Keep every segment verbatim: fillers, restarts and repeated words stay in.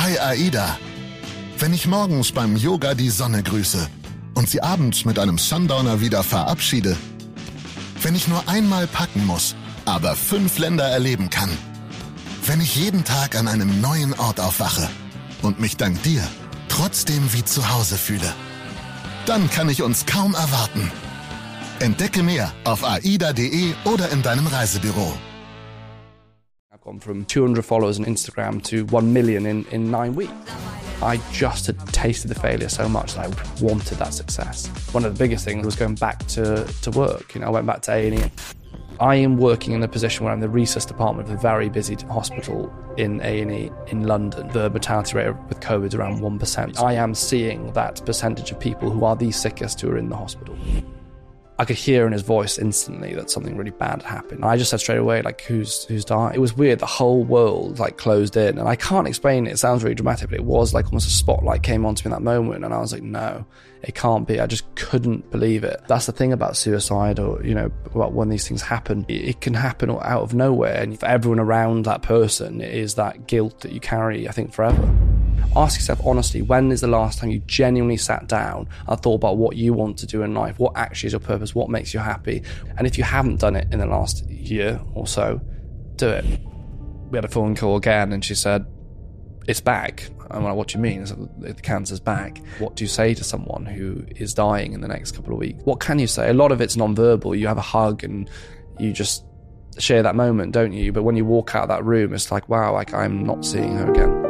Hi Aida. Wenn ich morgens beim Yoga die Sonne grüße und sie abends mit einem Sundowner wieder verabschiede. Wenn ich nur einmal packen muss, aber fünf Länder erleben kann. Wenn ich jeden Tag an einem neuen Ort aufwache und mich dank dir trotzdem wie zu Hause fühle. Dann kann ich uns kaum erwarten. Entdecke mehr auf aida punkt de oder in deinem Reisebüro. I've gone from two hundred followers on Instagram to one million in, in nine weeks. I just had tasted the failure so much that I wanted that success. One of the biggest things was going back to, to work. You know, I went back to A and E. I am working in a position where I'm the resus department of a very busy hospital in A and E in London. The mortality rate with COVID is around one percent. I am seeing that percentage of people who are the sickest who are in the hospital. I could hear in his voice instantly that something really bad happened. I just said straight away, like, who's who's dying? It was weird. The whole world, like, closed in. And I can't explain it. It sounds really dramatic, but it was like almost a spotlight came onto me in that moment. And I was like, no, it can't be. I just couldn't believe it. That's the thing about suicide, or, you know, about when these things happen. It, it can happen out of nowhere. And for everyone around that person, it is that guilt that you carry, I think, forever. Ask yourself honestly, when is the last time you genuinely sat down and thought about what you want to do in life? What actually is your purpose? What makes you happy? And if you haven't done it in the last year or so, do it. We had a phone call again and she said, it's back. I'm like, what do you mean? Said, the cancer's back. What do you say to someone who is dying in the next couple of weeks? What can you say? A lot of it's non-verbal. You have a hug and you just share that moment, don't you? But when you walk out of that room, it's like, wow, like I'm not seeing her again.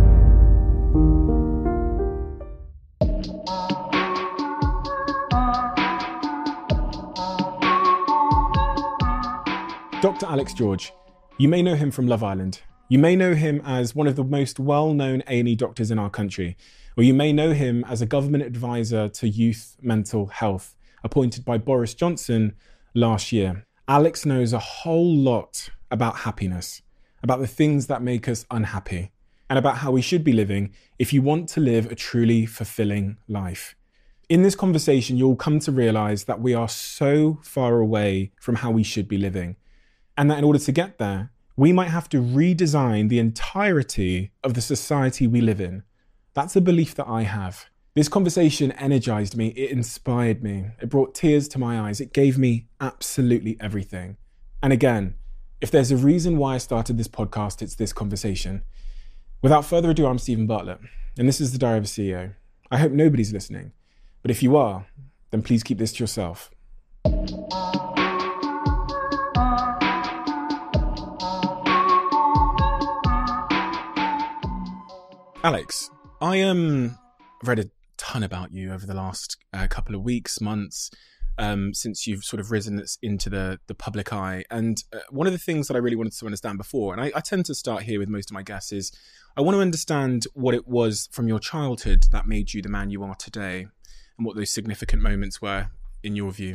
Doctor Alex George. You may know him from Love Island. You may know him as one of the most well-known A and E doctors in our country, or you may know him as a government advisor to youth mental health, appointed by Boris Johnson last year. Alex knows a whole lot about happiness, about the things that make us unhappy, and about how we should be living if you want to live a truly fulfilling life. In this conversation, you'll come to realize that we are so far away from how we should be living, and that in order to get there, we might have to redesign the entirety of the society we live in. That's a belief that I have. This conversation energized me, it inspired me, it brought tears to my eyes, it gave me absolutely everything. And again, if there's a reason why I started this podcast, it's this conversation. Without further ado, I'm Stephen Bartlett, and this is the Diary of a C E O. I hope nobody's listening, but if you are, then please keep this to yourself. Alex, I um read a ton about you over the last uh, couple of weeks, months, um, since you've sort of risen into the, the public eye. And uh, one of the things that I really wanted to understand before, and I, I tend to start here with most of my guests, is I want to understand what it was from your childhood that made you the man you are today, and what those significant moments were in your view.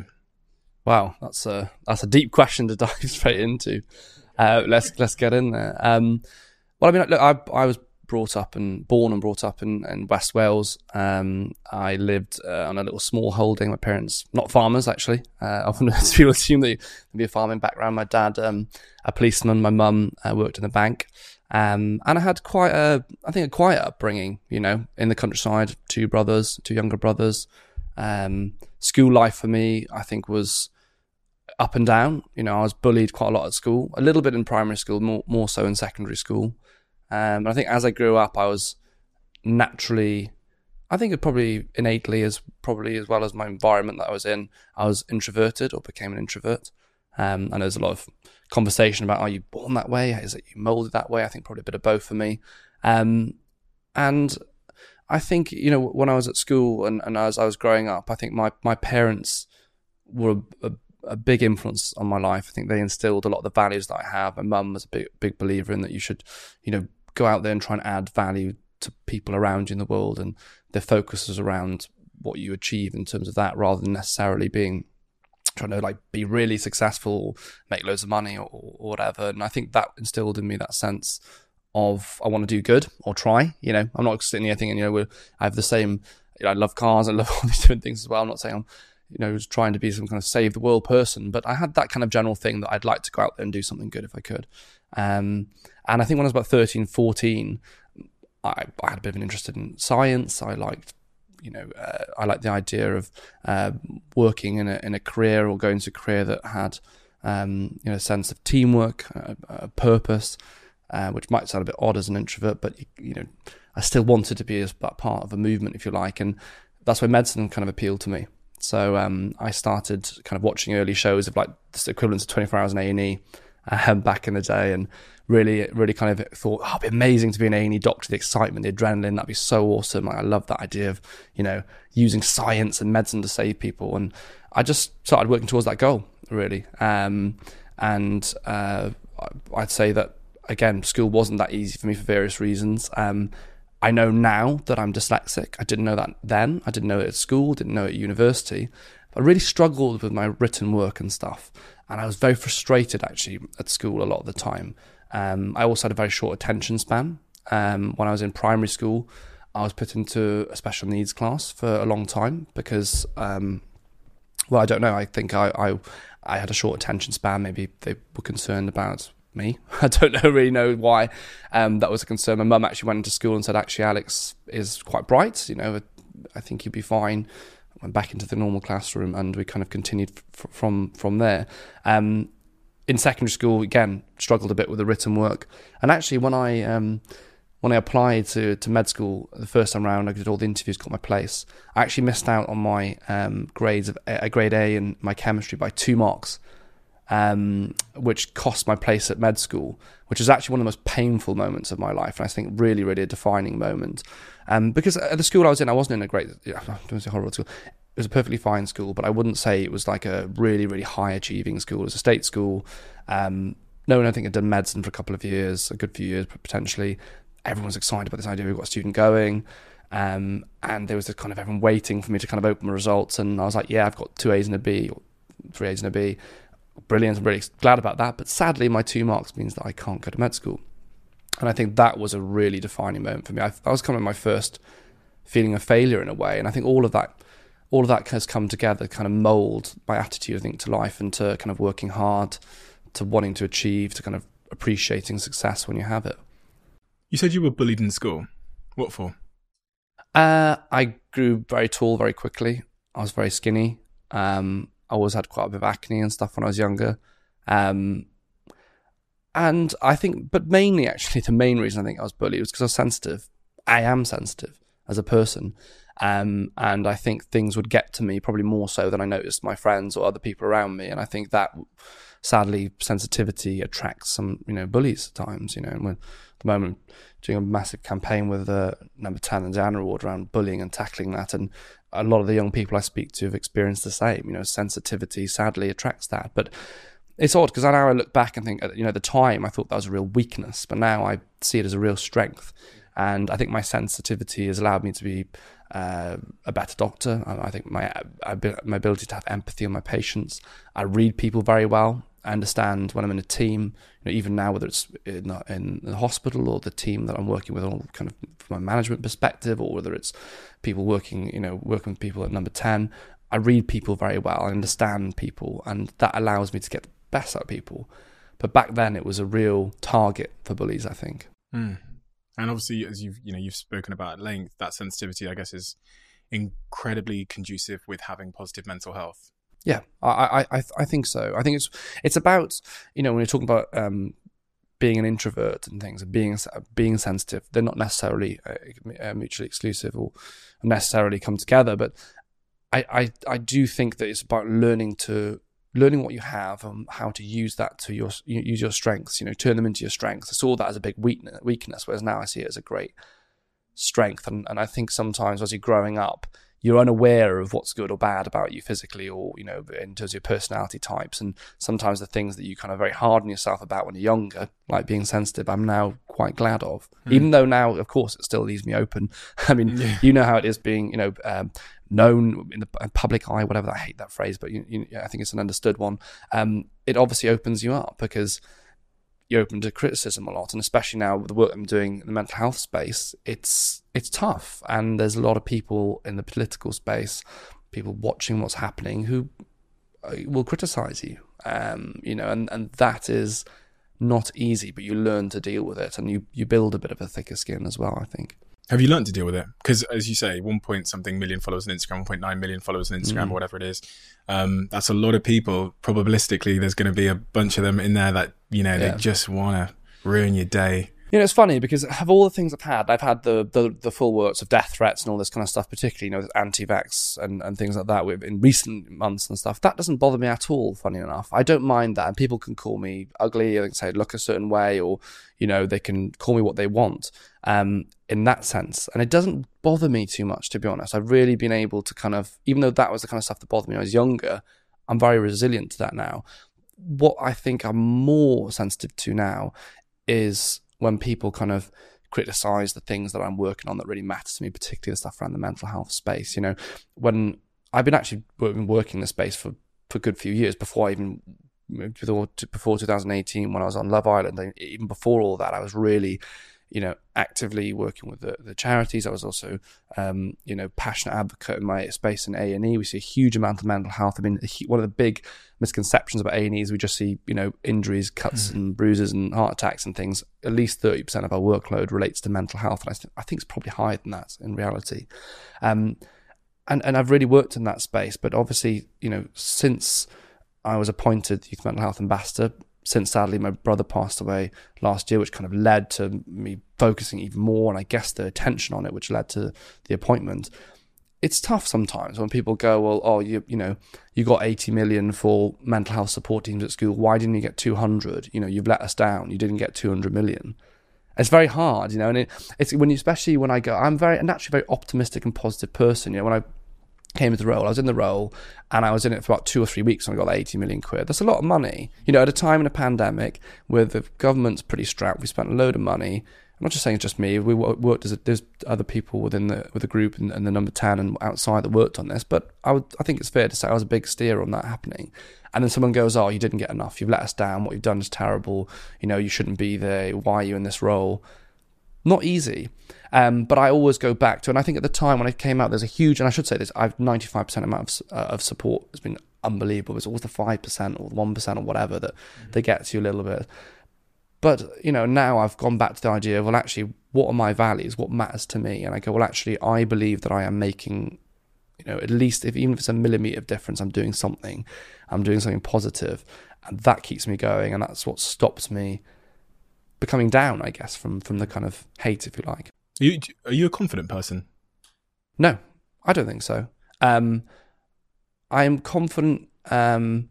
Wow, that's a that's a deep question to dive straight into. Uh, let's let's get in there. Um, well, I mean, look, I I was. brought up and born and brought up in, in West Wales. Um, I lived uh, on a little small holding. My parents, not farmers actually. Uh, often people assume that there'd be a farming background. My dad, um, a policeman. My mum uh, worked in the bank. Um, and I had quite a, I think a quiet upbringing, you know, in the countryside, two brothers, two younger brothers. Um, school life for me, I think was up and down. You know, I was bullied quite a lot at school, a little bit in primary school, more, more so in secondary school. Um, I think as I grew up, I was naturally, I think it probably innately, as probably as well as my environment that I was in, I was introverted or became an introvert. Um, and there's a lot of conversation about, are you born that way? Is it you molded that way? I think probably a bit of both for me. Um, and I think, you know, when I was at school and, and as I was growing up, I think my, my parents were a, a big influence on my life. I think they instilled a lot of the values that I have. My mum was a big, big believer in that you should, you know, go out there and try and add value to people around you in the world, and their focus is around what you achieve in terms of that, rather than necessarily being trying to like be really successful, make loads of money or, or whatever. And I think that instilled in me that sense of I want to do good or try. You know, I'm not sitting here thinking, you know, we're, I have the same. You know, I love cars, I love all these different things as well. I'm not saying I'm, you know, just trying to be some kind of save the world person, but I had that kind of general thing that I'd like to go out there and do something good if I could. Um, and I think when I was about thirteen, fourteen, I, I had a bit of an interest in science. I liked, you know, uh, I liked the idea of uh, working in a in a career or going to a career that had, um, you know, a sense of teamwork, a, a purpose, uh, which might sound a bit odd as an introvert, but you know, I still wanted to be a part of a movement, if you like, and that's why medicine kind of appealed to me. So um, I started kind of watching early shows of like the equivalent of twenty-four hours in A and E um, back in the day, and really, really kind of thought, oh, it'd be amazing to be an A and E doctor, the excitement, the adrenaline, that'd be so awesome. Like, I love that idea of, you know, using science and medicine to save people. And I just started working towards that goal, really. Um, and uh, I'd say that, again, school wasn't that easy for me for various reasons. Um, I know now that I'm dyslexic. I didn't know that then. I didn't know it at school, didn't know it at university. I really struggled with my written work and stuff. And I was very frustrated, actually, at school a lot of the time. Um, I also had a very short attention span. Um, when I was in primary school, I was put into a special needs class for a long time because, um, well, I don't know. I think I, I, I had a short attention span. Maybe they were concerned about me. I don't know, really know why um, that was a concern. My mum actually went into school and said, actually, Alex is quite bright. You know, I think he'd be fine. I went back into the normal classroom, and we kind of continued f- from from there. Um, in secondary school, again, struggled a bit with the written work. And actually, when I um, when I applied to, to med school the first time round, I did all the interviews, got my place. I actually missed out on my um, grades of a grade A in my chemistry by two marks. Um, which cost my place at med school, which is actually one of the most painful moments of my life, and I think really, really a defining moment. Um, because at the school I was in, I wasn't in a great, I don't want to say horrible school. It was a perfectly fine school, but I wouldn't say it was like a really, really high achieving school. It was a state school. Um, no one, I think, had done medicine for a couple of years, a good few years potentially. Everyone was excited about this idea. We've got a student going. Um, and there was this kind of everyone waiting for me to kind of open the results. And I was like, yeah, I've got two A's and a B, or three A's and a B. Brilliant. I'm really glad about that. But sadly, my two marks means that I can't go to med school. And I think that was a really defining moment for me. I, I was kind of my first feeling of failure in a way. And I think all of that, all of that has come together, kind of mold my attitude, I think, to life and to kind of working hard, to wanting to achieve, to kind of appreciating success when you have it. You said you were bullied in school. What for? Uh, I grew very tall very quickly. I was very skinny. Um, I always had quite a bit of acne and stuff when I was younger. Um, and I think, but mainly actually the main reason I think I was bullied was because I was sensitive. I am sensitive as a person. Um, and I think things would get to me probably more so than I noticed my friends or other people around me. And I think that, sadly, sensitivity attracts some, you know, bullies at times, you know. And we're, at the moment, doing a massive campaign with uh, Number ten and Diana Award around bullying and tackling that. And a lot of the young people I speak to have experienced the same. You know, sensitivity sadly attracts that. But it's odd because now I look back and think, you know, at the time I thought that was a real weakness, but now I see it as a real strength. And I think my sensitivity has allowed me to be uh, a better doctor. I, I think my my ability to have empathy on my patients. I read people very well. I understand when I'm in a team, you know, even now, whether it's in, in the hospital or the team that I'm working with, all kind of from a management perspective, or whether it's people working, you know, working with people at Number ten, I read people very well. I understand people, and that allows me to get the best out of people. But back then, it was a real target for bullies, I think. Mm. And obviously, as you've you know you've spoken about at length, that sensitivity, I guess, is incredibly conducive with having positive mental health. Yeah, I, I, I think so. I think it's it's about, you know, when you're talking about um, being an introvert and things, and being being sensitive, they're not necessarily uh, mutually exclusive or necessarily come together. But I, I, I do think that it's about learning to learning what you have and how to use that to your use your strengths. You know, turn them into your strengths. I saw that as a big weakness, weakness, whereas now I see it as a great strength. And and I think sometimes as you're growing up, you're unaware of what's good or bad about you physically, or, you know, in terms of your personality types. And sometimes the things that you kind of very hard on yourself about when you're younger, like being sensitive, I'm now quite glad of. Mm. Even though now, of course, it still leaves me open. I mean, yeah. You know how it is being, you know, um, known in the public eye, whatever. I hate that phrase, but you, you, I think it's an understood one. Um, it obviously opens you up because you're open to criticism a lot, and especially now with the work I'm doing in the mental health space, it's it's tough, and there's a lot of people in the political space, people watching what's happening, who will criticize you, um, you know, and, and that is not easy, but you learn to deal with it, and you, you build a bit of a thicker skin as well, I think. Have you learned to deal with it? Because as you say, one point something million followers on Instagram, one point nine million followers on Instagram, mm. or whatever it is. Um, that's a lot of people. Probabilistically, there's going to be a bunch of them in there that, you know, yeah. they just want to ruin your day. You know, it's funny because of all the things I've had, I've had the, the, the full works of death threats and all this kind of stuff, particularly, you know, anti-vax and, and things like that with, in recent months and stuff. That doesn't bother me at all, funny enough. I don't mind that. And people can call me ugly, they can say, look a certain way, or, you know, they can call me what they want um, in that sense. And it doesn't bother me too much, to be honest. I've really been able to kind of, even though that was the kind of stuff that bothered me when I was younger, I'm very resilient to that now. What I think I'm more sensitive to now is when people kind of criticize the things that I'm working on that really matter to me, particularly the stuff around the mental health space. You know, when I've been actually been working in this space for, for a good few years before I even moved to, before two thousand eighteen when I was on Love Island. And even before all that, I was really, you know, actively working with the, the charities. I was also, um, you know, passionate advocate in my space in A and E. We see a huge amount of mental health. I mean, one of the big misconceptions about A and E is we just see, you know, injuries, cuts mm. and bruises and heart attacks and things. At least thirty percent of our workload relates to mental health. And I, th- I think it's probably higher than that in reality. Um, and, and I've really worked in that space. But obviously, you know, since I was appointed Youth Mental Health Ambassador, since sadly my brother passed away last year, which kind of led to me focusing even more, and I guess the attention on it, which led to the appointment. It's tough sometimes when people go, well, oh, you you know, you got eighty million for mental health support teams at school. Why didn't you get two hundred? You know, you've let us down. You didn't get two hundred million. It's very hard, you know, and it, it's when you, especially when I go, I'm very, naturally very optimistic and positive person. You know, when I came into the role, I was in the role and I was in it for about two or three weeks and I got like eighty million quid. That's a lot of money. You know, at a time in a pandemic where the government's pretty strapped, we spent a load of money. I'm not just saying it's just me. We worked as a, there's other people within the with the group and, and the number ten and outside that worked on this. But I would I think it's fair to say I was a big steer on that happening. And then someone goes, "Oh, you didn't get enough. You've let us down. What you've done is terrible. You know, you shouldn't be there. Why are you in this role?" Not easy. Um, but I always go back to, and I think at the time when it came out, there's a huge, and I should say this, I've ninety-five percent amount of, uh, of support has been unbelievable. It's always the five percent or the one percent or whatever that, mm-hmm. that gets you a little bit. But, you know, now I've gone back to the idea of, well, actually, what are my values? What matters to me? And I go, well, actually, I believe that I am making, you know, at least, if even if it's a millimetre of difference, I'm doing something. I'm doing something positive. And that keeps me going. And that's what stops me becoming down, I guess, from, from the kind of hate, if you like. Are you, are you a confident person? No, I don't think so. Um, I am confident... Um,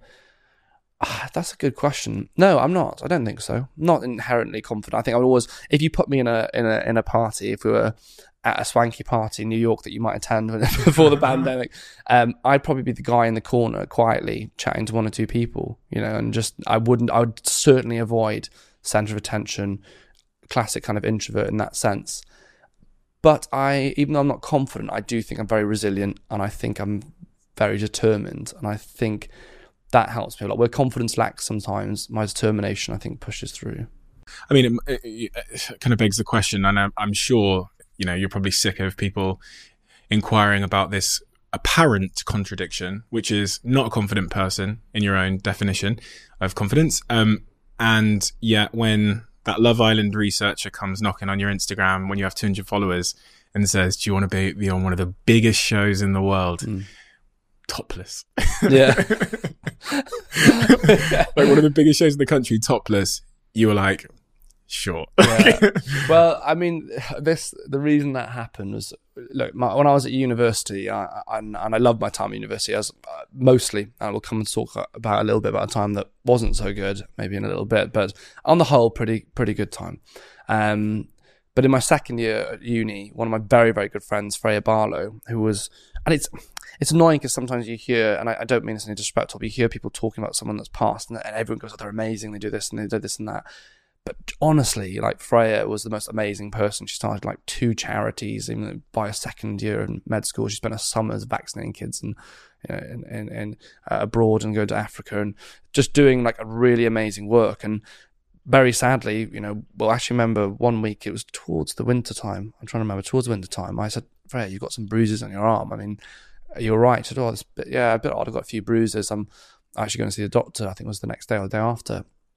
Ah, that's a good question. No, I'm not. I don't think so. Not inherently confident. I think I would always, if you put me in a in a in a party, if we were at a swanky party in New York that you might attend before the pandemic, um, I'd probably be the guy in the corner quietly chatting to one or two people, you know, and just I wouldn't. I would certainly avoid center of attention, classic kind of introvert in that sense. But I, even though I'm not confident, I do think I'm very resilient, and I think I'm very determined, and I think that helps me a lot. Where confidence lacks sometimes, my determination, I think, pushes through. I mean, it, it, it kind of begs the question, and I'm, I'm sure, you know, you're probably sick of people inquiring about this apparent contradiction, which is not a confident person in your own definition of confidence. Um, and yet when that Love Island researcher comes knocking on your Instagram when you have two hundred followers and says, do you want to be, be on one of the biggest shows in the world? Mm. Topless. Yeah. Like one of the biggest shows in the country, topless. You were like, sure. Yeah. Well, I mean, this the reason that happened was, look, my, when I was at university, I, I, and I loved my time at university. I was uh, mostly, I will come and talk about a little bit about a time that wasn't so good, maybe in a little bit, but on the whole, pretty pretty good time. Um, but in my second year at uni, one of my very, very good friends, Freya Barlow, who was, and it's it's annoying because sometimes you hear, and I, I don't mean this in any disrespectful, but you hear people talking about someone that's passed, and, and everyone goes, oh, they're amazing, they do this and they do this and that. But honestly, like, Freya was the most amazing person. She started like two charities, even by her second year in med school. She spent her summers vaccinating kids and, you know, and, and, and uh, abroad and going to Africa and just doing like a really amazing work. And very sadly, you know, well, I actually remember one week, it was towards the winter time. I'm trying to remember, towards the winter time. I said, Freya, you've got some bruises on your arm. I mean, you're right. I said, oh, it's a bit, yeah, a bit odd. I've got a few bruises. I'm actually going to see the doctor. I think it was the next day or the day after.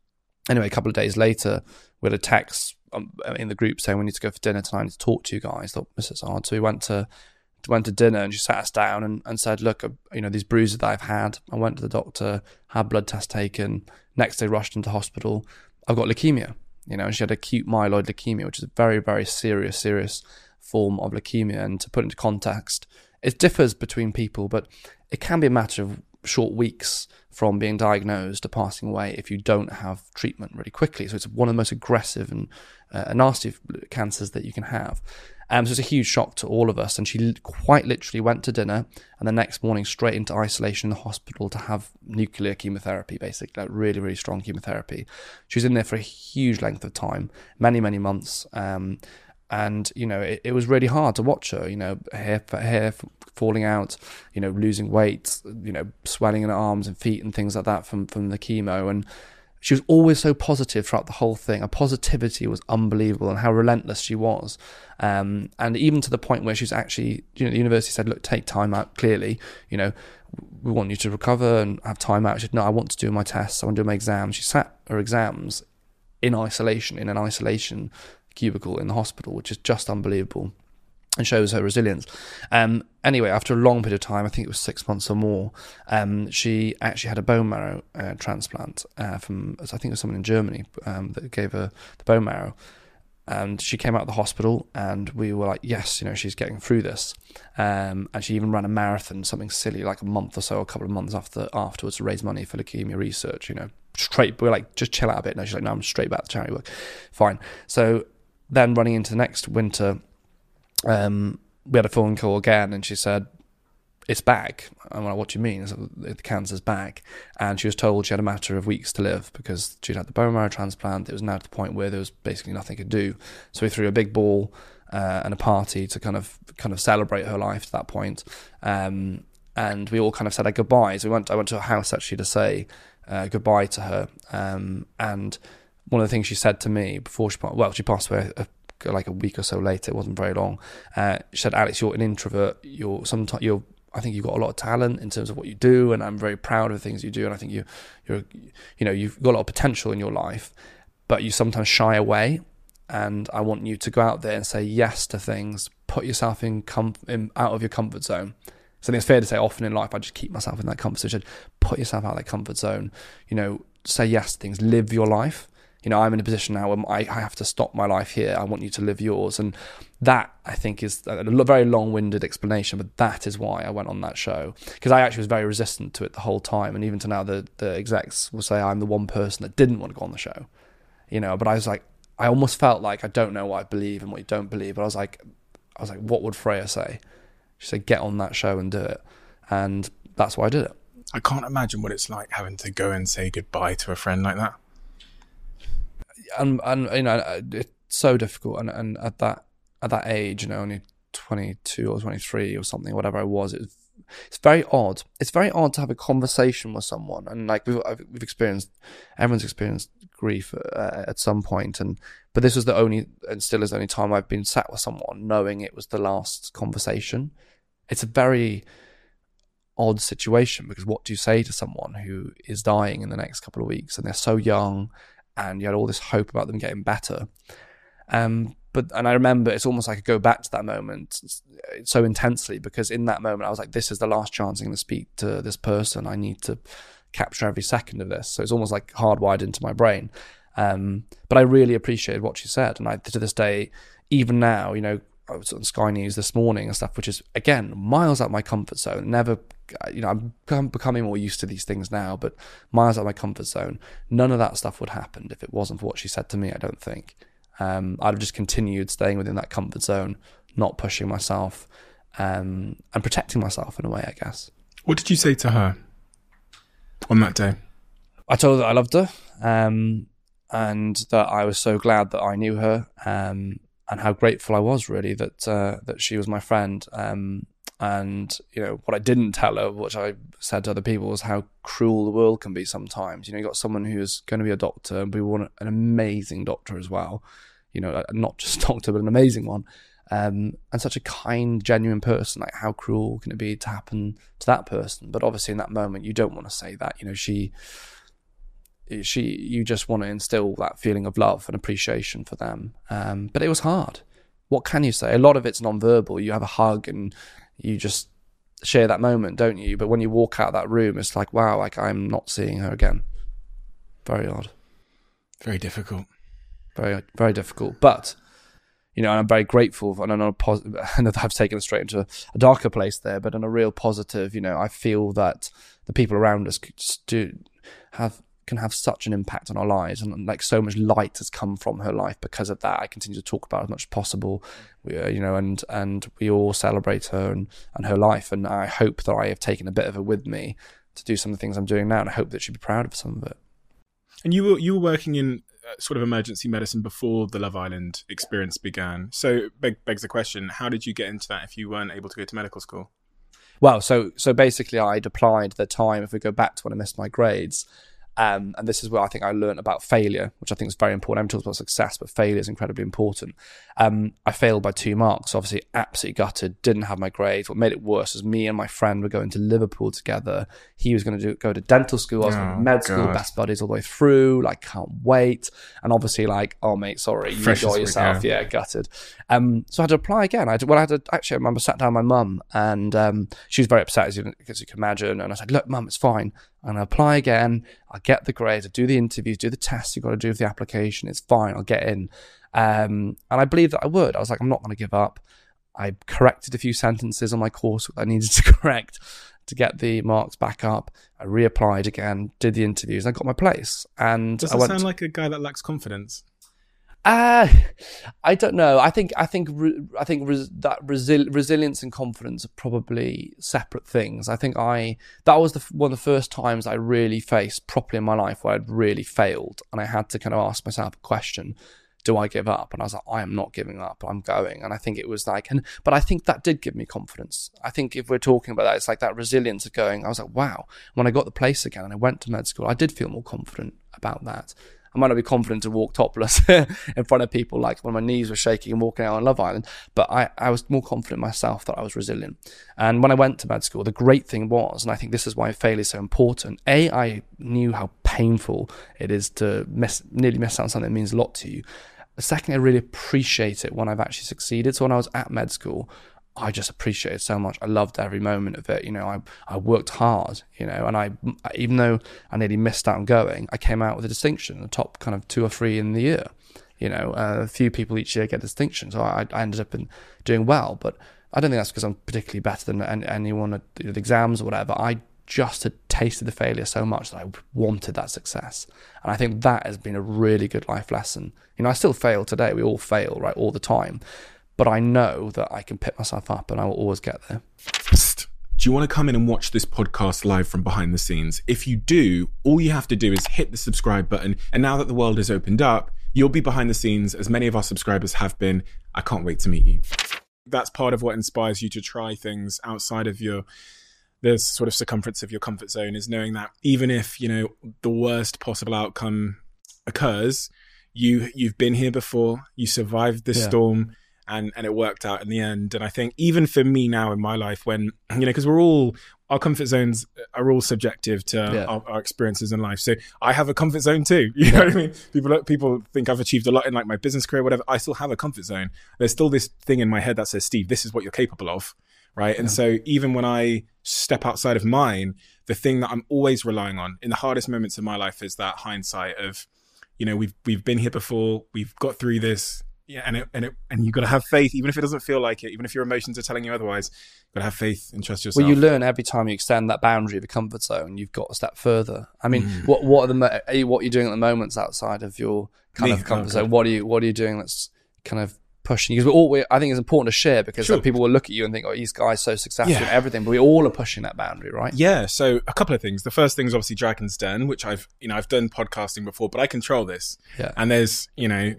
anyway, a couple of days later, we had a text um, in the group saying we need to go for dinner tonight. I need to talk to you guys. I thought, this is hard. So we went to went to dinner, and she sat us down and, and said, look, uh, you know, these bruises that I've had, I went to the doctor, had blood test taken, next day rushed into hospital. I've got leukemia, you know, and she had acute myeloid leukemia, which is a very, very serious, serious form of leukemia. And to put into context, it differs between people, but it can be a matter of short weeks from being diagnosed to passing away if you don't have treatment really quickly. So it's one of the most aggressive and uh, nasty cancers that you can have. Um, so it's a huge shock to all of us. And she quite literally went to dinner and the next morning straight into isolation in the hospital to have nuclear chemotherapy, basically, like really, really strong chemotherapy. She was in there for a huge length of time, many, many months. Um, and, you know, it, it was really hard to watch her, you know, hair, hair falling out, you know, losing weight, you know, swelling in her arms and feet and things like that from, from the chemo. And she was always so positive throughout the whole thing. Her positivity was unbelievable, and how relentless she was. Um, and even to the point where she's actually, you know, the university said, look, take time out, clearly, you know, we want you to recover and have time out. She said, no, I want to do my tests. I want to do my exams. She sat her exams in isolation, in an isolation cubicle in the hospital, which is just unbelievable and shows her resilience. Um, anyway, after a long period of time, I think it was six months or more, um, she actually had a bone marrow uh, transplant uh, from, I think it was someone in Germany um, that gave her the bone marrow. And she came out of the hospital and we were like, yes, you know, she's getting through this. Um, and she even ran a marathon, something silly, like a month or so, a couple of months after afterwards to raise money for leukemia research, you know, straight, we we're like, just chill out a bit. No, she's like, no, I'm straight back to charity work. Fine. So then running into the next winter, Um, we had a phone call again, and she said, it's back. I'm like, what do you mean? So the cancer's back. And she was told she had a matter of weeks to live because she'd had the bone marrow transplant. It was now to the point where there was basically nothing to do. So we threw a big ball uh, and a party to kind of kind of celebrate her life to that point. Um, and we all kind of said our goodbyes. We went. I went to her house actually to say uh, goodbye to her. Um, and one of the things she said to me before she passed, well, she passed away a like a week or so later, it wasn't very long. Uh, she said, Alex, you're an introvert. You're sometimes you're. I think you've got a lot of talent in terms of what you do, and I'm very proud of the things you do. And I think you, you're, you know, you've got a lot of potential in your life, but you sometimes shy away. And I want you to go out there and say yes to things. Put yourself in, com- in out of your comfort zone. So I think it's fair to say, often in life, I just keep myself in that comfort zone. Put yourself out of that comfort zone. You know, say yes to things. Live your life. You know, I'm in a position now where I, I have to stop my life here. I want you to live yours. And that, I think, is a very long-winded explanation, but that is why I went on that show. Because I actually was very resistant to it the whole time. And even to now, the, the execs will say I'm the one person that didn't want to go on the show. You know, but I was like, I almost felt like I don't know what I believe and what you don't believe. But I was like, I was like, what would Freya say? She said, get on that show and do it. And that's why I did it. I can't imagine what it's like having to go and say goodbye to a friend like that. And, and you know, it's so difficult. And, and at that at that age, you know, only twenty-two or twenty-three or something, whatever I was, it, it's very odd. It's very odd to have a conversation with someone. And like we've, we've experienced, everyone's experienced grief uh, at some point. And but this was the only, and still is the only time I've been sat with someone knowing it was the last conversation. It's a very odd situation, because what do you say to someone who is dying in the next couple of weeks and they're so young, and you had all this hope about them getting better. Um, but and I remember it's almost like I go back to that moment so intensely, because in that moment I was like, this is the last chance I'm going to speak to this person. I need to capture every second of this. So it's almost like hardwired into my brain. Um, but I really appreciated what she said. And I, to this day, even now, you know, I was on Sky News this morning and stuff, which is, again, miles out of my comfort zone. Never, you know, I'm becoming more used to these things now, but miles out of my comfort zone. None of that stuff would happen if it wasn't for what she said to me, I don't think. Um, I'd have just continued staying within that comfort zone, not pushing myself, um, and protecting myself in a way, I guess. What did you say to her on that day? I told her that I loved her, um, and that I was so glad that I knew her, um, and how grateful I was, really, that uh, that she was my friend. Um, and, you know, what I didn't tell her, which I said to other people, was how cruel the world can be sometimes. You know, you got someone who's going to be a doctor, and we want an amazing doctor as well. You know, not just a doctor, but an amazing one. Um, and such a kind, genuine person. Like, how cruel can it be to happen to that person? But obviously in that moment, you don't want to say that. You know, she... she, you just want to instill that feeling of love and appreciation for them. Um, but it was hard. What can you say? A lot of it's non-verbal. You have a hug and you just share that moment, don't you? But when you walk out that room, it's like, wow, like I'm not seeing her again. Very odd. Very difficult. Very, very difficult. But, you know, and I'm very grateful. And I know, pos- I know that I've taken it straight into a, a darker place there, but on a real positive, you know, I feel that the people around us do have can have such an impact on our lives, and like so much light has come from her life because of that. I continue to talk about it as much as possible, we, uh, you know, and and we all celebrate her and, and her life, and I hope that I have taken a bit of her with me to do some of the things I'm doing now, and I hope that she'd be proud of some of it. And you were you were working in uh, sort of emergency medicine before the Love Island experience began, so beg, begs the question: how did you get into that if you weren't able to go to medical school? Well, so so basically, I'd applied the time. If we go back to when I missed my grades. Um, and this is where I think I learned about failure, which I think is very important. I'm talking about success, but failure is incredibly important. Um, I failed by two marks, obviously absolutely gutted, didn't have my grades. What made it worse is me and my friend were going to Liverpool together. He was going to do, go to dental school. I was going to med school, God. best buddies all the way through. Like, can't wait. And obviously, like, oh, mate, sorry, you Fresh enjoy as we yourself. go. Yeah, gutted. Um, so I had to apply again. I had to, well, I had to, actually, I remember sat down with my mum, and um, she was very upset, as you, as you can imagine. And I said, look, mum, it's fine. And I apply again. I get the grades. I do the interviews, do the tests you've got to do for the application. It's fine. I'll get in. Um, and I believe that I would. I was like, I'm not going to give up. I corrected a few sentences on my course that I needed to correct to get the marks back up. I reapplied again, did the interviews, and I got my place. And Does I it went sound to- like a guy that lacks confidence? Uh, I don't know. I think I think re- I think res- that resi- resilience and confidence are probably separate things. I think I that was the, one of the first times I really faced properly in my life where I'd really failed, and I had to kind of ask myself a question: do I give up? And I was like, I am not giving up. I'm going. And I think it was like, and but I think that did give me confidence. I think if we're talking about that, it's like that resilience of going. I was like, wow. When I got the place again and I went to med school, I did feel more confident about that. I might not be confident to walk topless in front of people, like when my knees were shaking and walking out on Love Island, but I, I was more confident myself that I was resilient. And when I went to med school, the great thing was, and I think this is why failure is so important, A, I knew how painful it is to miss, nearly miss out on something that means a lot to you. Secondly, I really appreciate it when I've actually succeeded. So when I was at med school, I just appreciate it so much. I loved every moment of it. You know, I I worked hard, you know, and I, even though I nearly missed out on going, I came out with a distinction, the top kind of two or three in the year. You know, uh, a few people each year get distinction. So I, I ended up in doing well, but I don't think that's because I'm particularly better than anyone at the exams or whatever. I just had tasted the failure so much that I wanted that success. And I think that has been a really good life lesson. You know, I still fail today. We all fail, right, all the time. But I know that I can pick myself up and I will always get there. Do you want to come in and watch this podcast live from behind the scenes? If you do, all you have to do is hit the subscribe button. And now that the world has opened up, you'll be behind the scenes as many of our subscribers have been. I can't wait to meet you. That's part of what inspires you to try things outside of your the sort of circumference of your comfort zone, is knowing that even if, you know, the worst possible outcome occurs, you, you've been here before, you survived this Yeah. storm. And, and it worked out in the end. And I think even for me now in my life, when, you know, because we're all, our comfort zones are all subjective to Yeah. our, our experiences in life. So I have a comfort zone too. You know what I mean? People people think I've achieved a lot in like my business career, whatever. I still have a comfort zone. There's still this thing in my head that says, Steve, this is what you're capable of. Right. Yeah. And so even when I step outside of mine, the thing that I'm always relying on in the hardest moments of my life is that hindsight of, you know, we've we've been here before, we've got through this. Yeah, and it, and it, and you got to have faith, even if it doesn't feel like it, even if your emotions are telling you otherwise. You've got to have faith and trust yourself. Well, you learn every time you extend that boundary of your comfort zone. You've got a step further. I mean, mm. what what are the mo- are you, what are you doing at the moments outside of your kind Me? of comfort oh, zone? What are you what are you doing that's kind of pushing you? Because we're all, we, I think it's important to share, because sure. people will look at you and think, "Oh, these guys so successful yeah. and everything," but we all are pushing that boundary, right? Yeah. So a couple of things. The first thing is obviously Dragon's Den, which I've you know I've done podcasting before, but I control this. Yeah. And there's you know.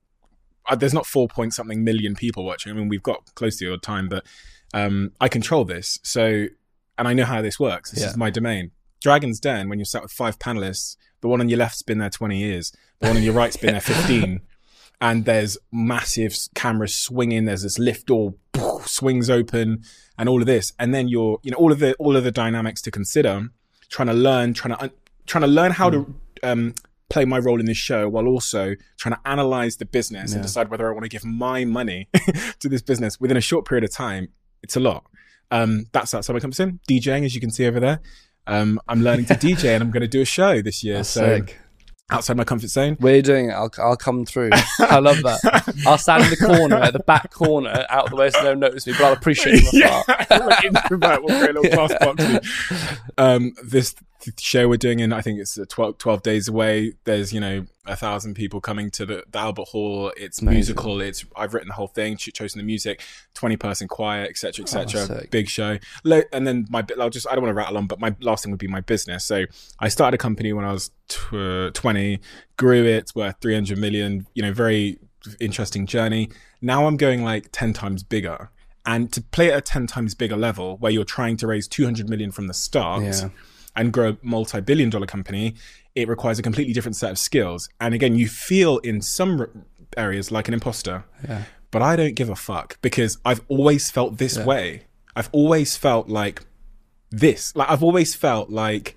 There's not four point something million people watching. I mean, we've got close to your time, but um, I control this. So, and I know how this works. This yeah. is my domain. Dragon's Den, when you're sat with five panelists, the one on your left's been there twenty years. The one on your right's been there fifteen. And there's massive cameras swinging. There's this lift door poof, swings open and all of this. And then you're, you know, all of the, all of the dynamics to consider, trying to learn, trying to, trying to learn how mm. to um, play my role in this show while also trying to analyze the business yeah. and decide whether I want to give my money to this business within a short period of time. It's a lot. Um, that's outside my comfort zone. DJing, as you can see over there. Um, I'm learning to D J and I'm going to do a show this year. That's so sick. Outside my comfort zone. We're doing it. I'll, I'll come through. I love that. I'll stand in the corner, at the back corner, out of the way so they don't notice me, but I'll appreciate it. Yeah, like introvert, we'll create a little class box. Um, this show we're doing in, I think it's twelve, twelve days away. There's, you know, a thousand people coming to the, the Albert Hall. It's Amazing. musical. It's I've written the whole thing, chosen the music, twenty person choir, et cetera, et cetera. Oh, big show. And then my, I'll just, I don't want to rattle on, but my last thing would be my business. So I started a company when I was twenty, grew it, worth three hundred million, you know, very interesting journey. Now I'm going like ten times bigger. And to play at a ten times bigger level where you're trying to raise two hundred million from the start, yeah. and grow a multi-billion dollar company, it requires a completely different set of skills. And again, you feel in some areas like an imposter, yeah. but I don't give a fuck because I've always felt this yeah. way. I've always felt like this, like I've always felt like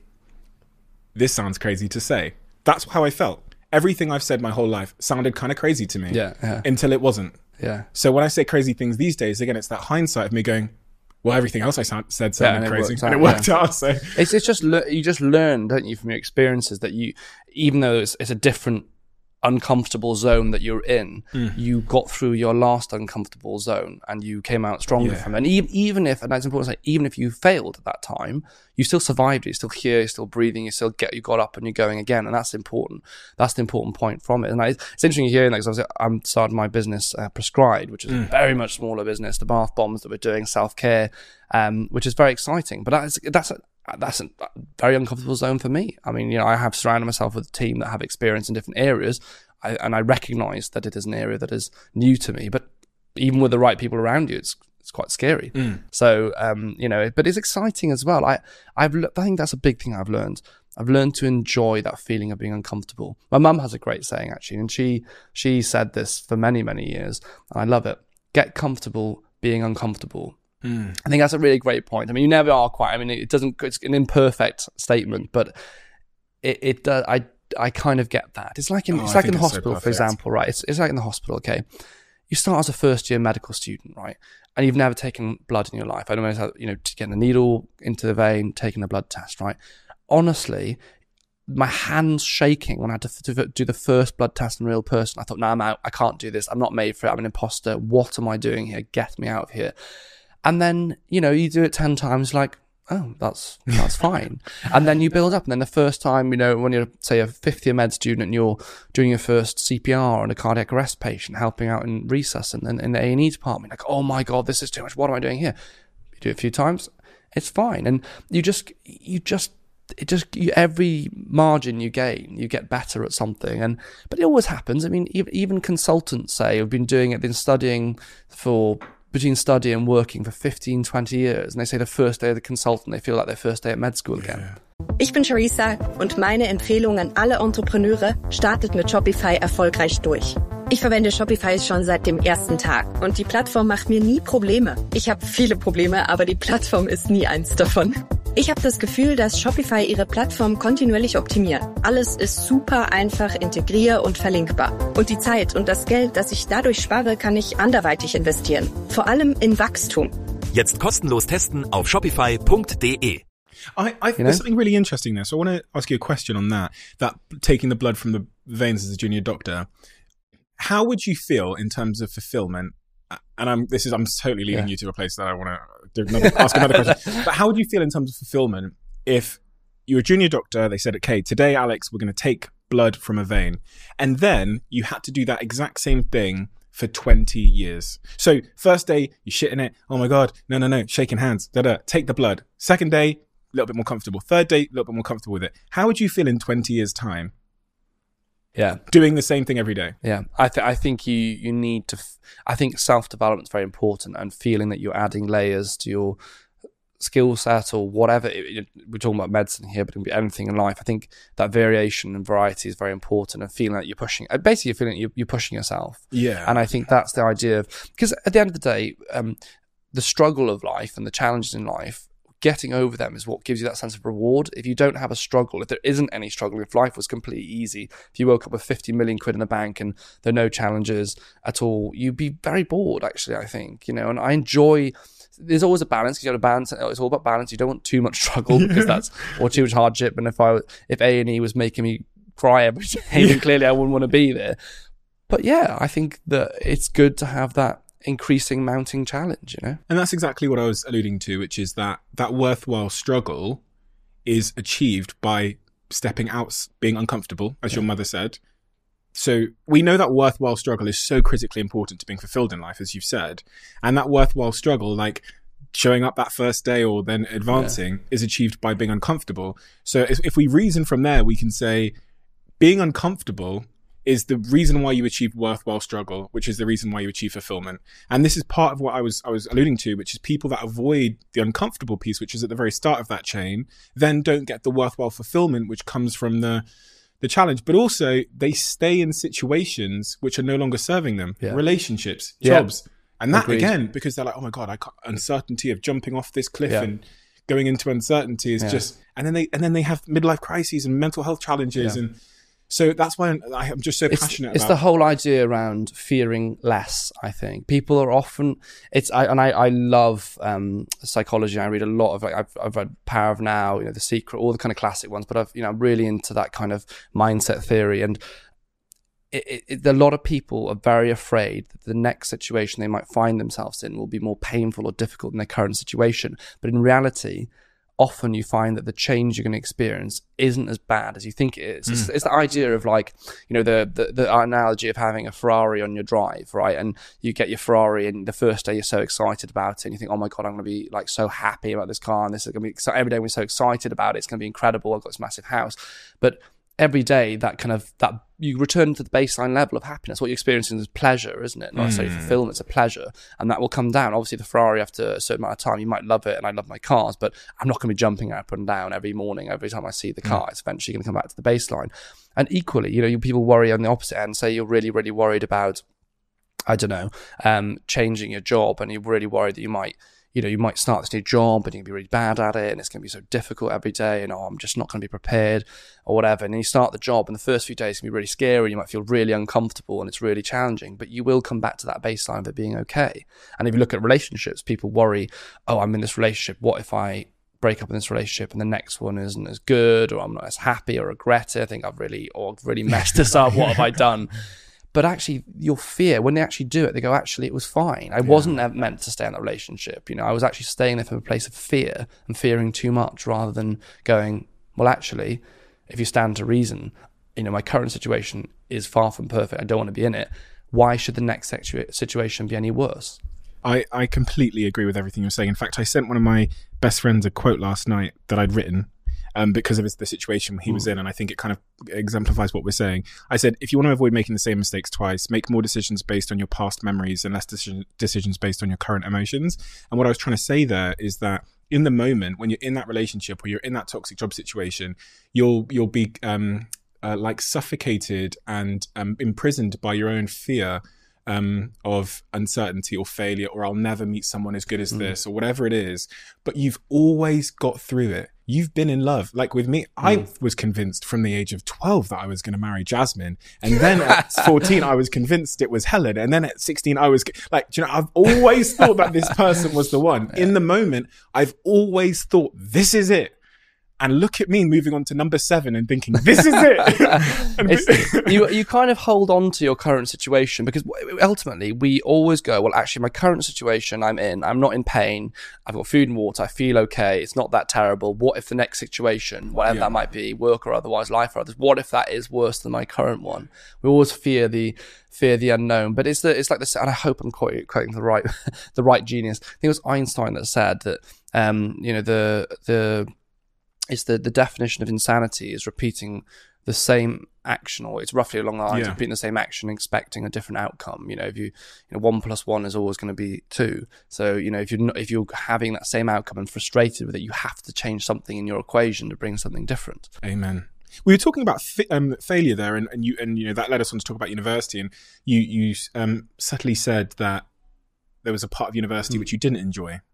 this sounds crazy to say. That's how I felt. Everything I've said my whole life sounded kind of crazy to me yeah, yeah. until it wasn't. Yeah. So when I say crazy things these days, again, it's that hindsight of me going, well, everything else I sound, said sounded yeah, and crazy, it out, and it worked yeah. out. So it's it's just you just learn, don't you, from your experiences that you, even though it's it's a different uncomfortable zone that you're in, mm. you got through your last uncomfortable zone and you came out stronger yeah. from it. And even, even if, and that's important to say, even if you failed at that time, you still survived it. You're still here, you're still breathing, you still get, you got up and you're going again. And that's important. That's the important point from it. And I, it's interesting hearing that because I'm starting my business, uh, Prescribed, which is mm. a very much smaller business, the bath bombs that we're doing, self-care, um, which is very exciting. But that's, that's, a, that's a very uncomfortable zone for me. I mean, you know, I have surrounded myself with a team that have experience in different areas. I, and I recognize that it is an area that is new to me, but even with the right people around you, it's it's quite scary. Mm. So, um, you know, but it's exciting as well. I I've I think that's a big thing I've learned. I've learned to enjoy that feeling of being uncomfortable. My mum has a great saying actually, and she she said this for many many years, and I love it. Get comfortable being uncomfortable. Mm. I think that's a really great point. I mean, you never are quite. I mean, it doesn't. It's an imperfect statement, but it it does. I. I kind of get that. It's like in, oh, it's like in the hospital, so for example, right? It's it's like in the hospital, okay? You start as a first year medical student, right? And you've never taken blood in your life. I don't know how, you know, getting a needle into the vein, taking a blood test, right? Honestly, my hands shaking when I had to, to do the first blood test in a real person. I thought, no, I'm out. I can't do this. I'm not made for it. I'm an imposter. What am I doing here? Get me out of here. And then, you know, you do it ten times, like, oh, that's that's fine. And then you build up. And then the first time, you know, when you're, say, a fifth year med student and you're doing your first C P R on a cardiac arrest patient, helping out in resus and then in the A and E department, like, oh my God, this is too much. What am I doing here? You do it a few times, it's fine. And you just, you just, it just, you, every margin you gain, you get better at something. And, but it always happens. I mean, even, even consultants say, have been doing it, been studying for, between study and working for fifteen, twenty years. And they say the first day of the consultant, they feel like their first day at med school again. Yeah. Ich bin Charissa und meine Empfehlung an alle Entrepreneure, startet mit Shopify erfolgreich durch. Ich verwende Shopify schon seit dem ersten Tag und die Plattform macht mir nie Probleme. Ich habe viele Probleme, aber die Plattform ist nie eins davon. Ich habe das Gefühl, dass Shopify ihre Plattform kontinuierlich optimiert. Alles ist super einfach integrier- und verlinkbar. Und die Zeit und das Geld, das ich dadurch spare, kann ich anderweitig investieren. Vor allem in Wachstum. Jetzt kostenlos testen auf shopify punkt de. I, I think there's something really interesting there. So I want to ask you a question on that, that taking the blood from the veins as a junior doctor. How would you feel in terms of fulfillment? And I'm this is I'm totally leaving yeah. you to a place that I want to another, ask another question. But how would you feel in terms of fulfillment if you're a junior doctor, they said, okay, today, Alex, we're going to take blood from a vein. And then you had to do that exact same thing for twenty years. So first day, you're shitting it. Oh my God, no, no, no, shaking hands, da da, take the blood. Second day, a little bit more comfortable. Third day, a little bit more comfortable with it. How would you feel in twenty years' time? Yeah, doing the same thing every day. Yeah, I think I think you you need to. F- I think self development is very important, and feeling that you're adding layers to your skill set or whatever. It, it, we're talking about medicine here, but it can be anything in life. I think that variation and variety is very important, and feeling that you're pushing. Basically, you're feeling you're, you're pushing yourself. Yeah, and I think that's the idea of, because at the end of the day, um, the struggle of life and the challenges in life getting over them is what gives you that sense of reward. If you don't have a struggle, if there isn't any struggle, if life was completely easy, if you woke up with fifty million quid in the bank and there are no challenges at all, you'd be very bored, actually, I think, you know. And I enjoy, there's always a balance, because you have to balance, it's all about balance. You don't want too much struggle because that's, or too much hardship. And if I, if A and E was making me cry every day, then clearly I wouldn't want to be there. But yeah, I think that it's good to have that increasing mounting challenge, you know. And that's exactly what I was alluding to, which is that that worthwhile struggle is achieved by stepping out, being uncomfortable, as yeah. your mother said. So we know that worthwhile struggle is so critically important to being fulfilled in life, as you've said. And that worthwhile struggle, like showing up that first day or then advancing, yeah. is achieved by being uncomfortable. So if, if we reason from there, we can say being uncomfortable is the reason why you achieve worthwhile struggle, which is the reason why you achieve fulfillment. And this is part of what I was I was alluding to, which is people that avoid the uncomfortable piece, which is at the very start of that chain, then don't get the worthwhile fulfillment, which comes from the the challenge. But also they stay in situations which are no longer serving them, yeah. relationships, jobs. Yeah. And that Agreed. Again, because they're like, oh my God, I can't, uncertainty of jumping off this cliff yeah. and going into uncertainty is yeah. just, and then they and then they have midlife crises and mental health challenges yeah. and so that's why I'm just so it's, passionate it's about... It's the whole idea around fearing less, I think. People are often... it's I, And I, I love um, psychology. I read a lot of... like I've, I've read Power of Now, you know, The Secret, all the kind of classic ones. But I've, you know, I'm really into that kind of mindset theory. And it, it, it, a lot of people are very afraid that the next situation they might find themselves in will be more painful or difficult than their current situation. But in reality, often you find that the change you're going to experience isn't as bad as you think it is. Mm. It's, it's the idea of, like, you know, the, the the analogy of having a Ferrari on your drive, right? And you get your Ferrari and the first day you're so excited about it and you think, oh my God, I'm going to be like so happy about this car and this is going to be, so every day we're so excited about it, it's going to be incredible, I've got this massive house. But every day that kind of, that you return to the baseline level of happiness. What you're experiencing is pleasure, isn't it? Not necessarily mm. fulfillment, it's a pleasure. And that will come down. Obviously, the Ferrari, after a certain amount of time, you might love it, and I love my cars, but I'm not going to be jumping up and down every morning, every time I see the car. Mm. It's eventually going to come back to the baseline. And equally, you know, you, people worry on the opposite end. Say you're really, really worried about, I don't know, um, changing your job, and you're really worried that you might, you know, you might start this new job and you're going to be really bad at it and it's going to be so difficult every day and, oh, I'm just not going to be prepared or whatever. And then you start the job and the first few days can be really scary. You might feel really uncomfortable and it's really challenging, but you will come back to that baseline of it being okay. And if you look at relationships, people worry, oh, I'm in this relationship. What if I break up in this relationship and the next one isn't as good, or I'm not as happy, or regret it? I think I've really, or I've really messed this up. What have I done? But actually, your fear, when they actually do it, they go, actually, it was fine. I yeah. wasn't meant to stay in that relationship. You know, I was actually staying there from a place of fear and fearing too much, rather than going, well, actually, if you stand to reason, you know, my current situation is far from perfect. I don't want to be in it. Why should the next situa- situation be any worse? I, I completely agree with everything you're saying. In fact, I sent one of my best friends a quote last night that I'd written, Um, because of the situation he was in, and I think it kind of exemplifies what we're saying. I said, if you want to avoid making the same mistakes twice, make more decisions based on your past memories and less decision, decisions based on your current emotions. And what I was trying to say there is that in the moment, when you're in that relationship or you're in that toxic job situation, you'll you'll be um, uh, like suffocated and um, imprisoned by your own fear Um, of uncertainty or failure, or I'll never meet someone as good as mm. this, or whatever it is. But you've always got through it. You've been in love. Like with me, mm. I was convinced from the age of twelve that I was going to marry Jasmine. And then at fourteen, I was convinced it was Helen. And then at sixteen, I was like, do you know, I've always thought that this person was the one. In the moment, I've always thought, this is it. And look at me moving on to number seven and thinking, this is it. It's, you you kind of hold on to your current situation, because ultimately we always go, well, actually, my current situation I'm in, I'm not in pain. I've got food and water. I feel okay. It's not that terrible. What if the next situation, whatever yeah. that might be, work or otherwise, life or others, what if that is worse than my current one? We always fear the fear the unknown. But it's the it's like this, and I hope I'm quoting, quoting the right the right genius. I think it was Einstein that said that um, you know, the the It's the, the definition of insanity is repeating the same action, or it's roughly along the lines yeah. of repeating the same action, expecting a different outcome. You know, if you, you know, one plus one is always going to be two. So, you know, if you're not, if you're having that same outcome and frustrated with it, you have to change something in your equation to bring something different. Amen. We were talking about fi- um, failure there, and, and you and you know that led us on to talk about university. And you you um, subtly said that there was a part of university mm. which you didn't enjoy.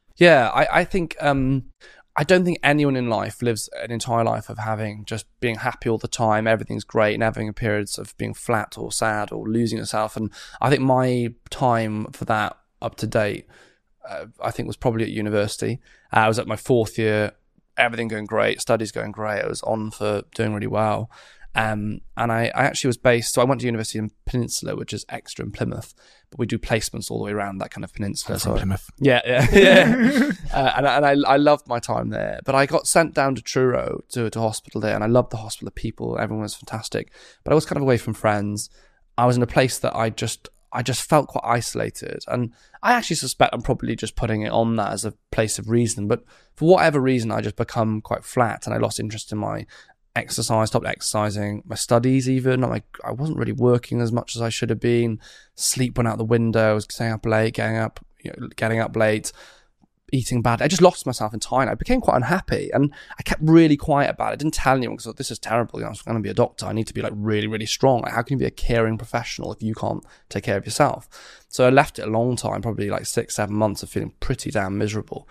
Yeah, I, I think um, I don't think anyone in life lives an entire life of having just being happy all the time, everything's great, and having periods of being flat or sad or losing yourself. And I think my time for that up to date, uh, I think was probably at university. Uh, I was at my fourth year, everything going great, studies going great. I was on for doing really well. Um, and I, I actually was based, so I went to university in Peninsula, which is extra in Plymouth, but we do placements all the way around that kind of peninsula. From so Plymouth. Yeah, yeah, yeah. uh, and and I, I loved my time there. But I got sent down to Truro, to, to hospital there, and I loved the hospital, the people, everyone was fantastic. But I was kind of away from friends. I was in a place that I just, I just felt quite isolated. And I actually suspect I'm probably just putting it on that as a place of reason. But for whatever reason, I just become quite flat and I lost interest in my exercise, stopped exercising, my studies even. I'm like, I wasn't really working as much as I should have been. Sleep went out the window. I was staying up late, getting up, you know, getting up late, eating bad. I just lost myself entirely. I became quite unhappy, and I kept really quiet about it. I didn't tell anyone because this is terrible. You know, I'm going to be a doctor. I need to be like really, really strong. Like, how can you be a caring professional if you can't take care of yourself? So I left it a long time, probably like six, seven months of feeling pretty damn miserable.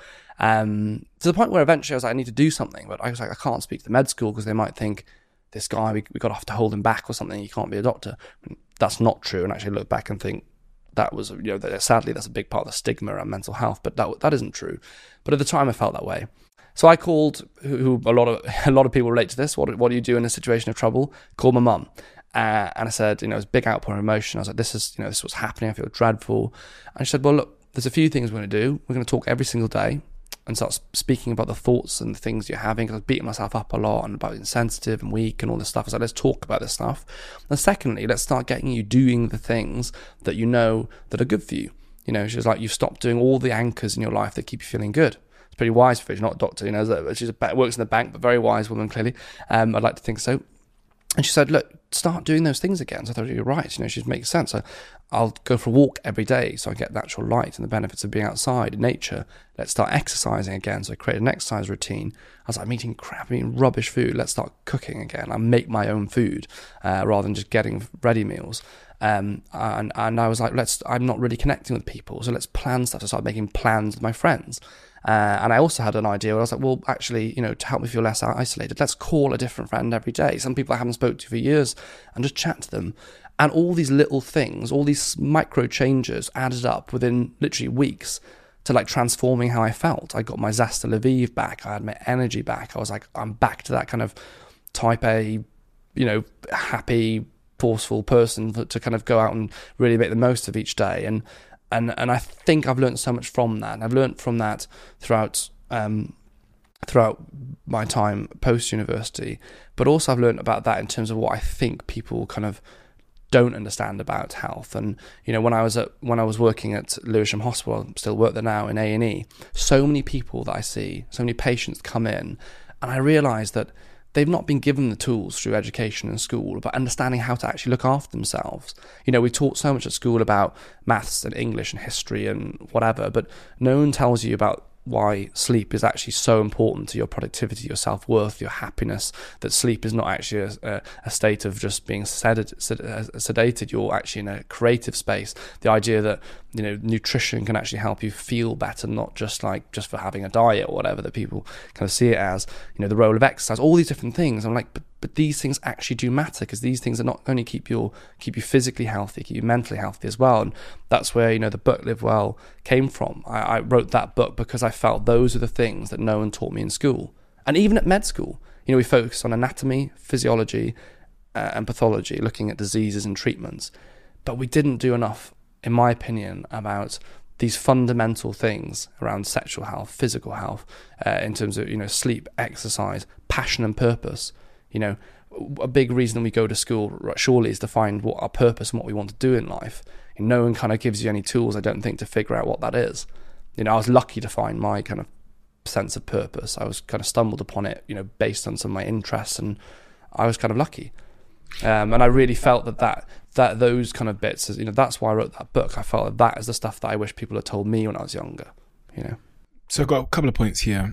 Um, to the point where eventually I was like, I need to do something, but I was like, I can't speak to the med school because they might think this guy, we, we got to have to hold him back or something. He can't be a doctor. And that's not true. And actually look back and think that was, you know, that sadly that's a big part of the stigma around mental health, but that that isn't true. But at the time I felt that way. So I called, who, who a lot of a lot of people relate to this. What what do you do in a situation of trouble? Called my mum. Uh, and I said, you know, it was a big outpouring of emotion. I was like, this is, you know, this is what's happening. I feel dreadful. And she said, well, look, there's a few things we're going to do. We're going to talk every single day and start speaking about the thoughts and the things you're having, because I was beating myself up a lot and about being sensitive and weak and all this stuff. I was like, let's talk about this stuff. And secondly, let's start getting you doing the things that you know that are good for you. You know, she's like, you've stopped doing all the anchors in your life that keep you feeling good. It's pretty wise for her. She's not a doctor, you know, she's a, works in the bank, but very wise woman, clearly. Um, I'd like to think so. And she said, look, start doing those things again. So I thought, you're right. You know, she makes sense. So I'll go for a walk every day so I get natural light and the benefits of being outside in nature. Let's start exercising again. So I created an exercise routine. I was like, I'm eating crap, I'm eating rubbish food. Let's start cooking again. I make my own food uh, rather than just getting ready meals. Um, and, and I was like, let's, I'm not really connecting with people. So let's plan stuff. So I started making plans with my friends. Uh, and I also had an idea where I was like, well, actually, you know, to help me feel less isolated, let's call a different friend every day. Some people I haven't spoken to for years, and just chat to them. And all these little things, all these micro changes added up within literally weeks to like transforming how I felt. I got my zest to live back. I had my energy back. I was like, I'm back to that kind of type A, you know, happy, forceful person to, to kind of go out and really make the most of each day. And And and I think I've learned so much from that. And I've learned from that throughout um, throughout my time post-university. But also I've learned about that in terms of what I think people kind of don't understand about health. And, you know, when I was at when I was working at Lewisham Hospital, I still work there now in A and E, so many people that I see, so many patients come in, and I realise that they've not been given the tools through education and school about understanding how to actually look after themselves. You know, we taught so much at school about maths and English and history and whatever, but no one tells you about why sleep is actually so important to your productivity, your self-worth, your happiness, that sleep is not actually a, a state of just being sedated, sedated. You're actually in a creative space. The idea that, you know, nutrition can actually help you feel better, not just like just for having a diet or whatever that people kind of see it as, you know, the role of exercise, all these different things. I'm like, but, but these things actually do matter, because these things are not only keep you keep you physically healthy, keep you mentally healthy as well. And that's where, you know, the book Live Well came from. I, I wrote that book because I felt those are the things that no one taught me in school. And even at med school, you know, we focused on anatomy, physiology, uh, and pathology, looking at diseases and treatments. But we didn't do enough, in my opinion, about these fundamental things around sexual health, physical health, uh, in terms of, you know, sleep, exercise, passion and purpose. You know, a big reason we go to school, surely, is to find what our purpose and what we want to do in life. And no one kind of gives you any tools, I don't think, to figure out what that is. You know, I was lucky to find my kind of sense of purpose. I was kind of stumbled upon it, you know, based on some of my interests, and I was kind of lucky. Um, and I really felt that, that that those kind of bits, you know, that's why I wrote that book. I felt that that is the stuff that I wish people had told me when I was younger, you know. So I've got a couple of points here.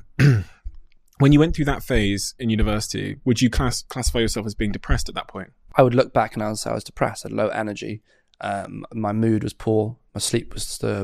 When you went through that phase in university, would you class, classify yourself as being depressed at that point? I would look back and I was, I was depressed, I had low energy. Um, my mood was poor, my sleep was disturbed.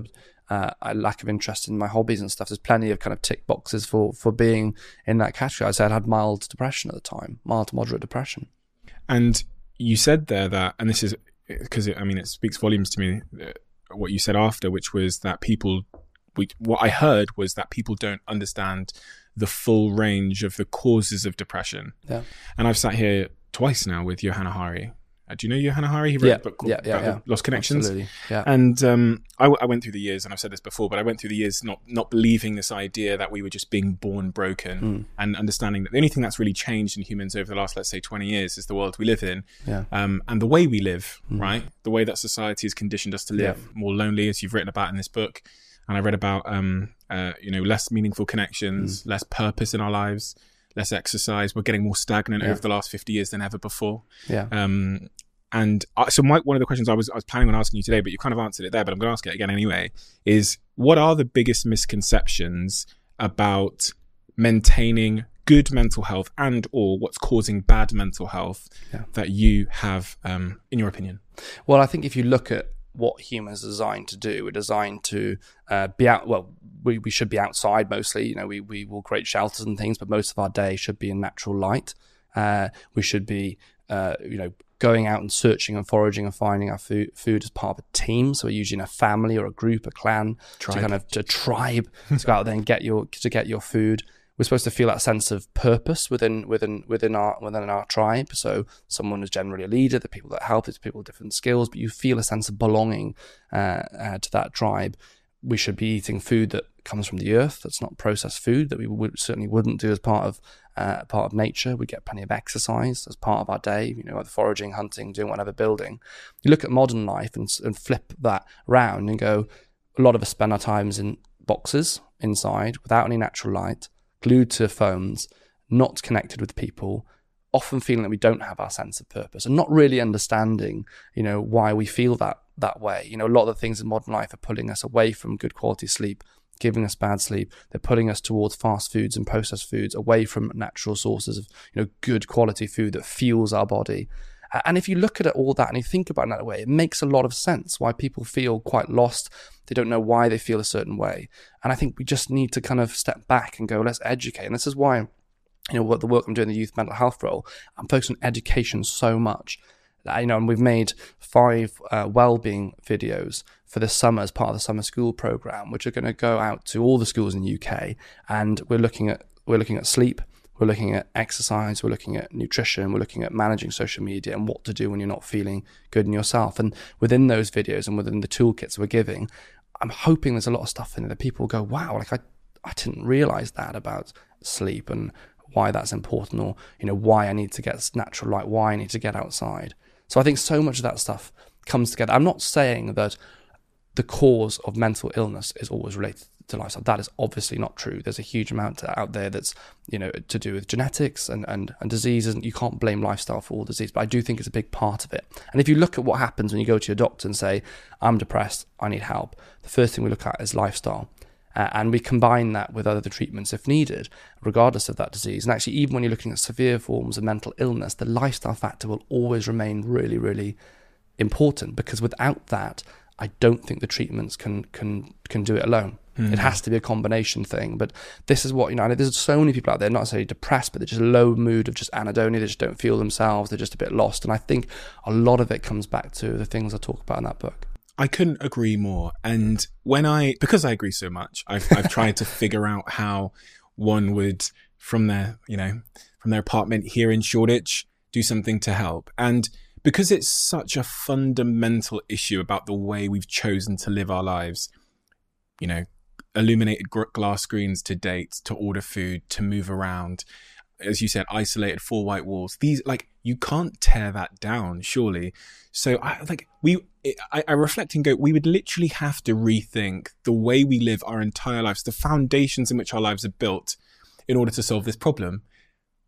uh, a lack of interest in my hobbies and stuff. There's plenty of kind of tick boxes for for being in that category. I said I had mild depression at the time, mild to moderate depression. And you said there that, and this is because I mean it speaks volumes to me, uh, what you said after, which was that people, we, what I heard was that people don't understand the full range of the causes of depression. Yeah. And I've sat here twice now with Johanna Hari. Uh, do you know Johanna Hari? He wrote yeah, a book called yeah, yeah, yeah. Lost Connections. Absolutely. Yeah. And um, I, I went through the years, and I've said this before, but I went through the years not not believing this idea that we were just being born broken, mm. and understanding that the only thing that's really changed in humans over the last, let's say, twenty years is the world we live in, yeah. um, and the way we live, mm. right? The way that society has conditioned us to live yeah. more lonely, as you've written about in this book. And I read about, um, uh, you know, less meaningful connections, mm. less purpose in our lives, less exercise. We're getting more stagnant yeah. over the last fifty years than ever before. Yeah. Um, and I, so my, one of the questions I was I was planning on asking you today, but you kind of answered it there, but I'm going to ask it again anyway, is what are the biggest misconceptions about maintaining good mental health and or what's causing bad mental health yeah. that you have, um, in your opinion? Well, I think if you look at what humans are designed to do, we're designed to uh, be out, well, we, we should be outside mostly, you know, we, we will create shelters and things, but most of our day should be in natural light. Uh, we should be, uh, you know, going out and searching and foraging and finding our food, food as part of a team. So we're usually in a family or a group, a clan, tribe. to kind of to tribe to go out there and get your to get your food. We're supposed to feel that sense of purpose within within within our within our tribe. So someone is generally a leader. The people that help, it's people with different skills, but you feel a sense of belonging uh, uh, to that tribe. We should be eating food that comes from the earth. That's not processed food that we would, certainly wouldn't do as part of uh, part of nature. We get plenty of exercise as part of our day. You know, either foraging, hunting, doing whatever, building. You look at modern life and and flip that round and go. A lot of us spend our times in boxes inside without any natural light, glued to phones, not connected with people, often feeling that we don't have our sense of purpose and not really understanding, you know, why we feel that that way. You know, a lot of the things in modern life are pulling us away from good quality sleep, giving us bad sleep. They're putting us towards fast foods and processed foods, away from natural sources of, you know, good quality food that fuels our body. And if you look at it all that and you think about it in that way, it makes a lot of sense why people feel quite lost. They don't know why they feel a certain way. And I think we just need to kind of step back and go, let's educate. And this is why, you know, what the work I'm doing in the youth mental health role, I'm focused on education so much. You know, and we've made five uh, well-being videos for this summer as part of the summer school program, which are going to go out to all the schools in the U K. And we're looking at we're looking at sleep. We're looking at exercise, we're looking at nutrition, we're looking at managing social media and what to do when you're not feeling good in yourself. And within those videos and within the toolkits we're giving, I'm hoping there's a lot of stuff in there that people go, wow, like I, I didn't realize that about sleep and why that's important, or, you know, why I need to get natural light, why I need to get outside. So I think so much of that stuff comes together. I'm not saying that the cause of mental illness is always related to lifestyle. That is obviously not true. There's a huge amount out there that's, you know, to do with genetics and, and, and diseases, and you can't blame lifestyle for all disease, but I do think it's a big part of it. And if you look at what happens when you go to your doctor and say, I'm depressed, I need help, the first thing we look at is lifestyle. Uh, and we combine that with other treatments if needed, regardless of that disease. And actually, even when you're looking at severe forms of mental illness, the lifestyle factor will always remain really, really important, because without that, I don't think the treatments can can can do it alone. Mm. It has to be a combination thing. But this is what, you know, there's so many people out there, not necessarily depressed, but they're just low mood of just anhedonia. They just don't feel themselves. They're just a bit lost. And I think a lot of it comes back to the things I talk about in that book. I couldn't agree more. And when I, because I agree so much, I've, I've tried to figure out how one would, from their, you know, from their apartment here in Shoreditch, do something to help. And because it's such a fundamental issue about the way we've chosen to live our lives, you know, illuminated glass screens to date, to order food, to move around, as you said, isolated four white walls. These, like, you can't tear that down, surely. So I like we, I, I reflect and go, we would literally have to rethink the way we live our entire lives, the foundations in which our lives are built, in order to solve this problem.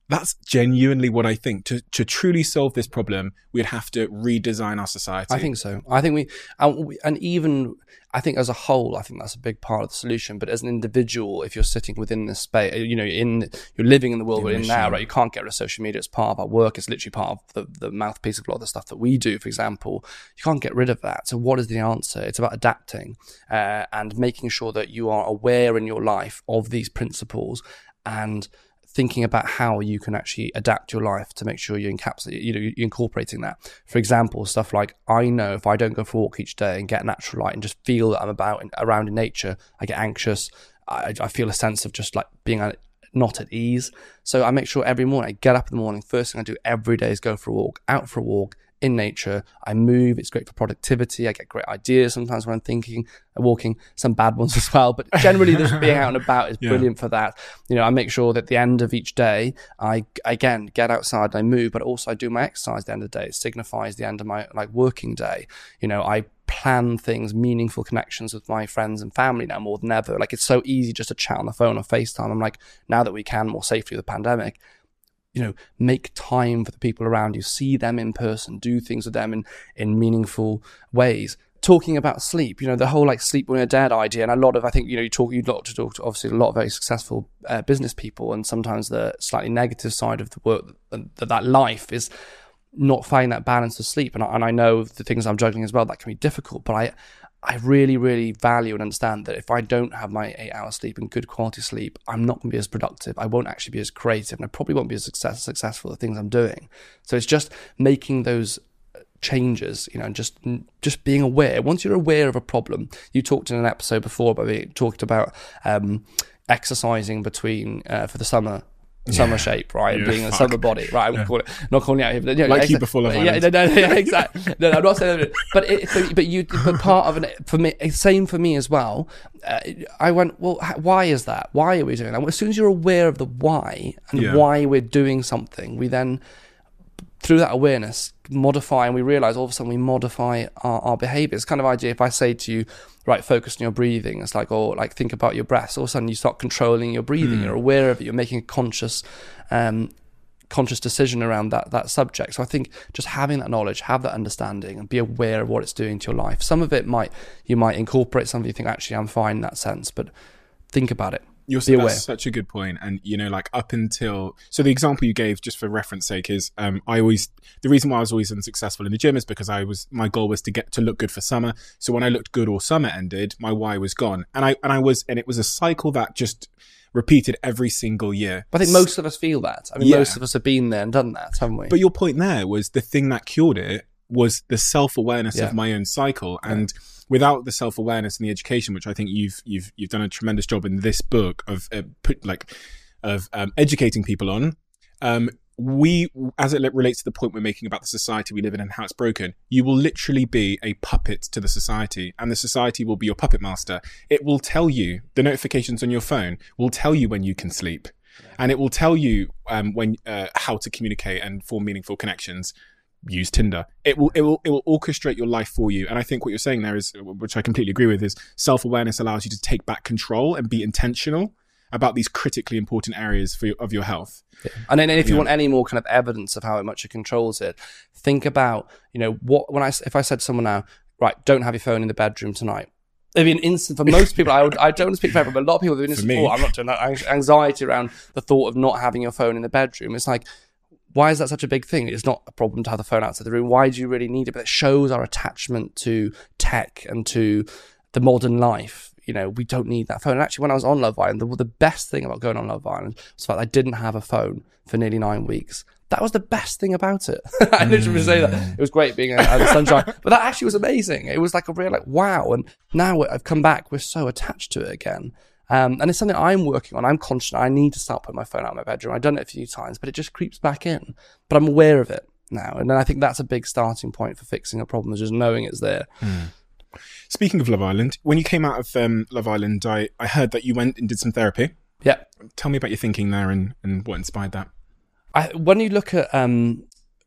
That's genuinely what I think. To to truly solve this problem, we'd have to redesign our society. I think so. I think we, and, we, and even, I think as a whole, I think that's a big part of the solution. But as an individual, if you're sitting within this space, you know, in you're living in the world we're in now, right? You can't get rid of social media. It's part of our work. It's literally part of the, the mouthpiece of a lot of the stuff that we do, for example. You can't get rid of that. So what is the answer? It's about adapting uh, and making sure that you are aware in your life of these principles and thinking about how you can actually adapt your life to make sure you encapsulate, you know, you're incorporating that. For example, stuff like, I know if I don't go for a walk each day and get natural light and just feel that I'm about in, around in nature, I get anxious. I, I feel a sense of just like being not at ease. So I make sure every morning I get up in the morning, first thing I do every day is go for a walk, out for a walk, in nature. I move. It's great for productivity. I get great ideas sometimes when I'm thinking, walking, some bad ones as well. But generally, just being out and about is yeah. brilliant for that. You know, I make sure that at the end of each day, I again get outside and I move, but also I do my exercise at the end of the day. It signifies the end of my like working day. You know, I plan things, meaningful connections with my friends and family now more than ever. Like, it's so easy just to chat on the phone or FaceTime. I'm like, now that we can more safely with the pandemic, you know, make time for the people around you, see them in person, do things with them in, in meaningful ways. Talking about sleep, you know, the whole like sleep when you're dead idea. And a lot of, I think, you know, you talk, you lot to talk to obviously a lot of very successful uh, business people, and sometimes the slightly negative side of the work, that, that life is not finding that balance of sleep. And I, and I know the things I'm juggling as well, that can be difficult, but I, I really, really value and understand that if I don't have my eight hours sleep and good quality sleep, I'm not going to be as productive. I won't actually be as creative, and I probably won't be as success, successful at the things I'm doing. So it's just making those changes, you know, and just just being aware. Once you're aware of a problem, you talked in an episode before about we talked about um, exercising between uh, for the summer. Summer yeah. shape, right? Yeah, being fuck. a summer body, right? I'm yeah. call it, not calling it out here, but, you know, like exa- you before Love Island. Yeah, no, no, yeah, exactly. No, no, I'm not saying that. But it, but, but you, but part of it for me, same for me as well. Uh, I went, well, why is that? Why are we doing that? Well, as soon as you're aware of the why and yeah. why we're doing something, we then, through that awareness, modify, and we realize all of a sudden we modify our, our behavior. It's kind of idea. If I say to you, right, focus on your breathing, it's like, or like think about your breaths. All of a sudden you start controlling your breathing. Mm. You're aware of it. You're making a conscious, um, conscious decision around that that subject. So I think just having that knowledge, have that understanding, and be aware of what it's doing to your life. Some of it might you might incorporate. Some of you think, actually, I'm fine in that sense, but think about it. You're, Be aware. That's such a good point. And, you know, like up until, so the example you gave, just for reference sake, is um, I always, the reason why I was always unsuccessful in the gym is because I was, my goal was to get to look good for summer. So when I looked good or summer ended, my why was gone. And I, and I was, and it was a cycle that just repeated every single year. But I think most of us feel that. I mean, yeah. most of us have been there and done that, haven't we? But your point there was the thing that cured it was the self-awareness yeah. of my own cycle. And yeah. without the self-awareness and the education, which I think you've you've you've done a tremendous job in this book of uh, put, like of um, educating people on, um, we, as it relates to the point we're making about the society we live in and how it's broken, you will literally be a puppet to the society, and the society will be your puppet master. It will tell you, the notifications on your phone will tell you when you can sleep, and it will tell you um, when uh, how to communicate and form meaningful connections. Use Tinder. It will, it will, it will orchestrate your life for you. And I think what you're saying there is, which I completely agree with, is self-awareness allows you to take back control and be intentional about these critically important areas for your, of your health. Yeah. And then if you yeah. want any more kind of evidence of how much it controls it, think about, you know, what, when I, if I said to someone now, right, don't have your phone in the bedroom tonight. I mean, instant for most people, I would, I don't want to speak for everyone, but a lot of people have been instant, oh, I'm not doing that. Anxiety around the thought of not having your phone in the bedroom. It's like, why is that such a big thing? It's not a problem to have the phone outside the room. Why do you really need it? But it shows our attachment to tech and to the modern life. You know, we don't need that phone. And actually, when I was on Love Island, the, the best thing about going on Love Island was the fact I didn't have a phone for nearly nine weeks. That was the best thing about it. I literally say that. It was great being out in the sunshine. But that actually was amazing. It was like a real, like, wow. And now I've come back, we're so attached to it again. Um, and it's something I'm working on. I'm conscious. I need to start putting my phone out of my bedroom. I've done it a few times, but it just creeps back in. But I'm aware of it now. And then I think that's a big starting point for fixing a problem, is just knowing it's there. Mm. Speaking of Love Island, when you came out of um, Love Island, I, I heard that you went and did some therapy. Yeah. Tell me about your thinking there and, and what inspired that. I, when you look at um,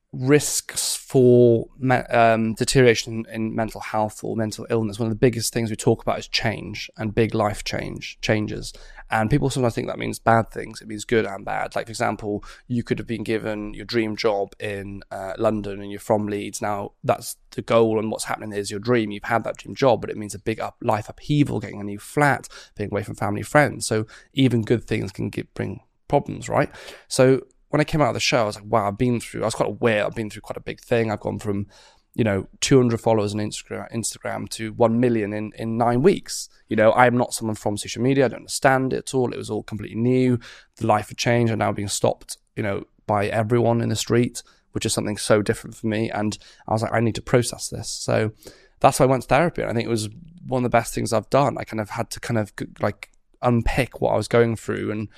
risks for me- um, deterioration in, in mental health or mental illness, one of the biggest things we talk about is change and big life change changes. And people sometimes think that means bad things. It means good and bad. Like, for example, you could have been given your dream job in uh, London and you're from Leeds. Now, that's the goal, and what's happening is your dream. You've had that dream job, but it means a big up life upheaval, getting a new flat, being away from family, friends. So even good things can get, bring problems, right? So when I came out of the show, I was like, wow, I've been through, I was quite aware, I've been through quite a big thing. I've gone from, you know, two hundred followers on Instagram, Instagram to one million in, in nine weeks. You know, I'm not someone from social media. I don't understand it at all. It was all completely new. The life had changed. I'm now being stopped, you know, by everyone in the street, which is something so different for me. And I was like, I need to process this. So that's why I went to therapy. And I think it was one of the best things I've done. I kind of had to kind of like unpick what I was going through. And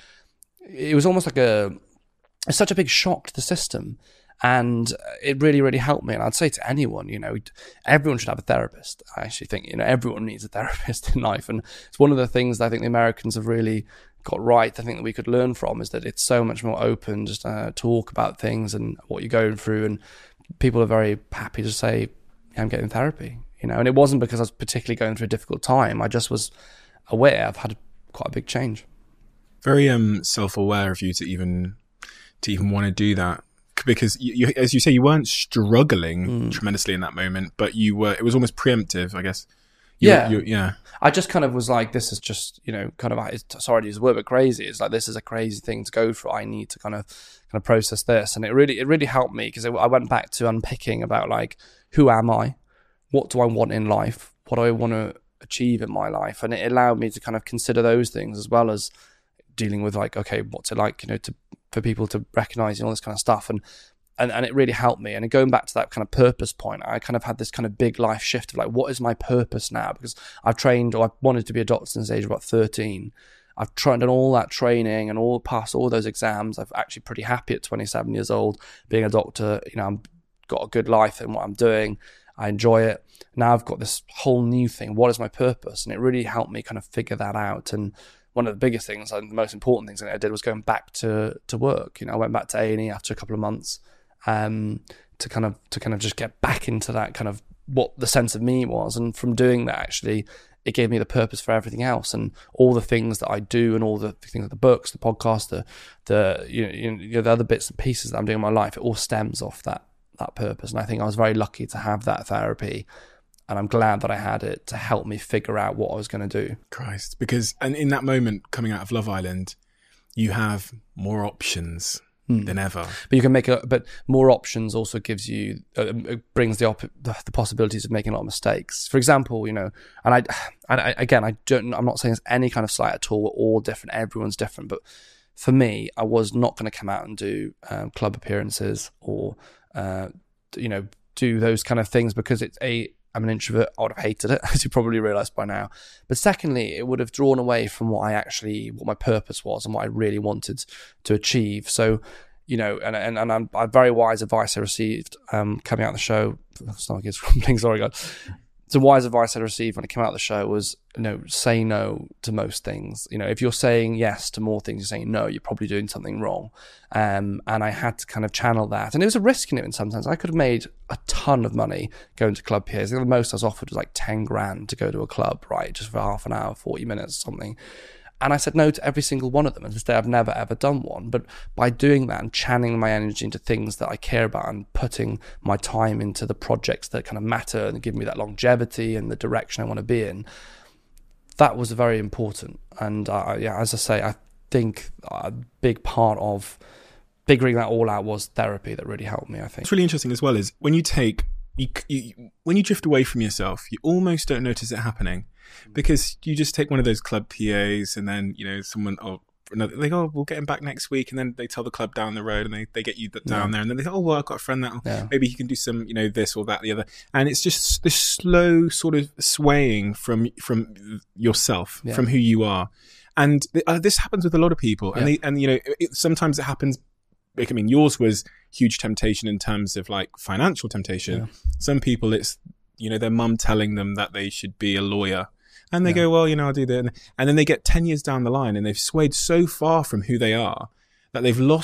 it was almost like a, it's such a big shock to the system, and it really, really helped me. And I'd say to anyone, you know, everyone should have a therapist. I actually think, you know, everyone needs a therapist in life. And it's one of the things that I think the Americans have really got right. I think that we could learn from is that it's so much more open, just uh, talk about things and what you're going through. And people are very happy to say, yeah, I'm getting therapy, you know. And it wasn't because I was particularly going through a difficult time. I just was aware I've had quite a big change. Very um, self-aware of you to even to even want to do that, because you, you, as you say, you weren't struggling mm. tremendously in that moment, but you were. It was almost preemptive, I guess. You, yeah, you, yeah. I just kind of was like, this is just, you know, kind of. It's, sorry to use the word, but crazy. It's like, this is a crazy thing to go through. I need to kind of kind of process this, and it really it really helped me, because I went back to unpicking about like, who am I, what do I want in life, what do I want to achieve in my life, and it allowed me to kind of consider those things as well as dealing with like, okay, what's it like, you know, to for people to recognize and all this kind of stuff. And, and and it really helped me. And going back to that kind of purpose point, I kind of had this kind of big life shift of like, what is my purpose now? Because I've trained, or I wanted to be a doctor since the age of about thirteen. I've tried done all that training and all passed all those exams. I'm actually pretty happy at twenty-seven years old being a doctor. You know, I've got a good life in what I'm doing. I enjoy it. Now I've got this whole new thing. What is my purpose? And it really helped me kind of figure that out. And one of the biggest things and the most important things that I did was going back to, to work. You know, I went back to A and E after a couple of months um, to kind of to kind of just get back into that kind of what the sense of me was. And from doing that, actually, it gave me the purpose for everything else, and all the things that I do, and all the things like the books, the podcast, the the you know, you know the other bits and pieces that I'm doing in my life. It all stems off that that purpose. And I think I was very lucky to have that therapy. And I'm glad that I had it to help me figure out what I was going to do. Christ, because and in that moment coming out of Love Island, you have more options mm. than ever. But you can make a, but more options also gives you, uh, it brings the, op, the the possibilities of making a lot of mistakes. For example, you know, and I, and I again, I don't, I'm not saying it's any kind of slight at all. We're all different. Everyone's different. But for me, I was not going to come out and do um, club appearances or, uh, you know, do those kind of things because it's a. I'm an introvert. I would have hated it, as you probably realised by now. But secondly, it would have drawn away from what I actually, what my purpose was and what I really wanted to achieve. So, you know, and and, and I'm, I'm very wise advice I received um, coming out of the show. Stomach is rumbling, sorry guys. So wise advice I received when I came out of the show was, you know, say no to most things. You know, if you're saying yes to more things, you're saying no, you're probably doing something wrong. Um, and I had to kind of channel that. And it was a risk in it in some sense. I could have made a ton of money going to club P As. The most I was offered was like ten grand to go to a club, right? Just for half an hour, forty minutes or something. And I said no to every single one of them. And to this day, I've never, ever done one. But by doing that and channeling my energy into things that I care about and putting my time into the projects that kind of matter and give me that longevity and the direction I want to be in, that was very important. And uh, yeah, as I say, I think a big part of figuring that all out was therapy that really helped me, I think. What's really interesting as well is when you take, you, you, when you drift away from yourself, you almost don't notice it happening. Because you just take one of those club P As and then, you know, someone, oh, another, they go, oh, we'll get him back next week. And then they tell the club down the road and they, they get you down yeah. there. And then they go, oh, well, I've got a friend that yeah. maybe he can do some, you know, this or that, the other. And it's just this slow sort of swaying from from yourself, yeah. from who you are. And th- uh, this happens with a lot of people. And, yeah. they, and you know, it, sometimes it happens. I mean, yours was huge temptation in terms of like financial temptation. Yeah. Some people, it's, you know, their mum telling them that they should be a lawyer. And they yeah. go, well, you know, I'll do that. And then they get ten years down the line and they've swayed so far from who they are that they've lost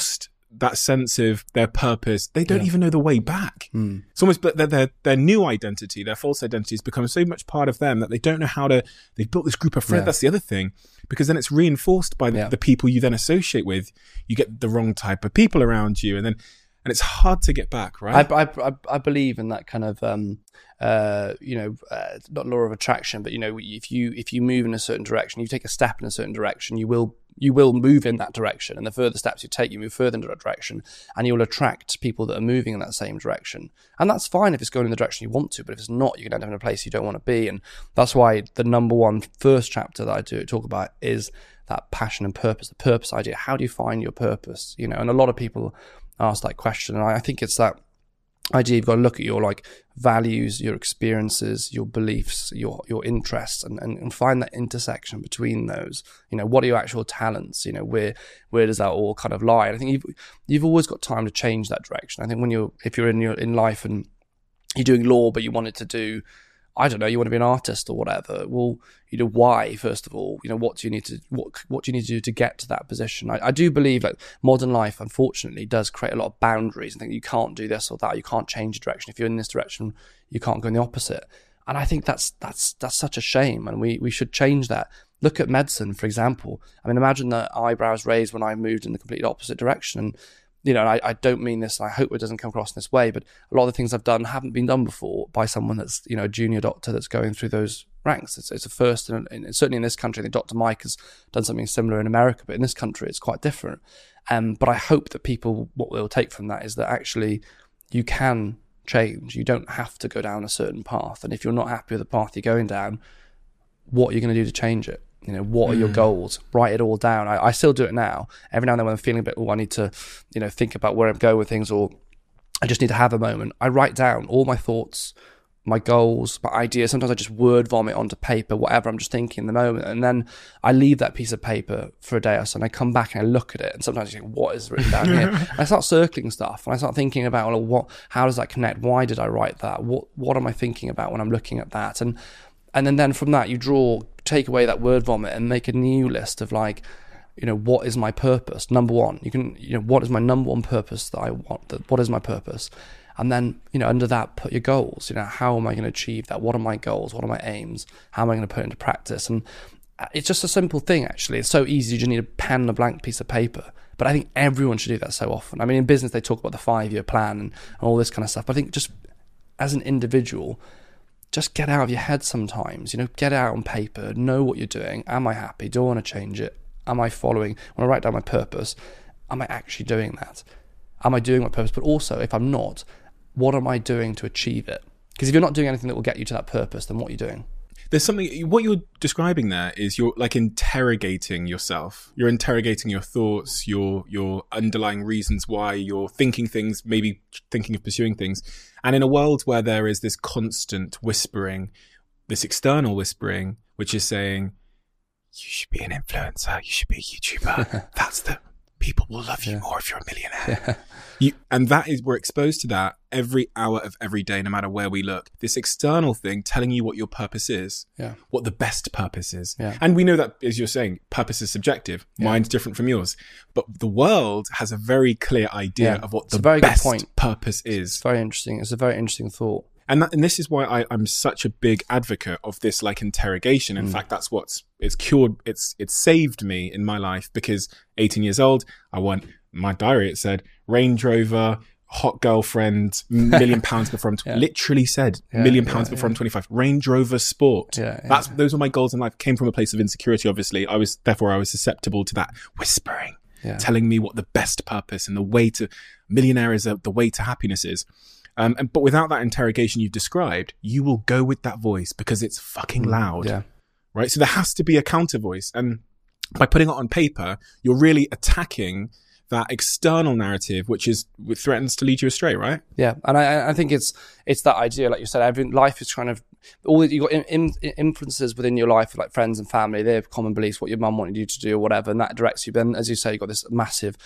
that sense of their purpose, they don't Yeah. even know the way back. Mm. It's almost but their, their their new identity, their false identity has become so much part of them that they don't know how to, they've built this group of friends. Yeah. That's the other thing, because then it's reinforced by the, Yeah. the people you then associate with. You get the wrong type of people around you, and then and it's hard to get back, right? I, I, I, I believe in that kind of, um, uh, you know, uh, not law of attraction, but, you know, if you if you move in a certain direction, you take a step in a certain direction, you will you will move in that direction. And the further steps you take, you move further in that direction, and you'll attract people that are moving in that same direction. And that's fine if it's going in the direction you want to, but if it's not, you're going to end up in a place you don't want to be. And that's why the number one first chapter that I do talk about is that passion and purpose, the purpose idea. How do you find your purpose? You know, and a lot of people ask that question, and I think it's that idea you've got to look at your like values, your experiences, your beliefs, your your interests, and, and, and find that intersection between those. You know, what are your actual talents? You know, where where does that all kind of lie? And I think you've you've always got time to change that direction. I think when you're if you're in your in life and you're doing law, but you wanted to do, I don't know, you want to be an artist or whatever. Well, you know, why, first of all? You know, what do you need to what what do you need to do to get to that position? I, I do believe like modern life, unfortunately, does create a lot of boundaries and think you can't do this or that, you can't change your direction. If you're in this direction, you can't go in the opposite. And I think that's that's that's such a shame, and we we should change that. Look at medicine, for example. I mean, imagine the eyebrows raised when I moved in the completely opposite direction. And you know, and I, I don't mean this, and I hope it doesn't come across in this way, but a lot of the things I've done haven't been done before by someone that's, you know, a junior doctor that's going through those ranks. It's, it's a first, and certainly in this country, I think Doctor Mike has done something similar in America, but in this country, it's quite different. Um, but I hope that people, what they'll take from that is that actually you can change. You don't have to go down a certain path. And if you're not happy with the path you're going down, what are you going to do to change it? You know, what are your goals? Write it all down. I, I still do it now. Every now and then when I'm feeling a bit, oh, I need to, you know, think about where I'm going with things, or I just need to have a moment. I write down all my thoughts, my goals, my ideas. Sometimes I just word vomit onto paper, whatever I'm just thinking in the moment. And then I leave that piece of paper for a day or so, and I come back and I look at it. And sometimes you think, what is written down here? And I start circling stuff, and I start thinking about, well, what, how does that connect? Why did I write that? What, what am I thinking about when I'm looking at that? And, and then, then from that, you draw, take away that word vomit and make a new list of like, you know, what is my purpose? Number one, you can, you know, what is my number one purpose that I want? That what is my purpose? And then, you know, under that, put your goals. You know, how am I going to achieve that? What are my goals? What are my aims? How am I going to put it into practice? And it's just a simple thing, actually. It's so easy. You just need a pen and a blank piece of paper. But I think everyone should do that so often. I mean, in business, they talk about the five-year plan and, and all this kind of stuff. But I think just as an individual, just get out of your head sometimes, you know, get out on paper, know what you're doing. Am I happy? Do I want to change it? Am I following? When I write down my purpose, am I actually doing that? Am I doing my purpose? But also, if I'm not, what am I doing to achieve it? Because if you're not doing anything that will get you to that purpose, then what are you doing? There's something, what you're describing there is you're like interrogating yourself. You're interrogating your thoughts, your your underlying reasons why you're thinking things, maybe thinking of pursuing things. And in a world where there is this constant whispering, this external whispering, which is saying, you should be an influencer, you should be a YouTuber. That's the, people will love you yeah. more if you're a millionaire. Yeah. You, and that is, we're exposed to that every hour of every day, no matter where we look. This external thing telling you what your purpose is, yeah. what the best purpose is. Yeah. And we know that, as you're saying, purpose is subjective. Yeah. Mine's different from yours. But the world has a very clear idea yeah. of what it's the a very best good point. purpose is. It's very interesting. It's a very interesting thought. And that, and this is why I, I'm such a big advocate of this like interrogation. In mm. fact, that's what's, it's cured, it's, it's saved me in my life, because eighteen years old, I went, my diary, it said Range Rover, hot girlfriend, million pounds before I'm, tw- yeah. literally said yeah, million pounds yeah, before yeah. I'm twenty-five, Range Rover Sport. Yeah, yeah, that's, yeah. those were my goals in life. Came from a place of insecurity, obviously. I was, therefore I was susceptible to that whispering, yeah. telling me what the best purpose and the way to, millionaire is a, the way to happiness is. Um, and, but without that interrogation you've described, you will go with that voice because it's fucking loud, yeah. right? So there has to be a counter voice. And by putting it on paper, you're really attacking that external narrative, which is, which threatens to lead you astray, right? Yeah. And I, I think it's, it's that idea, like you said, every life is kind of, all that you've got in, in, influences within your life, like friends and family, they have common beliefs, what your mum wanted you to do or whatever, and that directs you. Then, as you say, you've got this massive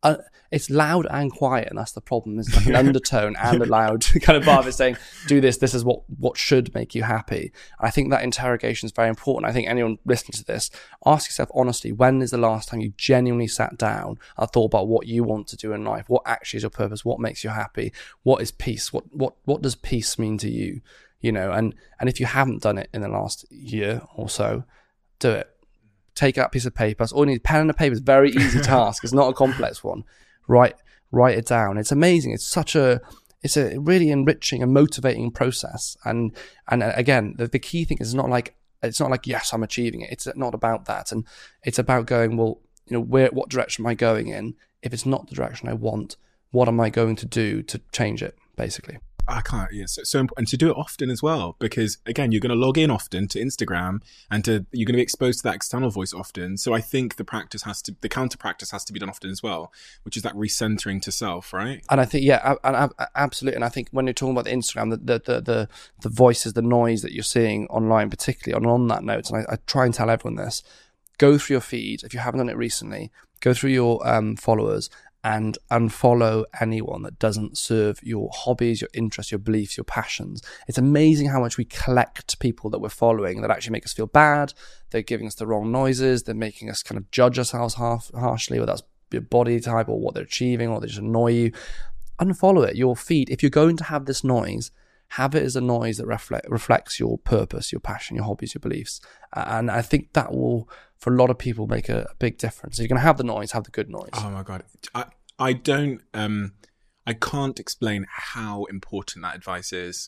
uh, it's loud and quiet, and that's the problem. It's like an undertone and a loud kind of bar of it saying, do this, this is what, what should make you happy. And I think that interrogation is very important. I think anyone listening to this, ask yourself honestly, when is the last time you genuinely sat down and thought about what you want to do in life? What actually is your purpose? What makes you happy? What is peace? What what what does peace mean to you? You know, and, and if you haven't done it in the last year or so, do it. Take out a piece of paper. That's all you need. Pen and a paper is a very easy task. It's not a complex one. Write write it down. It's amazing. It's such a it's a really enriching and motivating process. And and again, the, the key thing is not like it's not like yes, I'm achieving it. It's not about that. And it's about going, well, you know, where what direction am I going in? If it's not the direction I want, what am I going to do to change it, basically? I can't, yeah, so, so important to do it often as well, because again, you're going to log in often to Instagram and to, you're going to be exposed to that external voice often. So I think the practice has to, the counter practice has to be done often as well, which is that recentering to self, right? And I think, yeah, I, I, I, absolutely. And I think when you're talking about the Instagram, the, the, the, the, the voices, the noise that you're seeing online, particularly on, on that note, and I, I try and tell everyone this, go through your feed. If you haven't done it recently, go through your um, followers and unfollow anyone that doesn't serve your hobbies, your interests, your beliefs, your passions. It's amazing how much we collect people that we're following that actually make us feel bad. They're giving us the wrong noises. They're making us kind of judge ourselves half harshly, whether that's your body type or what they're achieving, or they just annoy you. Unfollow it. Your feed, if you're going to have this noise, have it as a noise that reflect, reflects your purpose, your passion, your hobbies, your beliefs. And I think that will, for a lot of people, make a, a big difference. If you're going to have the noise, have the good noise. Oh my God. I, I don't, um, I can't explain how important that advice is.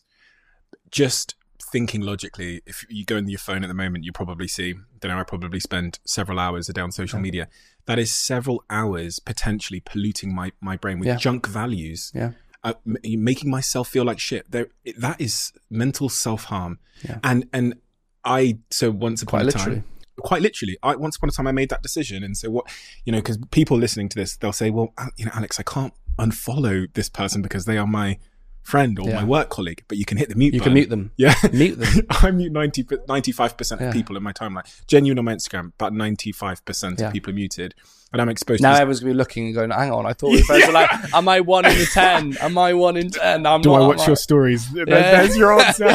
Just thinking logically, if you go into your phone at the moment, you probably see, I don't know, I probably spend several hours a day on social media. That is several hours potentially polluting my, my brain with yeah. junk values. Yeah. Uh, making myself feel like shit. There, that is mental self-harm. Yeah. And and I, so once upon quite a literally. time, quite literally, I once upon a time I made that decision. And so what, you know, because people listening to this, they'll say, well, you know, Alex, I can't unfollow this person because they are my friend or yeah. my work colleague, but you can hit the mute you button. You can mute them. Yeah. Mute them. I mute ninety, ninety-five percent yeah. of people in my timeline. Genuine on my Instagram, about ninety-five percent yeah. of people are muted. And I'm exposed now to... Now everyone's going to be looking and going, hang on, I thought we were like, am I one in ten? Am I one in ten? I'm Do not, I watch I... your stories? Yeah. There's your answer.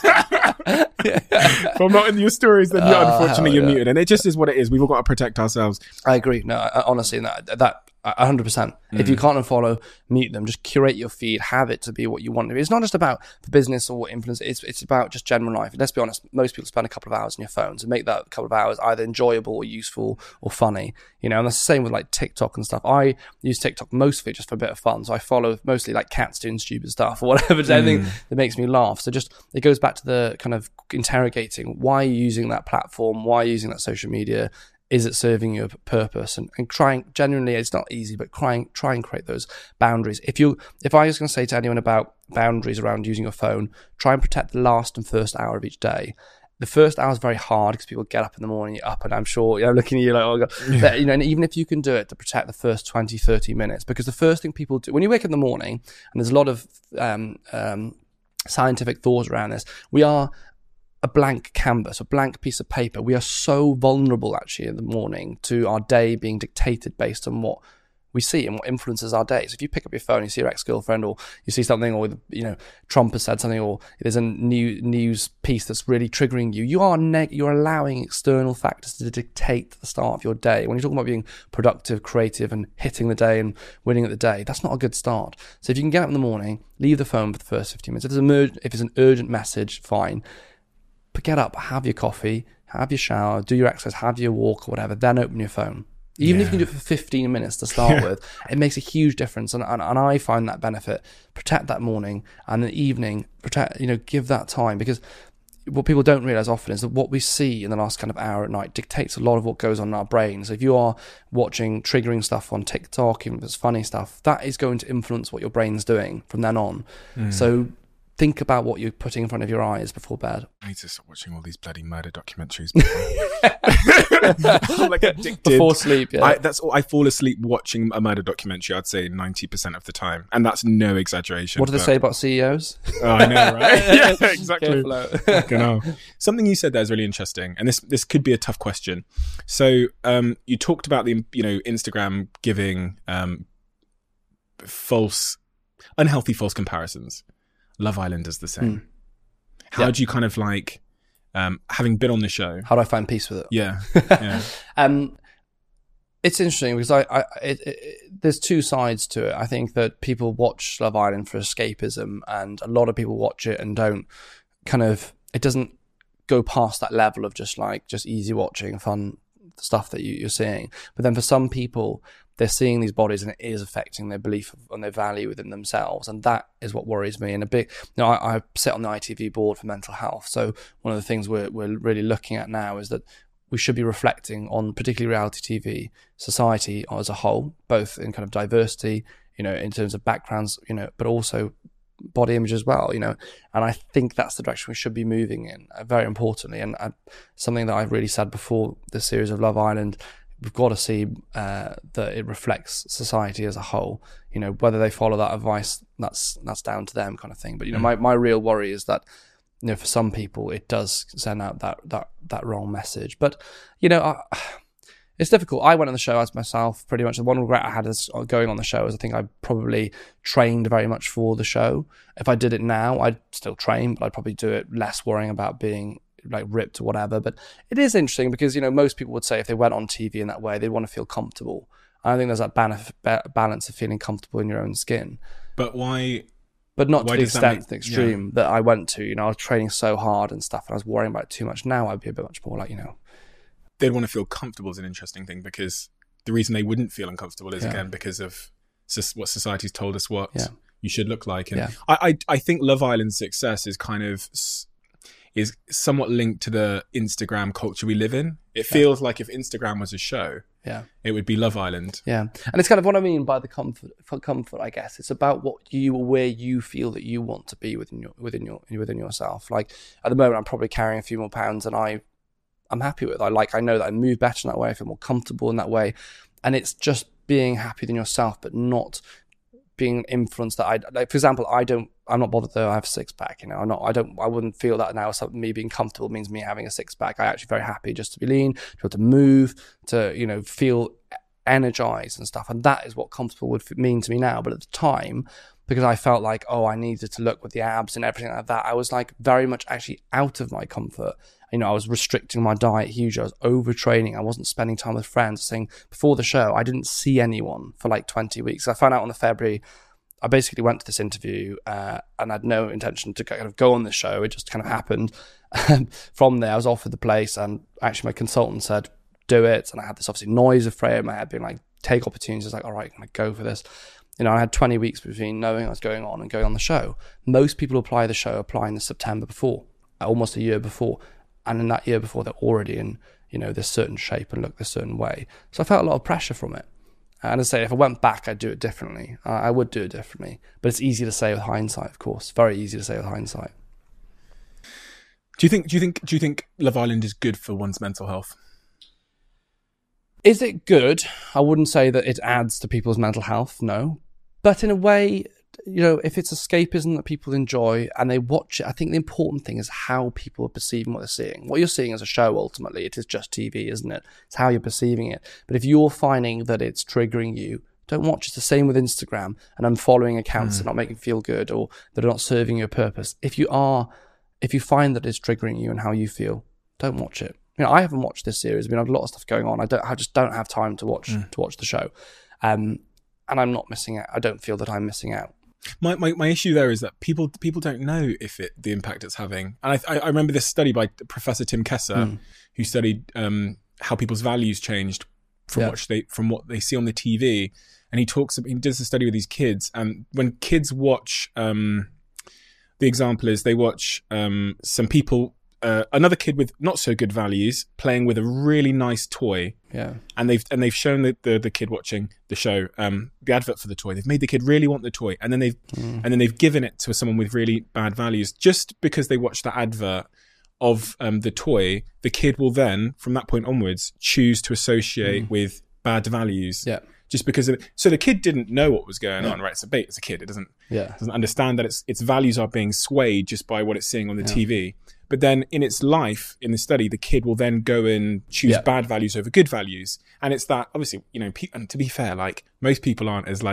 If I'm not in your stories, then you're, uh, unfortunately you're yeah. muted. And it just is what it is. We've all got to protect ourselves. I agree. No, I, honestly, that, that one hundred percent. Mm. If you can't unfollow, mute them. Just curate your feed. Have it to be what you want to be. It's not just about the business or influence. It's it's about just general life. Let's be honest. Most people spend a couple of hours on your phones and make that couple of hours either enjoyable or useful or funny. You know, and that's the same with like TikTok and stuff. I use TikTok mostly just for a bit of fun. So I follow mostly like cats doing stupid stuff or whatever. Mm. Anything that makes me laugh. So just it goes back to the kind of interrogating why you're using that platform, why you're using that social media. Is it serving your purpose? And, and trying, genuinely, it's not easy, but trying, try and create those boundaries. If you, if I was going to say to anyone about boundaries around using your phone, try and protect the last and first hour of each day. The first hour is very hard because people get up in the morning, you're up, and I'm sure, you know, looking at you like, oh God. Yeah. But, you know, and even if you can do it to protect the first twenty, thirty minutes, because the first thing people do, when you wake up in the morning, and there's a lot of um, um, scientific thought around this, we are a blank canvas, a blank piece of paper. We are so vulnerable actually in the morning to our day being dictated based on what we see and what influences our day. So if you pick up your phone, you see your ex-girlfriend, or you see something, or you know Trump has said something, or there's a new news piece that's really triggering you, you are neg- you're allowing external factors to dictate the start of your day. When you're talking about being productive, creative, and hitting the day and winning at the day, that's not a good start. So if you can get up in the morning, leave the phone for the first fifteen minutes. If it's, emer- if it's an urgent message, fine. But get up, have your coffee, have your shower, do your exercise, have your walk or whatever, then open your phone. Even yeah. if you can do it for fifteen minutes to start yeah. with, it makes a huge difference. And, and and I find that benefit. Protect that morning, and the evening, protect, you know, give that time. Because what people don't realize often is that what we see in the last kind of hour at night dictates a lot of what goes on in our brains. If you are watching triggering stuff on TikTok, even if it's funny stuff, that is going to influence what your brain's doing from then on. Mm. So think about what you're putting in front of your eyes before bed. I need to stop watching all these bloody murder documentaries. I'm like addicted. Before sleep, yeah. I, that's all. I fall asleep watching a murder documentary, I'd say ninety percent of the time. And that's no exaggeration. What do they but... say about C E Os? Oh, I know, right? Yeah, exactly. Know. Something you said there is really interesting. And this this could be a tough question. So um, you talked about the, you know, Instagram giving um, false, unhealthy false comparisons. Love Island does the same. Mm. How yep. do you kind of like, um, having been on the show? How do I find peace with it? Yeah. yeah. um, it's interesting because I, I it, it, there's two sides to it. I think that people watch Love Island for escapism, and a lot of people watch it and don't kind of, it doesn't go past that level of just like, just easy watching, fun stuff that you, you're seeing. But then for some people, they're seeing these bodies and it is affecting their belief and their value within themselves. And that is what worries me. And a big, you know, I, I sit on the I T V board for mental health. So one of the things we're, we're really looking at now is that we should be reflecting on particularly reality T V, society as a whole, both in kind of diversity, you know, in terms of backgrounds, you know, but also body image as well, you know. And I think that's the direction we should be moving in, uh, very importantly. And uh, something that I've really said before the series of Love Island, we've got to see uh, that it reflects society as a whole. You know, whether they follow that advice, that's that's down to them, kind of thing. But you know, my, my real worry is that, you know, for some people, it does send out that that that wrong message. But you know, I, it's difficult. I went on the show as myself, pretty much. The one regret I had as going on the show is I think I probably trained very much for the show. If I did it now, I'd still train, but I'd probably do it less worrying about being like ripped or whatever. But it is interesting because, you know, most people would say if they went on T V in that way, they'd want to feel comfortable. I think there's that balance of feeling comfortable in your own skin. But why? But not why to the extent, make, the extreme yeah. that I went to. You know, I was training so hard and stuff, and I was worrying about it too much. Now I'd be a bit much more like, you know. They'd want to feel comfortable is an interesting thing, because the reason they wouldn't feel uncomfortable is, yeah. again, because of what society's told us what yeah. you should look like. And yeah. I, I, I think Love Island's success is kind of... is somewhat linked to the Instagram culture we live in. It feels yeah. like if Instagram was a show, yeah, it would be Love Island. Yeah, and it's kind of what I mean by the comfort. For comfort, I guess it's about what you, where you feel that you want to be within your, within your, within yourself. Like at the moment, I'm probably carrying a few more pounds, and I, I'm happy with. I like, I know that I move better in that way. I feel more comfortable in that way, and it's just being happy within yourself, but not being influenced that I, like, for example, I don't, I'm not bothered though I have a six pack, you know, I'm not, I don't, I wouldn't feel that now something, me being comfortable means me having a six pack. I actually very happy just to be lean, to be able to move, to, you know, feel energized and stuff. And that is what comfortable would mean to me now. But at the time, because I felt like, oh, I needed to look with the abs and everything like that, I was like very much actually out of my comfort. You know, I was restricting my diet hugely. I was overtraining. I wasn't spending time with friends. Saying before the show, I didn't see anyone for like twenty weeks. I found out on the February, I basically went to this interview uh, and I had no intention to kind of go on the show. It just kind of happened. From there, I was offered the place, and actually my consultant said, do it. And I had this obviously noise of Freya in my head being like, take opportunities. I was like, all right, I'm going to go for this. You know, I had twenty weeks between knowing I was going on and going on the show. Most people who apply the show apply in the September before, almost a year before. And in that year before, they're already in, you know, this certain shape and look this certain way. So I felt a lot of pressure from it. And as I say, if I went back, I'd do it differently. Uh, I would do it differently. But it's easy to say with hindsight, of course. Very easy to say with hindsight. Do you think? Do you think? Do you think Love Island is good for one's mental health? Is it good? I wouldn't say that it adds to people's mental health. No, but in a way, you know, if it's escapism that people enjoy and they watch it, I think the important thing is how people are perceiving what they're seeing. What you're seeing as a show, ultimately, it is just T V, isn't it? It's how you're perceiving it. But if you're finding that it's triggering you, don't watch. It's the same with Instagram and unfollowing accounts mm. that are not making you feel good or that are not serving your purpose. If you are, if you find that it's triggering you and how you feel, don't watch it. You know, I haven't watched this series. I mean, I have a lot of stuff going on. I don't, I just don't have time to watch mm. to watch the show, um, and I'm not missing out. I don't feel that I'm missing out. My, my my issue there is that people people don't know if it the impact it's having. And I I remember this study by Professor Tim Kessler, mm. who studied um, how people's values changed from yeah. what they from what they see on the T V. And he talks he does a study with these kids, and when kids watch, um, the example is they watch um, some people. Uh, another kid with not so good values playing with a really nice toy, yeah, and they've and they've shown the, the, the kid watching the show um, the advert for the toy. They've made the kid really want the toy, and then they've mm. and then they've given it to someone with really bad values just because they watched that advert of um, the toy. The kid will then, from that point onwards, choose to associate mm. with bad values. Yeah. Just because of it. So the kid didn't know what was going yeah. on, right? It's a bait. It's a kid. It doesn't yeah. doesn't understand that its its values are being swayed just by what it's seeing on the yeah. T V. But then in its life, in the study, the kid will then go and choose yeah. bad values over good values. And it's that, obviously, you know, pe- and to be fair, like most people aren't as like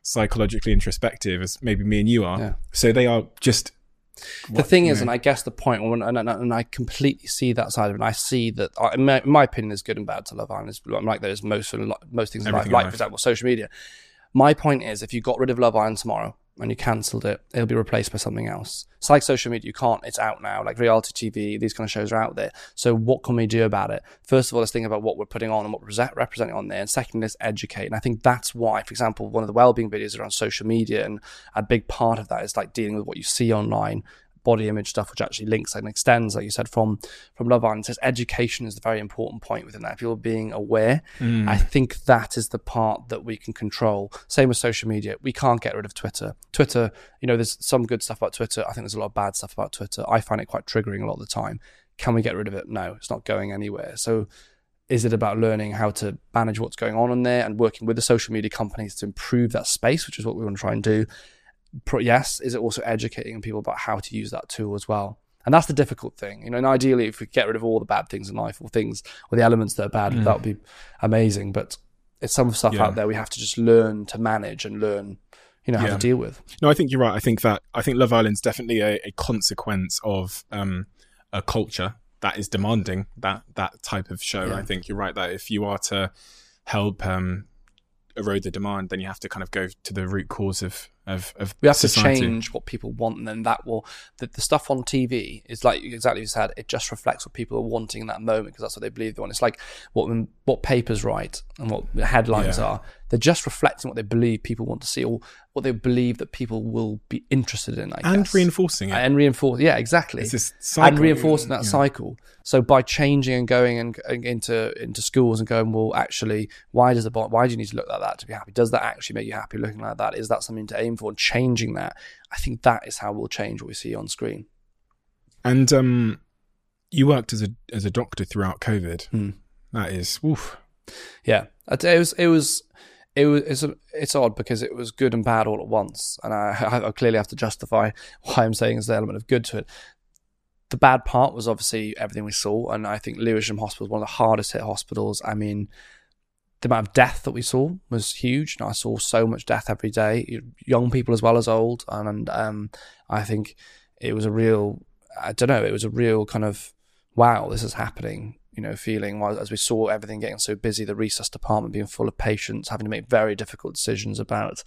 psychologically introspective as maybe me and you are. Yeah. So they are just... The what, thing is, know. and I guess the point, and, and, and I completely see that side of it, and I see that, in my, in my opinion, there's good and bad to Love Island. It's like there's most, most things in life, Everything like, in life. for example, social media. My point is, if you got rid of Love Island tomorrow and you cancelled it, it'll be replaced by something else. It's like social media. You can't, it's out now. Like reality T V, these kind of shows are out there. So what can we do about it? First of all, let's think about what we're putting on and what we're representing on there. And second, let's educate. And I think that's why, for example, one of the wellbeing videos are on social media, and a big part of that is like dealing with what you see online, body image stuff, which actually links and extends, like you said, from from Love Island. It says education is the very important point within that. People being aware, mm. I think that is the part that we can control. Same with social media. We can't get rid of Twitter. Twitter, you know, there's some good stuff about Twitter. I think there's a lot of bad stuff about Twitter. I find it quite triggering a lot of the time. Can we get rid of it? No, it's not going anywhere. So is it about learning how to manage what's going on in there and working with the social media companies to improve that space, which is what we want to try and do? Yes. Is it also educating people about how to use that tool as well? And that's the difficult thing, you know. And ideally, if we get rid of all the bad things in life, or things, or the elements that are bad, mm. that would be amazing. But it's some stuff yeah. out there we have to just learn to manage and learn, you know, how yeah. to deal with. No, I think you're right. I think that I think Love Island's definitely a, a consequence of um, a culture that is demanding that that type of show. Yeah. I think you're right that if you are to help um, erode the demand, then you have to kind of go to the root cause of of, of we have society. to change what people want, and then that will the, the stuff on T V is like exactly as you said, it just reflects what people are wanting in that moment, because that's what they believe they want. It's like what what papers write and what the headlines yeah. are. They're just reflecting what they believe people want to see, or what they believe that people will be interested in, I and guess. reinforcing it and reinforcing yeah exactly it's this cycle. And reinforcing that yeah. cycle. So by changing and going and, and into into schools and going, well, actually, why does the why do you need to look like that to be happy? Does that actually make you happy looking like that? Is that something to aim for? And changing that, I think that is how we'll change what we see on screen. And um, you worked as a as a doctor throughout COVID. Mm. That is, oof. Yeah, it was it was it was it's, it's odd because it was good and bad all at once, and I, I clearly have to justify why I'm saying there's the element of good to it. The bad part was obviously everything we saw, and I think Lewisham Hospital was one of the hardest hit hospitals. I mean, the amount of death that we saw was huge, and I saw so much death every day, young people as well as old, and um, I think it was a real, I don't know, it was a real kind of, wow, this is happening, you know, feeling as we saw everything getting so busy, the resus department being full of patients, having to make very difficult decisions about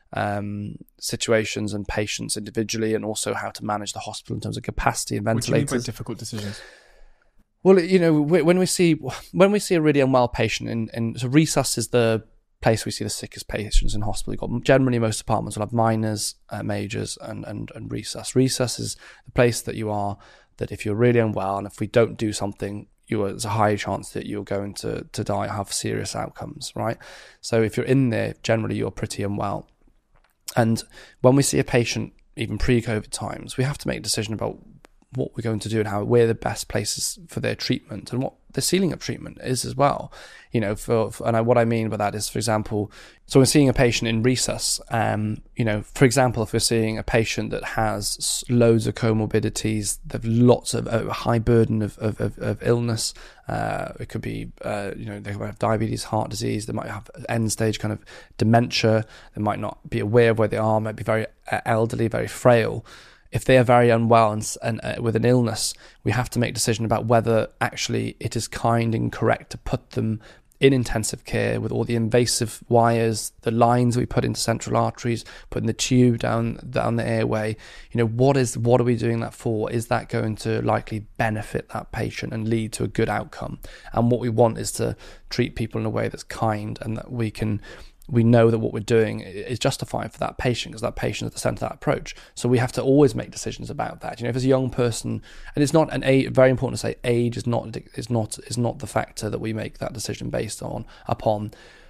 um, situations and patients individually, and also how to manage the hospital in terms of capacity and ventilators. What do you mean by difficult decisions? Well, you know, when we see when we see a really unwell patient, in, in so resus is the place we see the sickest patients in hospital. You've got generally most departments will have minors, uh, majors, and, and and resus. Resus is the place that you are that if you're really unwell, and if we don't do something, you are, there's a high chance that you're going to to die, have serious outcomes, right? So if you're in there, generally you're pretty unwell. And when we see a patient, even pre-COVID times, we have to make a decision about what we're going to do and how where the best places for their treatment and what the ceiling of treatment is as well. You know, for, for and I, what I mean by that is, for example, so we're seeing a patient in resus. Um, you know, for example, if we're seeing a patient that has loads of comorbidities, they've lots of a high burden of of, of, of illness. Uh, it could be, uh, you know, they might have diabetes, heart disease. They might have end stage kind of dementia. They might not be aware of where they are. Might be very elderly, very frail. If they are very unwell and, and uh, with an illness, we have to make a decision about whether actually it is kind and correct to put them in intensive care with all the invasive wires, the lines we put into central arteries, putting the tube down down the airway. You know, what is what are we doing that for? Is that going to likely benefit that patient and lead to a good outcome? And what we want is to treat people in a way that's kind, and that we can. We know that what we're doing is justified for that patient, because that patient is at the centre of that approach. So we have to always make decisions about that. You know, if it's a young person, and it's not an age, very important to say, age is not is not is not the factor that we make that decision based on upon.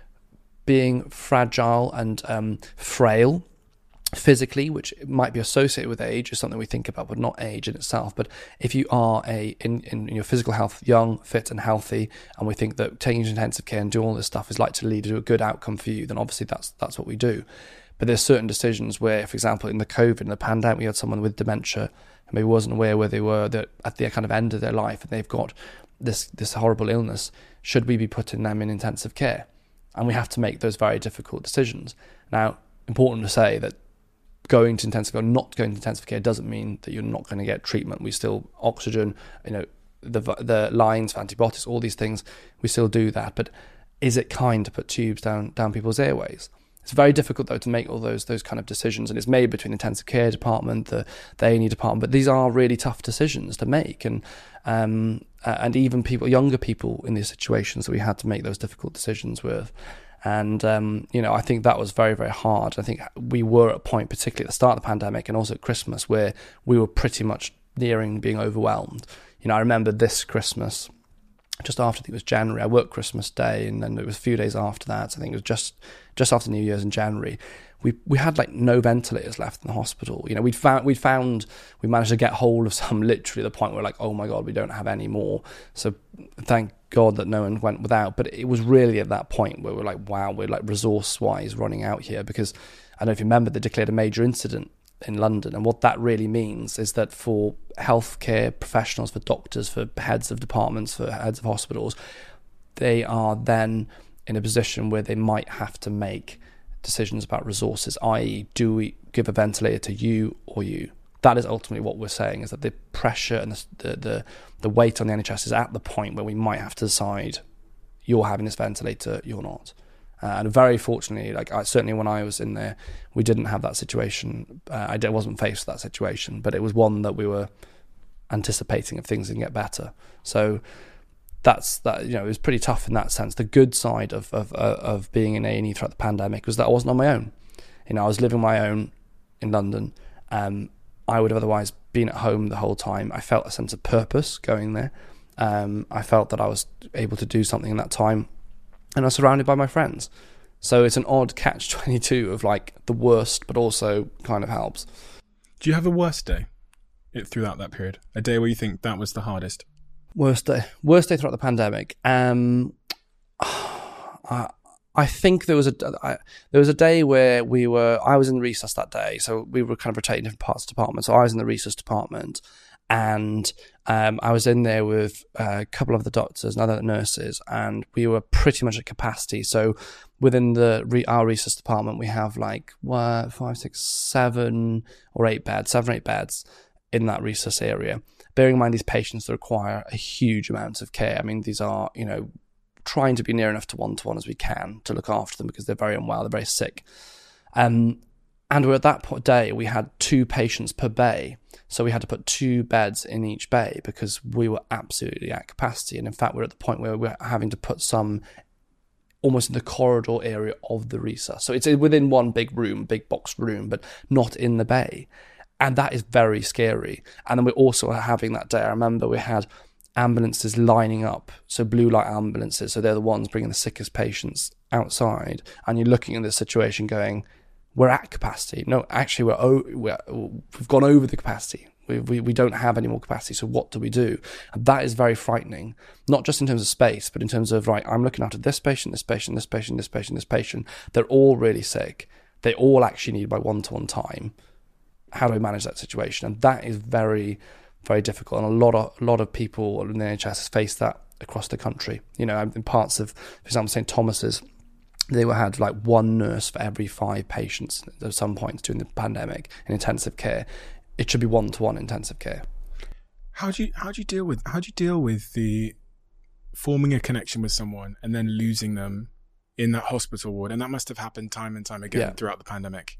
Being fragile and um, frail physically, which might be associated with age, is something we think about, but not age in itself. But if you are a in, in your physical health, young, fit and healthy, and we think that taking intensive care and doing all this stuff is likely to lead to a good outcome for you, then obviously that's that's what we do. But there's certain decisions where, for example, in the COVID, in the pandemic, we had someone with dementia and maybe wasn't aware where they were that at the kind of end of their life, and they've got this this horrible illness. Should we be putting them in intensive care? And we have to make those very difficult decisions. Now, important to say that going to intensive care, or not going to intensive care, doesn't mean that you're not going to get treatment. We still oxygen, you know, the the lines for antibiotics, all these things, we still do that. But is it kind to put tubes down down people's airways? It's very difficult though to make all those those kind of decisions, and it's made between the intensive care department, the the A and E department. But these are really tough decisions to make, and um and even people, younger people in these situations that we had to make those difficult decisions with. And, um, you know, I think that was very, very hard. I think we were at a point, particularly at the start of the pandemic and also at Christmas, where we were pretty much nearing being overwhelmed. You know, I remember this Christmas, just after, I think it was January, I worked Christmas Day, and then it was a few days after that. So I think it was just just after New Year's in January. We we had like no ventilators left in the hospital. You know, we'd found, we'd found, we managed to get hold of some literally at the point where we're like, oh my God, we don't have any more. So thank God that no one went without. But it was really at that point where we're like, wow, we're like resource-wise running out here. Because I don't know if you remember, they declared a major incident in London. And what that really means is that for healthcare professionals, for doctors, for heads of departments, for heads of hospitals, they are then in a position where they might have to make decisions about resources, that is, do we give a ventilator to you or you? That is ultimately what we're saying, is that the pressure and the the the, the weight on the N H S is at the point where we might have to decide, you're having this ventilator, you're not. Uh, and very fortunately, like I, certainly when I was in there, we didn't have that situation. Uh, I wasn't faced with that situation, but it was one that we were anticipating if things didn't get better. So that's that. You know, it was pretty tough in that sense. The good side of of of being in A and E throughout the pandemic was that I wasn't on my own. You know, I was living my own in London. Um, I would have otherwise been at home the whole time. I felt a sense of purpose going there. Um, I felt that I was able to do something in that time, and I was surrounded by my friends. So it's an odd catch twenty-two of like the worst, but also kind of helps. Do you have a worst day throughout that period? A day where you think that was the hardest? Worst day, worst day throughout the pandemic. Um, I, I think there was a I, there was a day where we were. I was in resus that day, so we were kind of rotating different parts of the department. So I was in the resus department, and um, I was in there with a couple of the doctors and other nurses, and we were pretty much at capacity. So within the re, our resus department, we have like what, five, six, seven or eight beds, seven or eight beds in that resus area. Bearing in mind these patients that require a huge amount of care. I mean, these are, you know, trying to be near enough to one-to-one as we can to look after them because they're very unwell, they're very sick. Um, and we're at that day, we had two patients per bay. So we had to put two beds in each bay because we were absolutely at capacity. And in fact, we're at the point where we're having to put some almost in the corridor area of the resus. So it's within one big room, big boxed room, but not in the bay. And that is very scary. And then we're also having that day, I remember we had ambulances lining up, so blue light ambulances, so they're the ones bringing the sickest patients outside. And you're looking at this situation going, we're at capacity. No, actually, we're, o- we're we've gone over the capacity. We, we we don't have any more capacity, so what do we do? And that is very frightening, not just in terms of space, but in terms of, right, I'm looking after this patient, this patient, this patient, this patient, this patient. They're all really sick. They all actually need my one-to-one time. How do I manage that situation? And that is very, very difficult. And a lot of a lot of people in the N H S has faced that across the country. You know, in parts of, for example, Saint Thomas's, they were had like one nurse for every five patients at some points during the pandemic in intensive care. It should be one-to-one intensive care. How do you how do you deal with how do you deal with the forming a connection with someone and then losing them in that hospital ward? And that must have happened time and time again yeah. throughout the pandemic.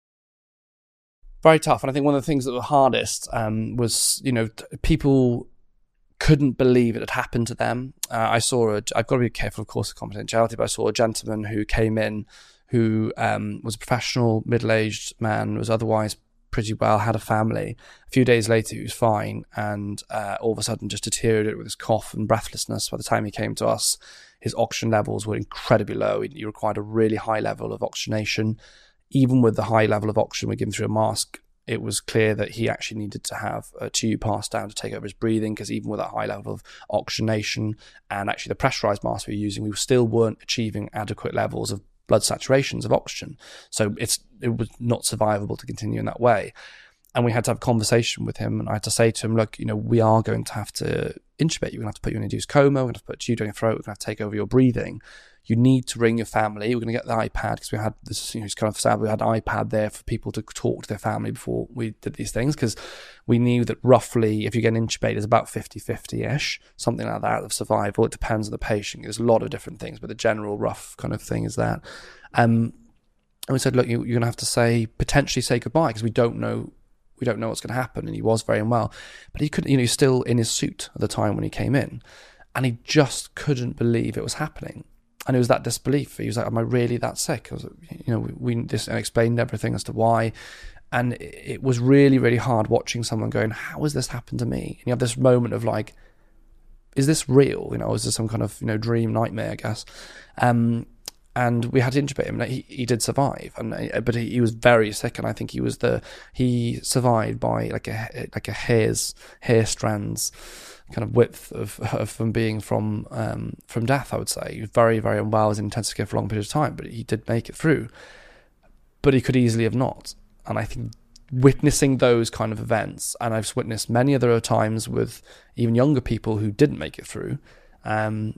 Very tough. And I think one of the things that were hardest um, was, you know, t- people couldn't believe it had happened to them. Uh, I saw, a, I've got to be careful, of course, of confidentiality, but I saw a gentleman who came in who um, was a professional, middle-aged man, was otherwise pretty well, had a family. A few days later, he was fine, and uh, all of a sudden just deteriorated with his cough and breathlessness. By the time he came to us, his oxygen levels were incredibly low. He, he required a really high level of oxygenation. Even with the high level of oxygen we give him through a mask, it was clear that he actually needed to have a tube passed down to take over his breathing, because even with that high level of oxygenation and actually the pressurized mask we were using, we still weren't achieving adequate levels of blood saturations of oxygen. So it's it was not survivable to continue in that way. And we had to have a conversation with him, and I had to say to him, look, you know, we are going to have to intubate you. We're going to have to put you in induced coma. We're going to have to put a tube down your throat. We're going to have to take over your breathing. you need to ring your family. We're going to get the iPad because we had this, you know, it's kind of sad. We had an iPad there for people to talk to their family before we did these things, because we knew that roughly if you get intubated, it's about fifty-fifty-ish, something like that, of survival. It depends on the patient. There's a lot of different things, but the general rough kind of thing is that. Um, and we said, look, you, you're going to have to say, potentially say goodbye, because we don't know we don't know what's going to happen. And he was very unwell, but he couldn't, you know, he's still in his suit at the time when he came in, and he just couldn't believe it was happening. And it was that disbelief. He was like, am I really that sick? I was like, you know, we, we just explained everything as to why. And it was really, really hard watching someone going, how has this happened to me? And you have this moment of like, is this real? You know, is this some kind of, you know, dream nightmare, I guess? Um, and we had to intubate him, and he, he did survive. And but he, he was very sick, and I think he was the he survived by like a like a hair's hair strands kind of width of, of from being from um, from death. I would say he was very, very unwell, was in intensive care for a long period of time, but he did make it through. But he could easily have not. And I think witnessing those kind of events, and I've witnessed many other times with even younger people who didn't make it through, um,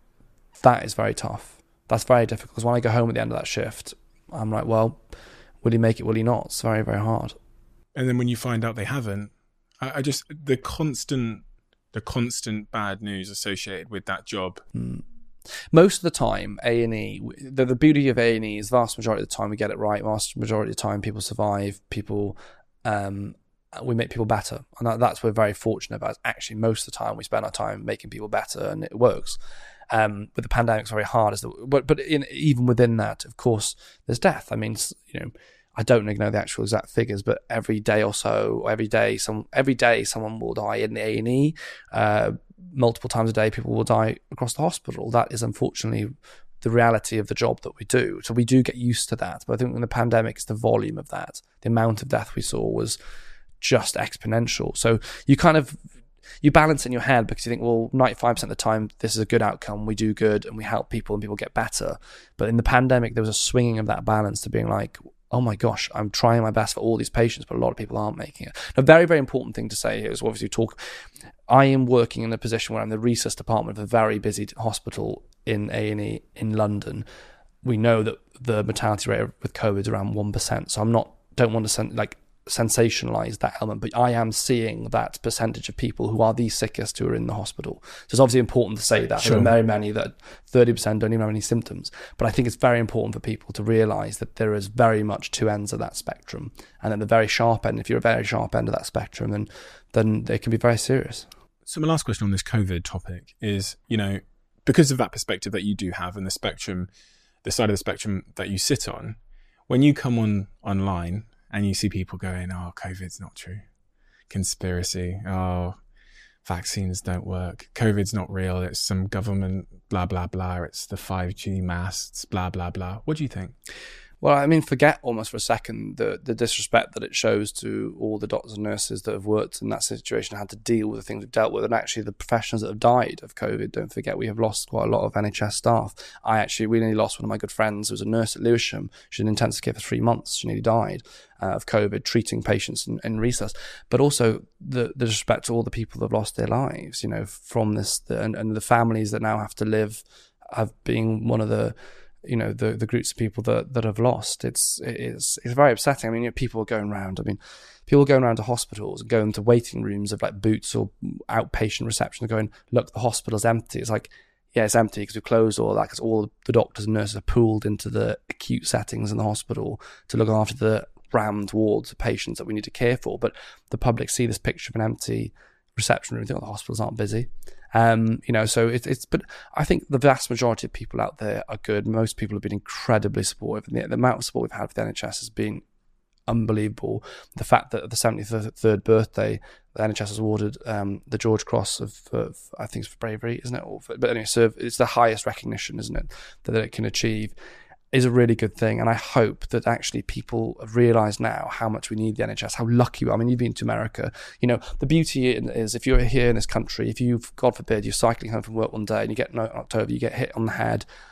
that is very tough. That's very difficult, because when I go home at the end of that shift, I'm like, well, will he make it, will he not? It's very, very hard. And then when you find out they haven't, I, I just, the constant, the constant bad news associated with that job. Mm. Most of the time, A and E, the, the beauty of A and E is vast majority of the time we get it right. Vast majority of the time people survive, people, um, we make people better. And that, that's what we're very fortunate about. Actually, most of the time we spend our time making people better, and it works. Um, but the pandemic's very hard. As the, but but in, even within that, of course, there's death. I mean, you know, I don't know the actual exact figures, but every day or so, every day, some every day someone will die in the A and E. Uh, multiple times a day, people will die across the hospital. That is unfortunately the reality of the job that we do. So we do get used to that. But I think in the pandemic, it's the volume of that. The amount of death we saw was just exponential. So you kind of you balance in your head, because you think, well, ninety-five percent of the time, this is a good outcome. We do good and we help people and people get better. But in the pandemic, there was a swinging of that balance to being like, oh my gosh, I'm trying my best for all these patients, but a lot of people aren't making it. A very, very important thing to say here is obviously talk. I am working in a position where I'm the resus department of a very busy hospital in A and E in London. We know that the mortality rate with COVID is around one percent. So I'm not, don't want to send, like, sensationalize that element, but I am seeing that percentage of people who are the sickest who are in the hospital. So it's obviously important to say that. Sure. There are very many that thirty percent don't even have any symptoms, but I think it's very important for people to realize that there is very much two ends of that spectrum, and at the very sharp end, if you're a very sharp end of that spectrum, then then they can be very serious. So my last question on this COVID topic is, you know, because of that perspective that you do have and the spectrum, the side of the spectrum that you sit on, when you come on online and you see people going, oh, COVID's not true. Conspiracy. Oh, vaccines don't work. COVID's not real. It's some government, blah, blah, blah. It's the five G masts, blah, blah, blah. What do you think? Well, I mean, forget almost for a second the, the disrespect that it shows to all the doctors and nurses that have worked in that situation, had to deal with the things we've dealt with, and actually the professionals that have died of COVID. Don't forget, we have lost quite a lot of N H S staff. I actually, we nearly lost one of my good friends who was a nurse at Lewisham. She was in intensive care for three months. She nearly died uh, of COVID, treating patients in, in resus. But also the, the disrespect to all the people that have lost their lives, you know, from this, the, and, and the families that now have to live, have been one of the, you know, the, the groups of people that, that have lost. It's, it's, it's very upsetting. I mean, you know, people are going around, I mean, people are going around to hospitals and going to waiting rooms of like Boots or outpatient reception and going, look, the hospital's empty. It's like, yeah, it's empty because we closed all that, because all the doctors and nurses are pooled into the acute settings in the hospital to look after the rammed wards of patients that we need to care for. But the public see this picture of an empty reception room, they think, oh, the hospitals aren't busy. Um, you know, so it's, it's, but I think the vast majority of people out there are good. Most people have been incredibly supportive, and the, the amount of support we've had with the N H S has been unbelievable. The fact that at the seventy-third birthday, the N H S has awarded um, the George Cross of, of, I think it's for bravery, isn't it? Or for, but anyway, so it's the highest recognition, isn't it, that it can achieve, is a really good thing. And I hope that actually people have realised now how much we need the N H S, how lucky we are. I mean, you've been to America. You know, the beauty is if you're here in this country, if you've, God forbid, you're cycling home from work one day and you get in October, you get hit on the head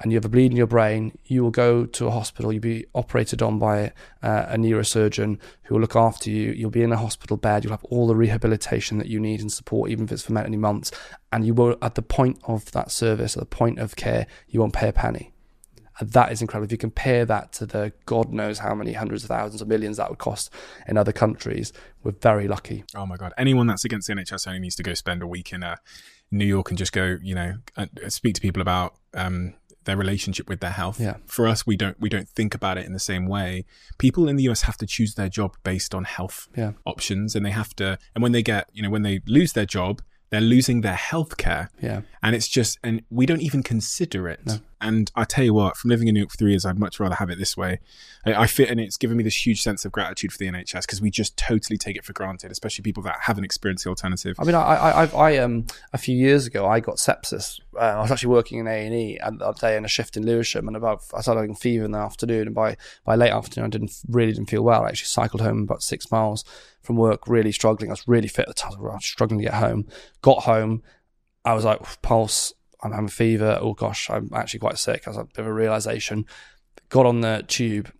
and you have a bleed in your brain, you will go to a hospital, you'll be operated on by uh, a neurosurgeon who will look after you. You'll be in a hospital bed, you'll have all the rehabilitation that you need and support, even if it's for many months. And you will, at the point of that service, at the point of care, you won't pay a penny. And that is incredible. If you compare that to the God knows how many hundreds of thousands or millions that would cost in other countries, we're very lucky. Oh my God. Anyone that's against the N H S only needs to go spend a week in uh, New York and just go, you know, uh, speak to people about um, their relationship with their health. Yeah. For us, we don't we don't think about it in the same way. People in the U S have to choose their job based on health yeah. options, and they have to, and when they get, you know, when they lose their job, they're losing their healthcare. Yeah. And it's just, and we don't even consider it. No. And I tell you what, from living in New York for three years, I'd much rather have it this way. I, I fit, and it's given me this huge sense of gratitude for the N H S, because we just totally take it for granted, especially people that haven't experienced the alternative. I mean, I, I, I, I um, a few years ago, I got sepsis. Uh, I was actually working in A and E and that day in a shift in Lewisham, and about I started having fever in the afternoon, and by by late afternoon, I didn't really didn't feel well. I actually cycled home about six miles from work, really struggling. I was really fit at the time. I was struggling to get home. Got home, I was like, pulse. I'm having a fever. Oh gosh, I'm actually quite sick. I was like, a bit of a realization. Got on the tube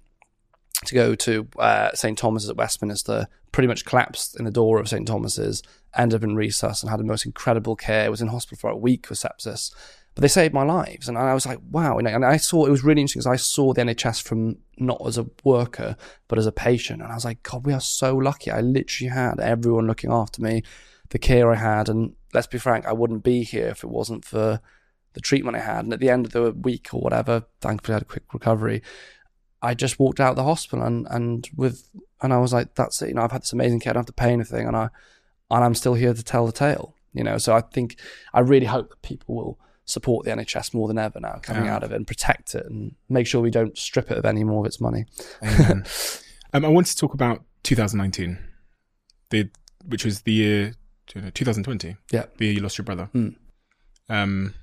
to go to uh, Saint Thomas's at Westminster. Pretty much collapsed in the door of Saint Thomas's. Ended up in resus and had the most incredible care. Was in hospital for a week with sepsis, but they saved my lives. And I was like, wow. And I saw, it was really interesting because I saw the N H S from not as a worker but as a patient. And I was like, God, we are so lucky. I literally had everyone looking after me, the care I had, and let's be frank, I wouldn't be here if it wasn't for the treatment I had. And at the end of the week or whatever, thankfully I had a quick recovery. I just walked out of the hospital and, and with, and I was like, that's it. You know, I've had this amazing care. I don't have to pay anything, and I, and I'm still here to tell the tale. You know, so I think, I really hope that people will support the N H S more than ever now, coming yeah. out of it, and protect it and make sure we don't strip it of any more of its money. um, I wanted to talk about two thousand nineteen, the which was the year twenty twenty. Yeah, the year you lost your brother. Mm. Um,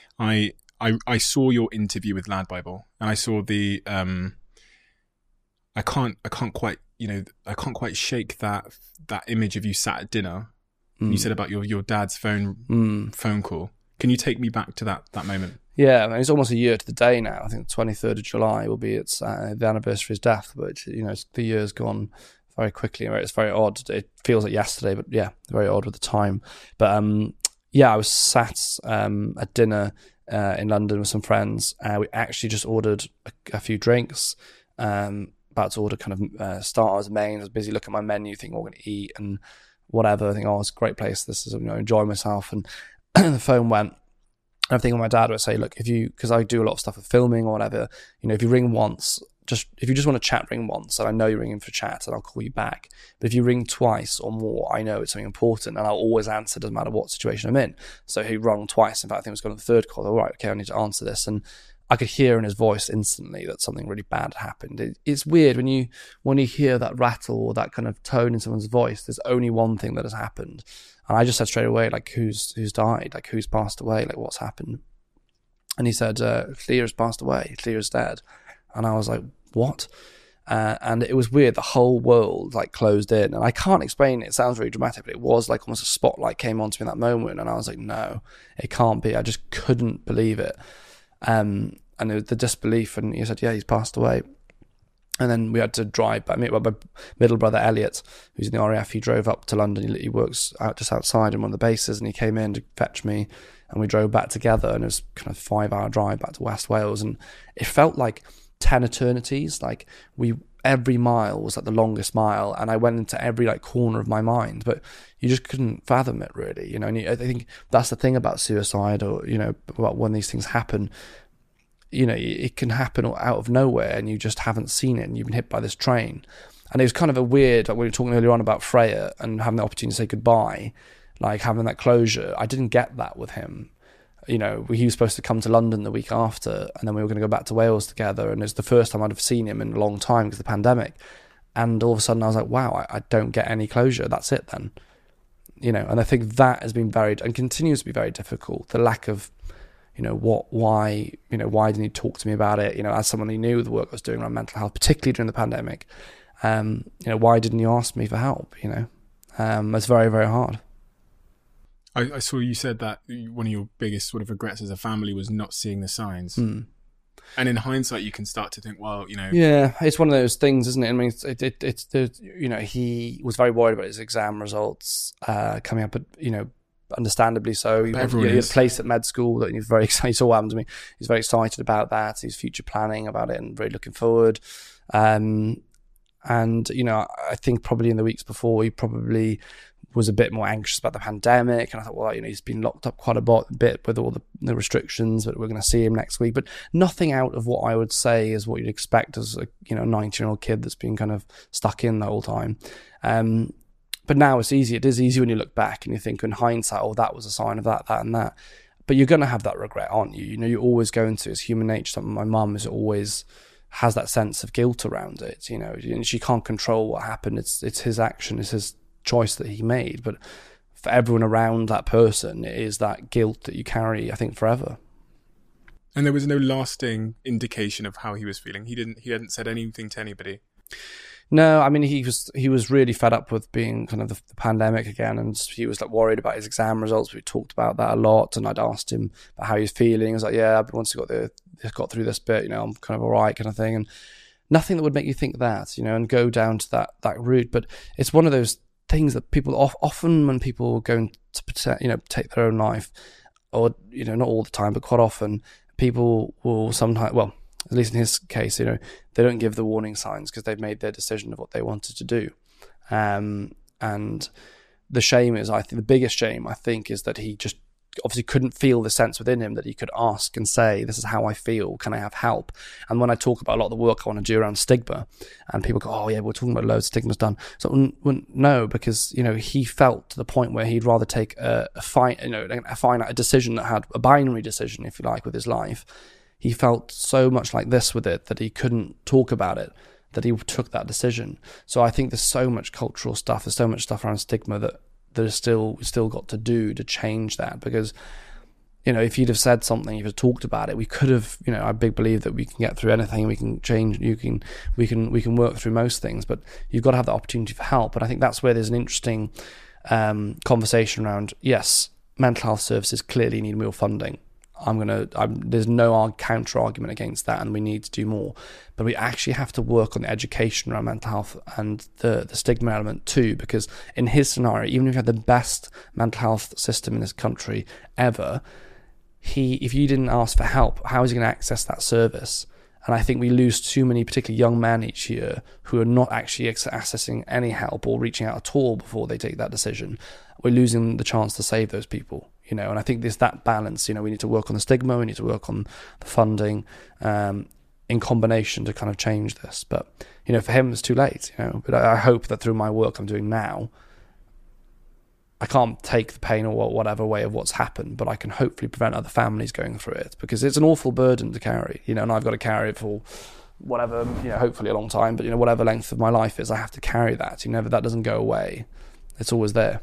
I I I saw your interview with Lad Bible, and I saw the um. I can't I can't quite you know I can't quite shake that that image of you sat at dinner. Mm. You said about your, your dad's phone mm. phone call. Can you take me back to that that moment? Yeah, I mean, it's almost a year to the day now. I think the twenty-third of July will be its uh, the anniversary of his death, but you know, the year's gone very quickly. It's very odd. It feels like yesterday, but yeah, very odd with the time. But um, yeah, I was sat um, at dinner uh, in London with some friends. Uh, we actually just ordered a, a few drinks. Um, about to order kind of uh, starters, mains. I was busy looking at my menu, thinking what we're going to eat and whatever. I think, oh, it's a great place. This is, you know, enjoy myself. And the phone went. And I'm thinking my dad would say, look, if you, because I do a lot of stuff with filming or whatever, you know, if you ring once, just, if you just want to chat, ring once, and I know you're ringing for chat, and I'll call you back. But if you ring twice or more, I know it's something important, and I'll always answer, doesn't matter what situation I'm in. So he rung twice. In fact, I think it was going to the third call. All right, okay, I need to answer this. And I could hear in his voice instantly that something really bad happened. It, it's weird when you when you hear that rattle or that kind of tone in someone's voice. There's only one thing that has happened, and I just said straight away, like, who's who's died, like who's passed away, like what's happened. And he said, uh, Clear's passed away, Clear's dead. And I was like, what? Uh, and it was weird. The whole world like closed in, and I can't explain it. It sounds really dramatic, but it was like almost a spotlight came onto me in that moment, and I was like, no, it can't be. I just couldn't believe it. Um, and the disbelief, and he said, yeah, he's passed away. And then we had to drive back. My middle brother, Elliot, who's in the R A F, he drove up to London. He, he works out just outside in one of the bases, and he came in to fetch me, and we drove back together, and it was kind of a five-hour drive back to West Wales, and it felt like ten eternities. Like we, every mile was like the longest mile, and I went into every like corner of my mind, but you just couldn't fathom it, really, you know. And I think that's the thing about suicide, or you know, about when these things happen. You know, it can happen out of nowhere, and you just haven't seen it, and you've been hit by this train. And it was kind of a weird, like we were talking earlier on about Freya and having the opportunity to say goodbye, like having that closure. I didn't get that with him. You know, he was supposed to come to London the week after, and then we were going to go back to Wales together, and it's the first time I'd have seen him in a long time because of the pandemic. And all of a sudden I was like, wow, I, I don't get any closure. That's it then. You know, and I think that has been very, and continues to be very difficult. The lack of, you know, what, why, you know, why didn't he talk to me about it? You know, as someone who knew the work I was doing around mental health, particularly during the pandemic, um, you know, why didn't you ask me for help? You know, um, it's very, very hard. I, I saw you said that one of your biggest sort of regrets as a family was not seeing the signs. Mm. And in hindsight, you can start to think, well, you know. Yeah, it's one of those things, isn't it? I mean, it's, it, it, it's the, you know, he was very worried about his exam results uh, coming up, but, you know, understandably so. He, everyone he had is. a place at med school that he's very excited. He saw what happened to me. He's very excited about that. He's future planning about it and very looking forward. Um, and, you know, I think probably in the weeks before, he probably was a bit more anxious about the pandemic, and I thought, well, you know, he's been locked up quite a bit with all the, the restrictions, but we're going to see him next week. But nothing out of what I would say is what you'd expect as a, you know, nineteen-year-old kid that's been kind of stuck in the whole time. Um, but now it's easy. It is easy when you look back and you think in hindsight, oh, that was a sign of that, that, and that. But you're going to have that regret, aren't you? You know, you're always going to. It's human nature. Something my mum is always has that sense of guilt around it. You know, and she can't control what happened. It's it's his action. It's his choice that he made, but for everyone around that person, it is that guilt that you carry, I think, forever. And there was no lasting indication of how he was feeling. He didn't. He hadn't said anything to anybody. No, I mean, he was he was really fed up with being kind of the, the pandemic again, and he was like worried about his exam results. We talked about that a lot, and I'd asked him about how he was feeling. I was like, yeah, but once he got the got through this bit, you know, I'm kind of all right, kind of thing, and nothing that would make you think that, you know, and go down to that that route. But it's one of those things that people often, when people go to protect, you know, take their own life, or, you know, not all the time, but quite often, people will sometimes, well, at least in his case, you know, they don't give the warning signs because they've made their decision of what they wanted to do. Um, and the shame is, I think, the biggest shame, I think, is that he just obviously couldn't feel the sense within him that he could ask and say, this is how I feel, can I have help? And when I talk about a lot of the work I want to do around stigma, and people go, oh yeah, we're talking about loads of stigma's done. So well, no, because, you know, he felt to the point where he'd rather take a, a fine, you know, a finite a decision that had a binary decision, if you like, with his life. He felt so much like this with it that he couldn't talk about it, that he took that decision. So I think there's so much cultural stuff, there's so much stuff around stigma that there's still still got to do to change that, because, you know, if you'd have said something, if you'd talked about it, we could have, you know, I big believe that we can get through anything, we can change, you can, we can, we can work through most things, but you've got to have the opportunity for help. And I think that's where there's an interesting um, conversation around, yes, mental health services clearly need more funding. I'm going to, I'm, there's no counter argument against that, and we need to do more. But we actually have to work on the education around mental health and the, the stigma element too, because in his scenario, even if you had the best mental health system in this country ever, he, if you didn't ask for help, how is he going to access that service? And I think we lose too many, particularly young men each year, who are not actually accessing any help or reaching out at all before they take that decision. We're losing the chance to save those people. You know, and I think there's that balance. You know, we need to work on the stigma, we need to work on the funding, um, in combination to kind of change this. But, you know, for him, it's too late, you know. But I, I hope that through my work I'm doing now, I can't take the pain or whatever way of what's happened, but I can hopefully prevent other families going through it, because it's an awful burden to carry, you know, and I've got to carry it for whatever, you know, hopefully a long time, but, you know, whatever length of my life is, I have to carry that. You know, that doesn't go away. It's always there.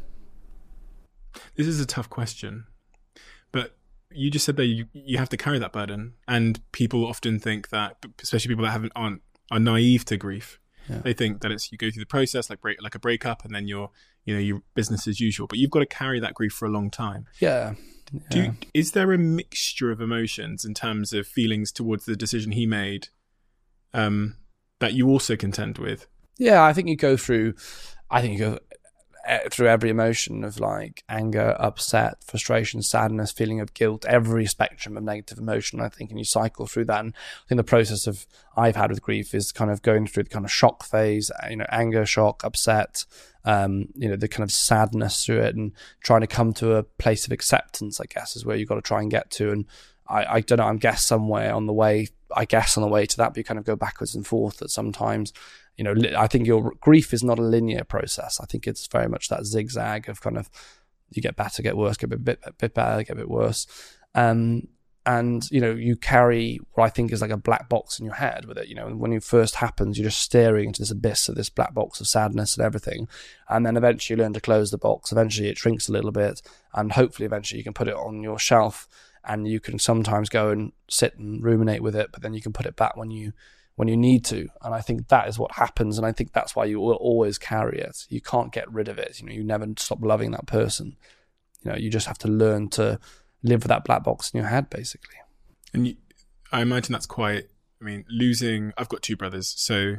This is a tough question, but you just said that you, you have to carry that burden, and people often think that, especially people that haven't aren't are naive to grief. Yeah. They think that it's you go through the process like break like a breakup, and then you're you know your business as usual. But you've got to carry that grief for a long time. Yeah. yeah. Do you, is there a mixture of emotions in terms of feelings towards the decision he made, um, that you also contend with? Yeah, I think you go through. I think you go. through every emotion of like anger, upset, frustration, sadness, feeling of guilt, every spectrum of negative emotion, I think, and you cycle through that. And I think the process of I've had with grief is kind of going through the kind of shock phase, you know, anger, shock, upset, um, you know, the kind of sadness through it, and trying to come to a place of acceptance, I guess, is where you've got to try and get to. And I, I don't know, I'm guess somewhere on the way, I guess on the way to that, but you kind of go backwards and forth that sometimes. You know, I think your grief is not a linear process. I think it's very much that zigzag of kind of you get better, get worse, get a bit, bit, bit better, get a bit worse. Um, and, you know, you carry what I think is like a black box in your head with it. You know, and when it first happens, you're just staring into this abyss of this black box of sadness and everything. And then eventually you learn to close the box. Eventually it shrinks a little bit. And hopefully eventually you can put it on your shelf, and you can sometimes go and sit and ruminate with it, but then you can put it back when you when you need to. And I think that is what happens. And I think that's why you will always carry it. You can't get rid of it. You know, you never stop loving that person. You know, you just have to learn to live with that black box in your head, basically. And you, I imagine that's quite, I mean, losing, I've got two brothers, so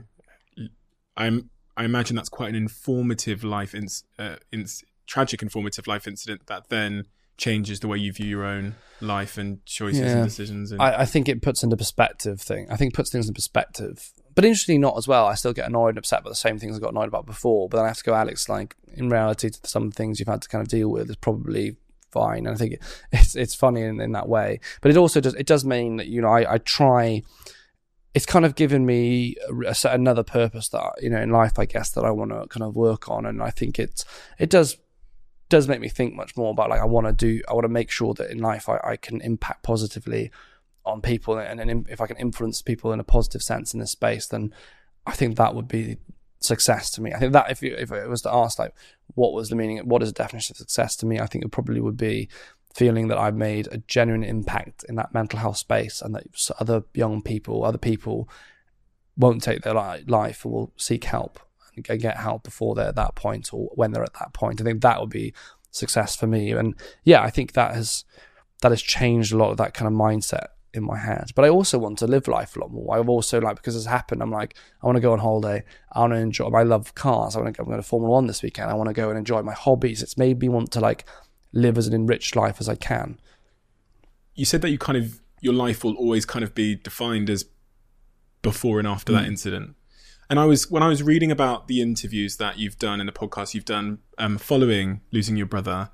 I'm, I imagine that's quite an informative life, in, uh, in, tragic informative life incident that then changes the way you view your own life and choices yeah. and decisions. And... I, I think it puts into perspective thing. I think it puts things in perspective. But interestingly not as well. I still get annoyed and upset about the same things I got annoyed about before. But then I have to go, Alex, like, in reality, some things you've had to kind of deal with is probably fine. And I think it, it's it's funny in, in that way. But it also does, it does mean that, you know, I, I try... It's kind of given me a, a, another purpose that, you know, in life, I guess, that I want to kind of work on. And I think it's, it does... does make me think much more about, like, I want to do, I want to make sure that in life I, I can impact positively on people, and, and if I can influence people in a positive sense in this space, then I think that would be success to me. I think that if you, if it was to ask, like, what was the meaning, what is the definition of success to me, I think it probably would be feeling that I've made a genuine impact in that mental health space, and that other young people, other people won't take their life or will seek help and get help before they're at that point, or when they're at that point. I think that would be success for me. And yeah, I think that has that has changed a lot of that kind of mindset in my head. But I also want to live life a lot more. I've also, like, because it's happened, I'm like, I want to go on holiday. I want to enjoy, I love cars. I want to go, I'm going to Formula One this weekend. I want to go and enjoy my hobbies. It's made me want to, like, live as an enriched life as I can. You said that you kind of, your life will always kind of be defined as before and after mm. that incident. And I was, when I was reading about the interviews that you've done and the podcasts you've done um, following losing your brother,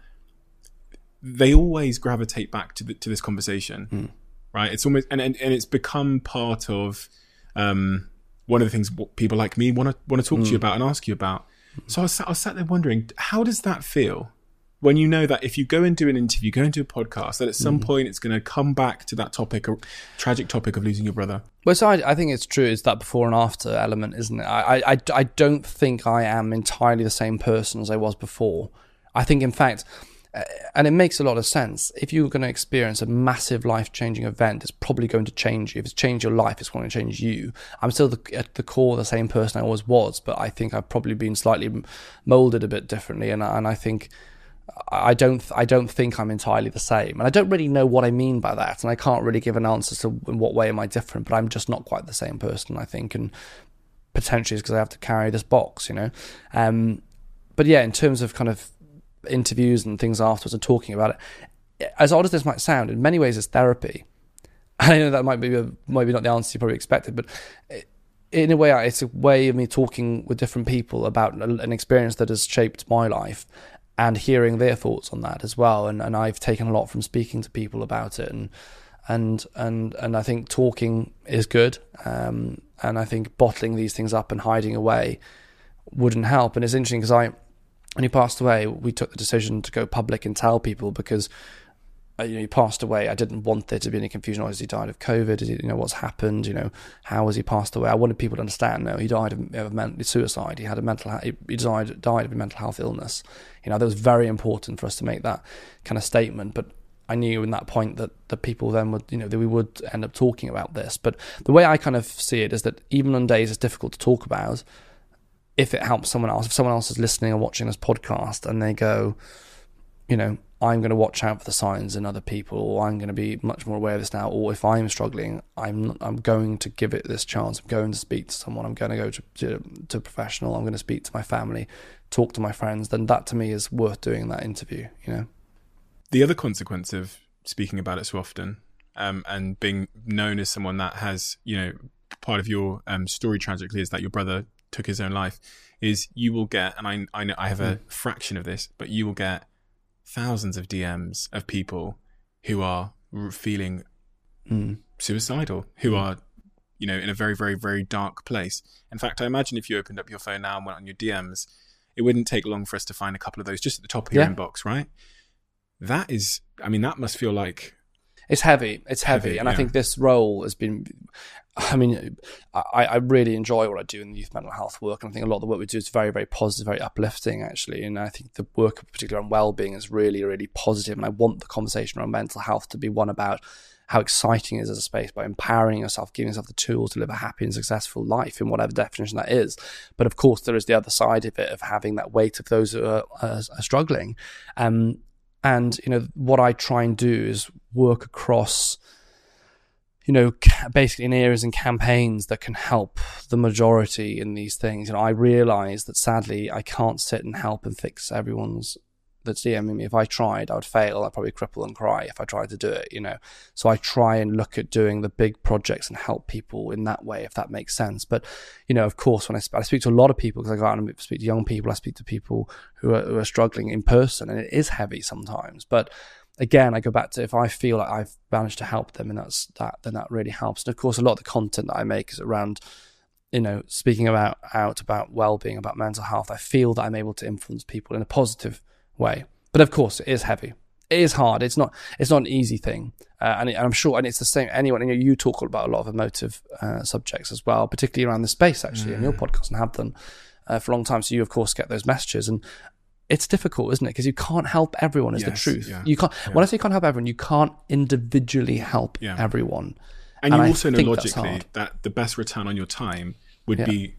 they always gravitate back to the, to this conversation, mm. right? It's almost, and, and and it's become part of um, one of the things people like me want to want to talk mm. to you about and ask you about. So I was, I was sat there wondering, how does that feel when you know that if you go and do an interview, go and do a podcast, that at some mm. point it's going to come back to that topic, a tragic topic of losing your brother? Well, so I, I think it's true. It's that before and after element, isn't it? I, I, I don't think I am entirely the same person as I was before. I think, in fact, uh, and it makes a lot of sense, if you're going to experience a massive life-changing event, it's probably going to change you. If it's changed your life, it's going to change you. I'm still the, at the core the same person I always was, but I think I've probably been slightly molded a bit differently, and, and I think... I don't I don't think I'm entirely the same. And I don't really know what I mean by that. And I can't really give an answer to in what way am I different, but I'm just not quite the same person, I think. And potentially it's because I have to carry this box, you know. Um, but yeah, in terms of kind of interviews and things afterwards and talking about it, as odd as this might sound, in many ways it's therapy. I know that might be a, maybe not the answer you probably expected, but it, in a way, it's a way of me talking with different people about an experience that has shaped my life, and hearing their thoughts on that as well. And and I've taken a lot from speaking to people about it, and and and and I think talking is good. Um, and I think bottling these things up and hiding away wouldn't help. And it's interesting because I, when he passed away, we took the decision to go public and tell people, because uh, you know, he passed away. I didn't want there to be any confusion. Oh, has he died of COVID? Is he, you know, what's happened? You know, how has he passed away? I wanted people to understand. No, he died of, of mental suicide. He had a mental. He, he died died of a mental health illness. You know, that was very important for us to make that kind of statement. But I knew in that point that the people then would, you know, that we would end up talking about this. But the way I kind of see it is that even on days it's difficult to talk about, if it helps someone else, if someone else is listening or watching this podcast and they go, you know, I'm going to watch out for the signs in other people, or I'm going to be much more aware of this now, or if I'm struggling, I'm I'm going to give it this chance. I'm going to speak to someone. I'm going to go to, to, to a professional. I'm going to speak to my family, talk to my friends. Then that to me is worth doing that interview, you know. The other consequence of speaking about it so often, um, and being known as someone that has, you know, part of your um, story tragically is that your brother took his own life, is you will get, and I I know I have a mm. fraction of this, but you will get thousands of D Ms of people who are feeling mm. suicidal, who are, you know, in a very, very, very dark place. In fact, I imagine if you opened up your phone now and went on your D Ms, it wouldn't take long for us to find a couple of those just at the top of your yeah. inbox, right? That is, I mean, that must feel like... It's heavy. It's heavy. heavy and yeah. I think this role has been... I mean, I, I really enjoy what I do in the youth mental health work. And I think a lot of the work we do is very, very positive, very uplifting, actually. And I think the work, particularly on well-being, is really, really positive. And I want the conversation around mental health to be one about how exciting it is as a space, by empowering yourself, giving yourself the tools to live a happy and successful life in whatever definition that is. But of course, there is the other side of it, of having that weight of those who are, are, are struggling. Um, and, you know, what I try and do is work across you know, ca- basically in areas and campaigns that can help the majority in these things. You know, I realise that sadly I can't sit and help and fix everyone's that's DMing me. If I tried, I would fail. I'd probably cripple and cry if I tried to do it, you know. So I try and look at doing the big projects and help people in that way, if that makes sense. But, you know, of course, when I, sp- I speak to a lot of people, because I go out and speak to young people, I speak to people who are, who are struggling in person, and it is heavy sometimes. But again, I go back to if I feel like I've managed to help them, and that's that, then that really helps. And of course, a lot of the content that I make is around, you know, speaking about out about well-being, about mental health. I feel that I'm able to influence people in a positive way. But of course, it is heavy. It is hard. It's not. It's not an easy thing. Uh, and, it, and I'm sure, and it's the same. Anyone, you know, you talk about a lot of emotive uh, subjects as well, particularly around the space, actually, mm. in your podcast, and have done uh, for a long time. So you, of course, get those messages, and it's difficult, isn't it? Because you can't help everyone. Is yes, the truth. Yeah. You can't. Yeah. When I say you can't help everyone, you can't individually help yeah. everyone. And, and you also know logically that the best return on your time would yeah. be,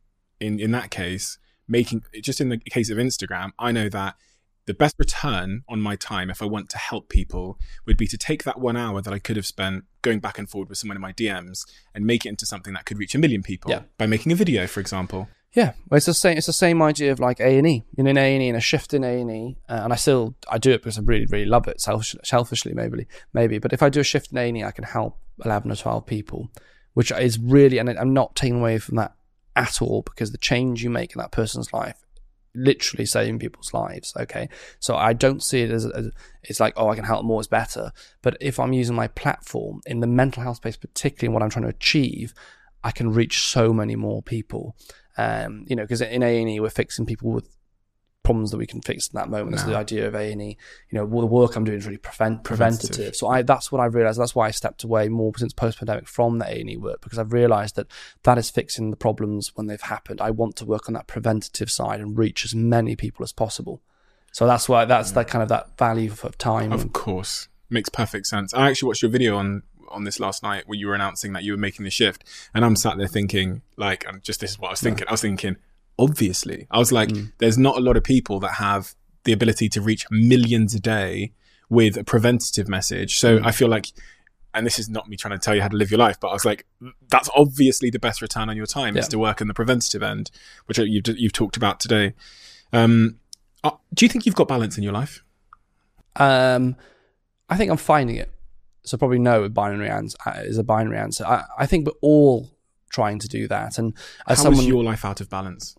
in in that case, making just in the case of Instagram. I know that the best return on my time, if I want to help people, would be to take that one hour that I could have spent going back and forward with someone in my D Ms and make it into something that could reach a million people yeah. by making a video, for example. Yeah, well, it's the same. It's the same idea of like A and E. You know, in A and E, and a shift in A and E, uh, and I still I do it because I really, really love it. Selfish, selfishly, maybe, maybe. But if I do a shift in A and E, I can help eleven or twelve people, which is really, and I'm not taking away from that at all, because the change you make in that person's life, literally saving people's lives. Okay, so I don't see it as, as it's like, oh, I can help more, is better. But if I'm using my platform in the mental health space, particularly in what I'm trying to achieve, I can reach so many more people. Um, you know, because in A and E we're fixing people with problems that we can fix in that moment. No. That's the idea of A and E. You know, well, the work I'm doing is really prevent, preventative. preventative. So I, that's what I've realised. That's why I stepped away more since post-pandemic from the A and E work, because I've realised that that is fixing the problems when they've happened. I want to work on that preventative side and reach as many people as possible. So that's why that's yeah. that kind of that value of time. Of course, makes perfect sense. I actually watched your video on on this last night where you were announcing that you were making the shift, and I'm sat there thinking, like, and just this is what I was thinking. Yeah. I was thinking, obviously, I was like, mm. there's not a lot of people that have the ability to reach millions a day with a preventative message. So mm. I feel like, and this is not me trying to tell you how to live your life, but I was like, that's obviously the best return on your time yeah. is to work on the preventative end, which you've, you've talked about today. Um, do you think you've got balance in your life? Um, I think I'm finding it. So probably no binary answer is a binary answer. I, I think we're all trying to do that. And as how someone, is your life out of balance?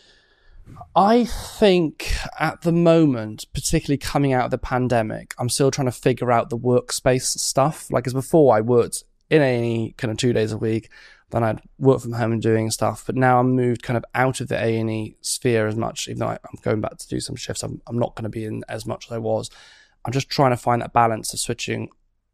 I think at the moment, particularly coming out of the pandemic, I'm still trying to figure out the workspace stuff. Like as before, I worked in A and E kind of two days a week. Then I'd work from home and doing stuff. But now I'm moved kind of out of the A and E sphere as much, even though I'm going back to do some shifts. I'm, I'm not going to be in as much as I was. I'm just trying to find that balance of switching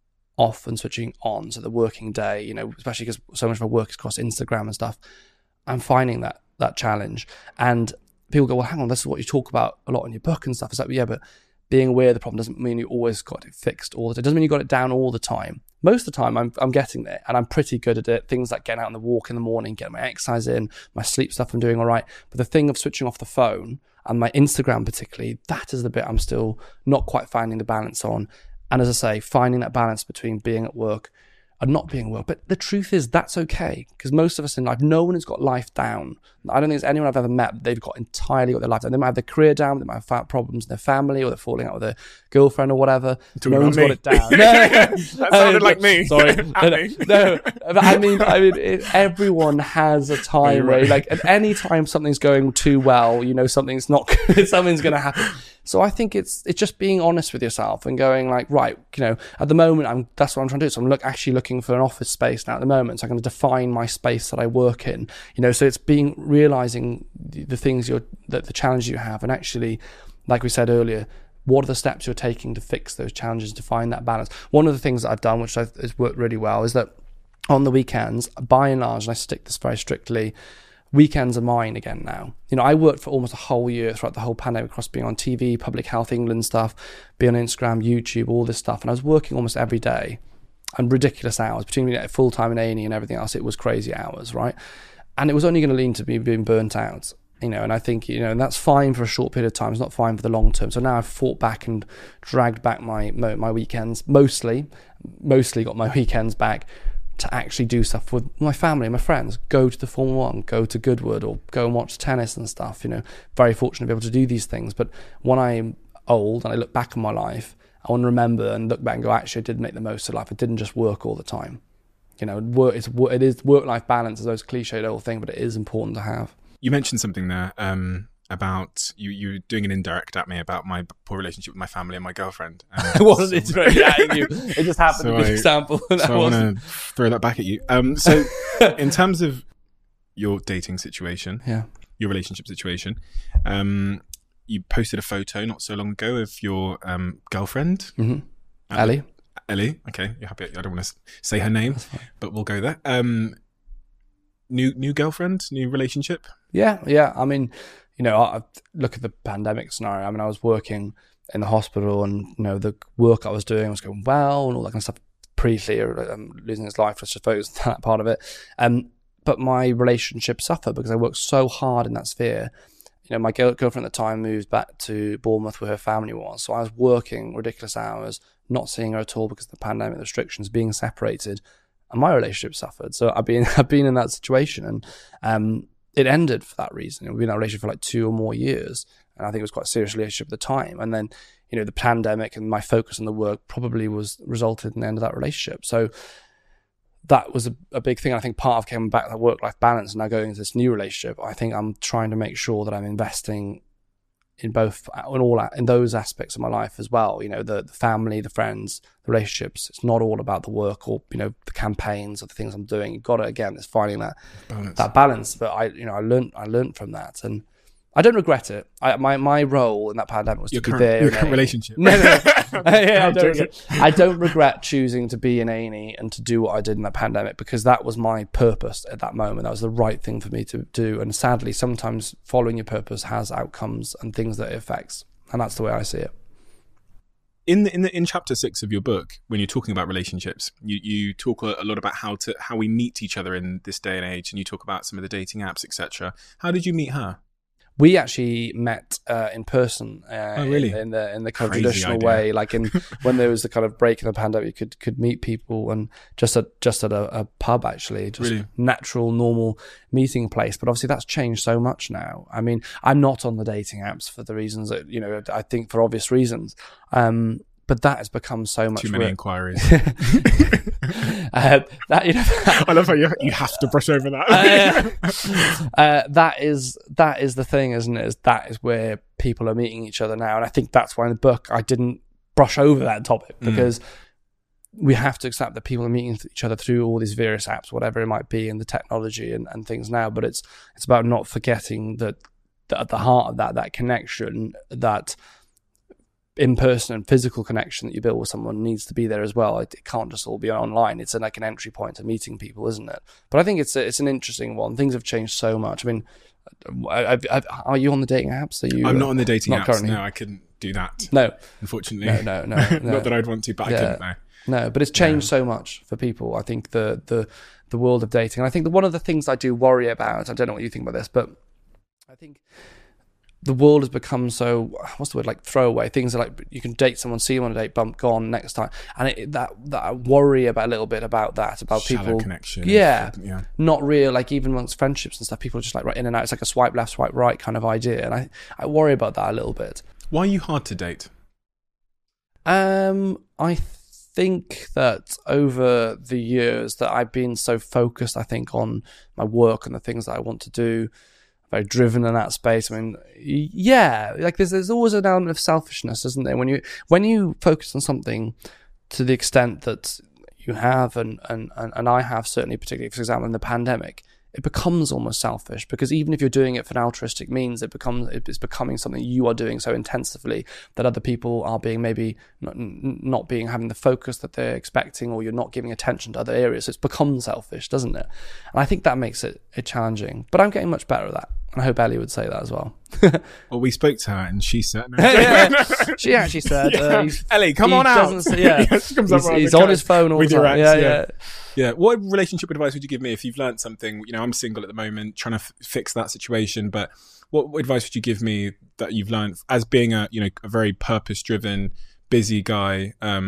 off and switching on. So the working day, you know, especially because so much of my work is across Instagram and stuff, I'm finding that that challenge. And people go, well, hang on, this is what you talk about a lot in your book and stuff. It's like, yeah, but being aware of the problem doesn't mean you always got it fixed all the time. It doesn't mean you got it down all the time. Most of the time, I'm I'm getting there, and I'm pretty good at it. Things like getting out on the walk in the morning, getting my exercise in, my sleep stuff, I'm doing all right. But the thing of switching off the phone, and my Instagram particularly, that is the bit I'm still not quite finding the balance on. And as I say, finding that balance between being at work and not being at work. But the truth is, that's okay, because most of us in life, no one has got life down. I don't think there's anyone I've ever met, they've got entirely got their life down. They might have their career down, they might have problems in their family, or they're falling out with their girlfriend or whatever. No one's got it down. No, that sounded like me. Sorry. no, no, no, but I mean, I mean, it, everyone has a time where, like, at any time something's going too well, you know, something's not good, something's going to happen. So I think it's it's just being honest with yourself and going like, right, you know, at the moment, I'm that's what I'm trying to do. So I'm look, actually looking for an office space now at the moment. So I'm going to define my space that I work in, you know, so it's being realizing the, the things you're, that the challenges you have. And actually, like we said earlier, what are the steps you're taking to fix those challenges, to find that balance? One of the things that I've done, which I've, has worked really well, is that on the weekends, by and large, and I stick this very strictly, weekends are mine again now. You know, I worked for almost a whole year throughout the whole pandemic across being on T V, Public Health England stuff, being on Instagram, YouTube, all this stuff. And I was working almost every day and ridiculous hours between you know, full-time and A and E and everything else. It was crazy hours, right? And it was only going to lead to me being burnt out, you know, and I think, you know, and that's fine for a short period of time. It's not fine for the long term. So now I've fought back and dragged back my my weekends, mostly, mostly got my weekends back, to actually do stuff with my family and my friends, go to the Formula One, go to Goodwood, or go and watch tennis and stuff, you know, very fortunate to be able to do these things. But when I'm old and I look back on my life, I want to remember and look back and go, actually, I did make the most of life. I didn't just work all the time. You know, work, it's, it is work-life balance, is those cliched old thing, but it is important to have. You mentioned something there um, about you you doing an indirect at me about my poor relationship with my family and my girlfriend. Um, It wasn't indirect at you. It just happened So to be I- an example. That so I wasn't. want to throw that back at you. Um, so in terms of your dating situation, Yeah. your relationship situation, um, you posted a photo not so long ago of your um, girlfriend, Mm-hmm. Uh, Ellie. Ellie. Okay, you're happy. I don't want to say her name, but we'll go there. Um, new new girlfriend, new relationship. Yeah, yeah. I mean, you know, I I look at the pandemic scenario. I mean, I was working in the hospital, and you know, the work I was doing was going well, and all that kind of stuff. Pre-Theo um, losing his life, let's just focus on that part of it. Um, but my relationship suffered because I worked so hard in that sphere. You know, my girl- girlfriend at the time moved back to Bournemouth where her family was, so I was working ridiculous hours, not seeing her at all because of the pandemic restrictions, being separated, and my relationship suffered. So I've been I've been in that situation, and um, it ended for that reason. We've been in that relationship for like two or more years, and I think it was quite a serious relationship at the time. And then, you know, the pandemic and my focus on the work probably was resulted in the end of that relationship. So that was a, a big thing. I think part of coming back to that work-life balance and now going into this new relationship, I think I'm trying to make sure that I'm investing in both, in all, in those aspects of my life as well. You know, the, the family, the friends, the relationships. It's not all about the work or, you know, the campaigns or the things I'm doing. You've got to, again, it's finding that Balance. that balance. But I, you know, I learned, I learned from that, and I don't regret it. I, my my role in that pandemic was Your to current, be there. your in current A and E. relationship. No, no, no. yeah, I, I'm don't joking. regret, I don't regret choosing to be in A and E and to do what I did in that pandemic, because that was my purpose at that moment. That was the right thing for me to do. And sadly, sometimes following your purpose has outcomes and things that it affects. And that's the way I see it. In the, in the in chapter six of your book, when you're talking about relationships, you, you talk a, a lot about how to how we meet each other in this day and age, and you talk about some of the dating apps, et cetera. How did you meet her? We actually met uh, in person. Uh, Oh, really? In, in the in the kind of Crazy traditional idea. way, like in when there was the kind of break in the pandemic, you could could meet people, and just at just at a, a pub, actually, just Really? natural, normal meeting place. But obviously, that's changed so much now. I mean, I'm not on the dating apps for the reasons that, you know, I think for obvious reasons. Um, but that has become so much. Too many re- inquiries. uh, that you know. I love how you, you have to brush over that. uh, uh, that is that is the thing, isn't it? Is that is where people are meeting each other now, and I think that's why in the book I didn't brush over that topic, because mm. we have to accept that people are meeting each other through all these various apps, whatever it might be, and the technology and, and things now. But it's it's about not forgetting that, that at the heart of that that connection, that in-person and physical connection that you build with someone needs to be there as well. It, it can't just all be online. It's like an entry point to meeting people, isn't it? But I think it's a, it's an interesting one. Things have changed so much. I mean, I, I, I, are you on the dating apps? Are you? I'm not on the dating not apps. currently? No, I couldn't do that. No, unfortunately. No, no, no. no. Not that I'd want to, but yeah. I couldn't. No. No, but it's changed yeah. so much for people. I think the the the world of dating. And I think that one of the things I do worry about, I don't know what you think about this, but I think the world has become so, what's the word, like throwaway. Things are like, you can date someone, see them on a date, bump, gone next time. And it, that that I worry about a little bit about that, about Shallow people. connection. Yeah, yeah. Not real, like even amongst friendships and stuff, people are just like right in and out. It's like a swipe left, swipe right kind of idea. And I, I worry about that a little bit. Why are you hard to date? Um, I think that over the years that I've been so focused, I think, on my work and the things that I want to do, very driven in that space. I mean, yeah, like there's there's always an element of selfishness, isn't there? When you when you focus on something to the extent that you have, and and and I have, certainly, particularly for example in the pandemic, it becomes almost selfish, because even if you're doing it for an altruistic means, it becomes it's becoming something you are doing so intensively that other people are being maybe not, not being having the focus that they're expecting, or you're not giving attention to other areas. So it's become selfish, doesn't it? And I think that makes it, it challenging. But I'm getting much better at that. And I hope Ellie would say that as well. Well, we spoke to her and she said, no. yeah, yeah. She actually said, yeah. uh, he's, Ellie, come he on out. Say, yeah, yeah, she comes he's, up he's on his phone all with the time. Your ex, yeah, yeah. yeah. Yeah. What relationship advice would you give me if you've learned something? You know, I'm single at the moment, trying to f- fix that situation. But what, what advice would you give me that you've learned as being a, you know, a very purpose-driven, busy guy? Um,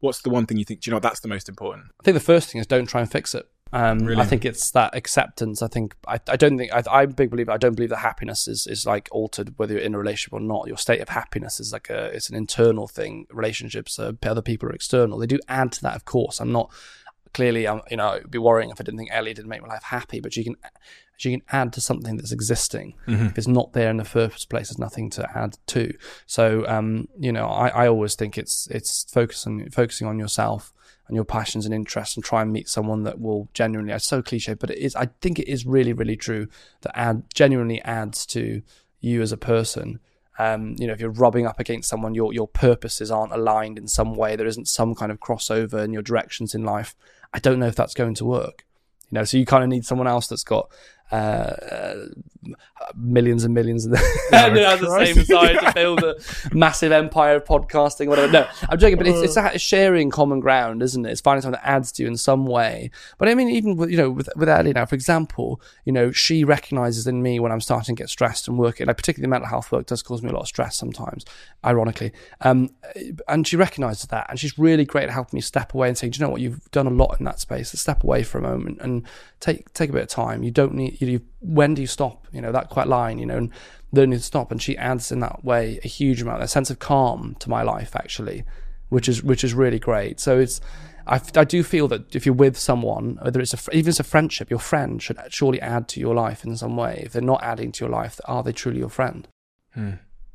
what's the one thing you think, do you know, that's the most important? I think the first thing is don't try and fix it. Um, Really? I think it's that acceptance. I think I, I don't think I, I'm a big believer. I don't believe that happiness is, is like altered whether you're in a relationship or not. Your state of happiness is like a it's an internal thing. Relationships, uh, other people are external. They do add to that, of course. I'm not clearly. I'm you know it would be worrying if I didn't think Ellie didn't make my life happy. But you can you can add to something that's existing. Mm-hmm. If it's not there in the first place, there's nothing to add to. So um, you know, I, I always think it's it's focusing focusing on yourself and your passions and interests, and try and meet someone that will genuinely, it's so cliche, but it is, I think it is really, really true, that add, genuinely adds to you as a person. Um, you know, if you're rubbing up against someone, your your purposes aren't aligned in some way, there isn't some kind of crossover in your directions in life, I don't know if that's going to work. You know, so you kind of need someone else that's got uh, uh, millions and millions of them and at the same time to build a massive empire of podcasting, whatever. No, I'm joking, but it's, it's a sharing common ground, isn't it? It's finding something that adds to you in some way. But I mean, even with, you know, with, with Ellie now, for example, you know, she recognises in me when I'm starting to get stressed and working, like particularly mental health work does cause me a lot of stress sometimes, ironically. Um, and she recognises that, and she's really great at helping me step away and saying, do you know what, you've done a lot in that space. Let's step away for a moment and take take a bit of time. You don't need, you, when do you stop? You know, that quite line, you know, and learning to stop. And she adds in that way a huge amount, a sense of calm to my life, actually, which is which is really great. So it's, I, I do feel that if you're with someone, whether it's a, even if it's a friendship, your friend should surely add to your life in some way. If they're not adding to your life, are they truly your friend? Hmm.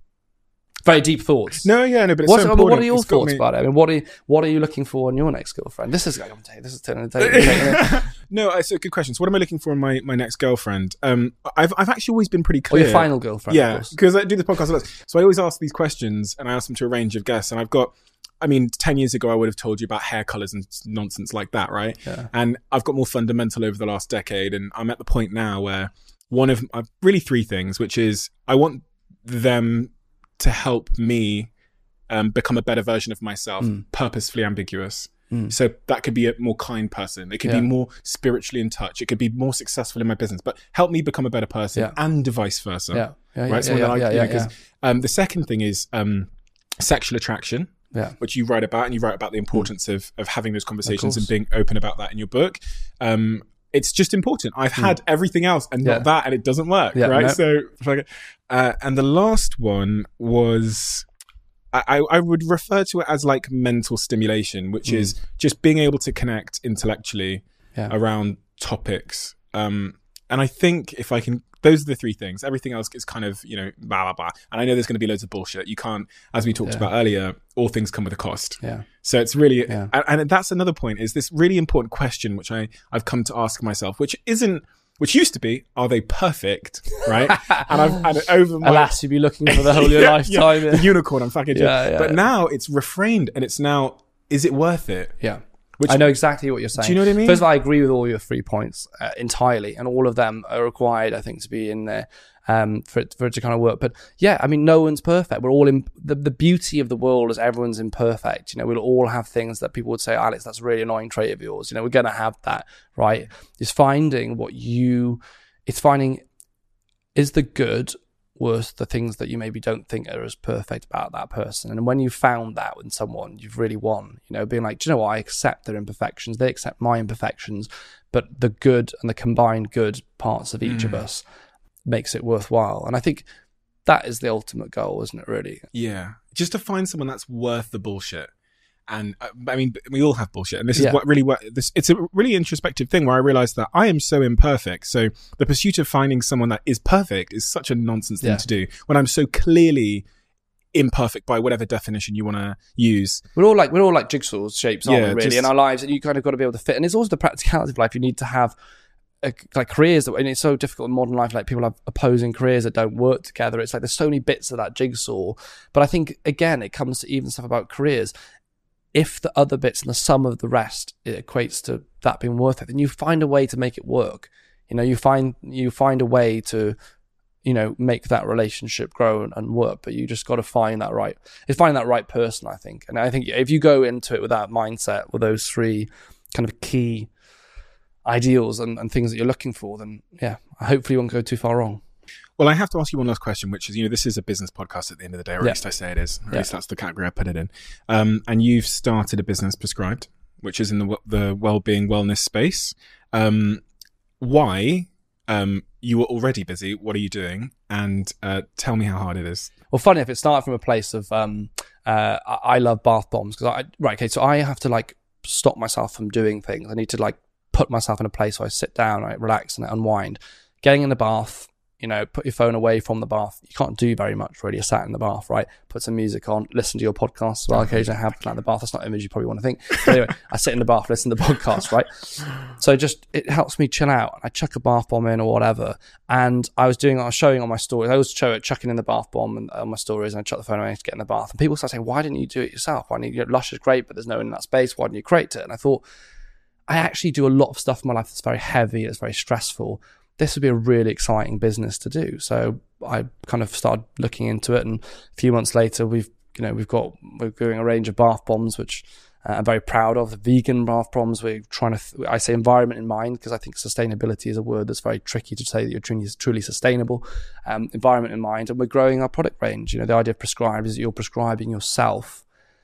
Very deep thoughts. No, yeah, no, but it's What's, so important. What are your It's got thoughts me- about it? I mean, what are you, what are you looking for in your next girlfriend? This is I'm gonna tell you, this is turning into No, it's a good question. So, what am I looking for in my, my next girlfriend? Um, I've I've actually always been pretty or clear. your final girlfriend. Yeah, of course. because I do this podcast a lot. So I always ask these questions, and I ask them to a range of guests. And I've got, I mean, ten years ago, I would have told you about hair colors and nonsense like that, right? Yeah. And I've got more fundamental over the last decade, and I'm at the point now where one of uh, really three things, which is I want them to help me um, become a better version of myself, mm. purposefully ambiguous. Mm. So that could be a more kind person. It could yeah. be more spiritually in touch. It could be more successful in my business, but help me become a better person, yeah. and vice versa. Yeah, yeah, yeah. Right. So yeah, yeah, I, yeah, you know, yeah, yeah. Um, the second thing is um, sexual attraction, yeah. which you write about, and you write about the importance mm. of of having those conversations and being open about that in your book. Um, it's just important. I've had mm. everything else and yeah. not that, and it doesn't work. Yeah, right. No. So, uh, and the last one was. I, I would refer to it as like mental stimulation, which mm. is just being able to connect intellectually yeah. around topics. Um, and I think if I can, those are the three things. Everything else is kind of, you know, blah, blah, blah. And I know there's going to be loads of bullshit. You can't, as we talked yeah. about earlier, all things come with a cost. Yeah. So it's really, yeah. and, and that's another point, is this really important question, which I, I've come to ask myself, which isn't, which used to be, are they perfect? Right? And I've and over my alas, you'd be looking for the whole of your yeah, lifetime. Yeah. The unicorn, I'm fucking yeah, yeah, But yeah. now it's reframed, and it's now, is it worth it? Yeah. Which, I know exactly what you're saying. Do you know what I mean? First of all, I agree with all your three points uh, entirely, and all of them are required, I think, to be in there um, for it, for it to kind of work. But yeah, I mean, no one's perfect. We're all in the, the beauty of the world is everyone's imperfect. You know, we'll all have things that people would say, Alex, that's a really annoying trait of yours. You know, we're going to have that, right? It's finding what you, it's finding, is the good worth the things that you maybe don't think are as perfect about that person. And when you found that in someone, you've really won, you know, being like, do you know what, I accept their imperfections, they accept my imperfections, but the good and the combined good parts of each mm. of us makes it worthwhile. And I think that is the ultimate goal, isn't it, really? Yeah. Just to find someone that's worth the bullshit. And uh, I mean, we all have bullshit, and this is yeah. what really what this. It's a really introspective thing where I realized that I am so imperfect. So the pursuit of finding someone that is perfect is such a nonsense thing yeah. to do when I'm so clearly imperfect by whatever definition you want to use. We're all like we're all like jigsaw shapes, aren't Yeah, we? Really, just- in our lives, and you kind of got to be able to fit. And it's also the practicality of life. You need to have a, like careers that, and it's so difficult in modern life. Like people have opposing careers that don't work together. It's like there's so many bits of that jigsaw. But I think again, it comes to even stuff about careers. If the other bits and the sum of the rest it equates to that being worth it, then you find a way to make it work. You know, you find you find a way to, you know, make that relationship grow and, and work. But you just got to find that right. It's finding that right person, I think. And I think if you go into it with that mindset, with those three kind of key ideals and, and things that you're looking for, then yeah, hopefully you won't go too far wrong. Well, I have to ask you one last question, which is, you know, this is a business podcast at the end of the day, or at Yeah. least I say it is. At Yeah. least that's the category I put it in. Um, and you've started a business, Prescribed, which is in the the well-being wellness space. Um, why? Um, you were already busy. What are you doing? And uh, tell me how hard it is. Well, funny if it started from a place of um, uh, I I love bath bombs because I right okay, so I have to like stop myself from doing things. I need to like put myself in a place where I sit down, I relax and unwind. Getting in the bath, you know, put your phone away from the bath. You can't do very much really. You're sat in the bath, right? Put some music on, listen to your podcast. Well, occasionally I have like the bath. That's not an image you probably want to think. But anyway, I sit in the bath, listen to the podcast, right? So just, it helps me chill out. I chuck a bath bomb in or whatever. And I was doing, I was showing on my stories. I always show it, chucking in the bath bomb and on my stories, and I chuck the phone away to get in the bath. And people start saying, why didn't you do it yourself? Why didn't you, Lush is great, but there's no one in that space. Why didn't you create it? And I thought, I actually do a lot of stuff in my life that's very heavy, it's very stressful. This would be a really exciting business to do. So I kind of started looking into it, and a few months later, we've you know we've got we're doing a range of bath bombs, which uh, I'm very proud of. The vegan bath bombs. We're trying to th- I say environment in mind because I think sustainability is a word that's very tricky to say that you're truly truly sustainable. Um, environment in mind, and we're growing our product range. You know, the idea of Prescribed is that you're prescribing yourself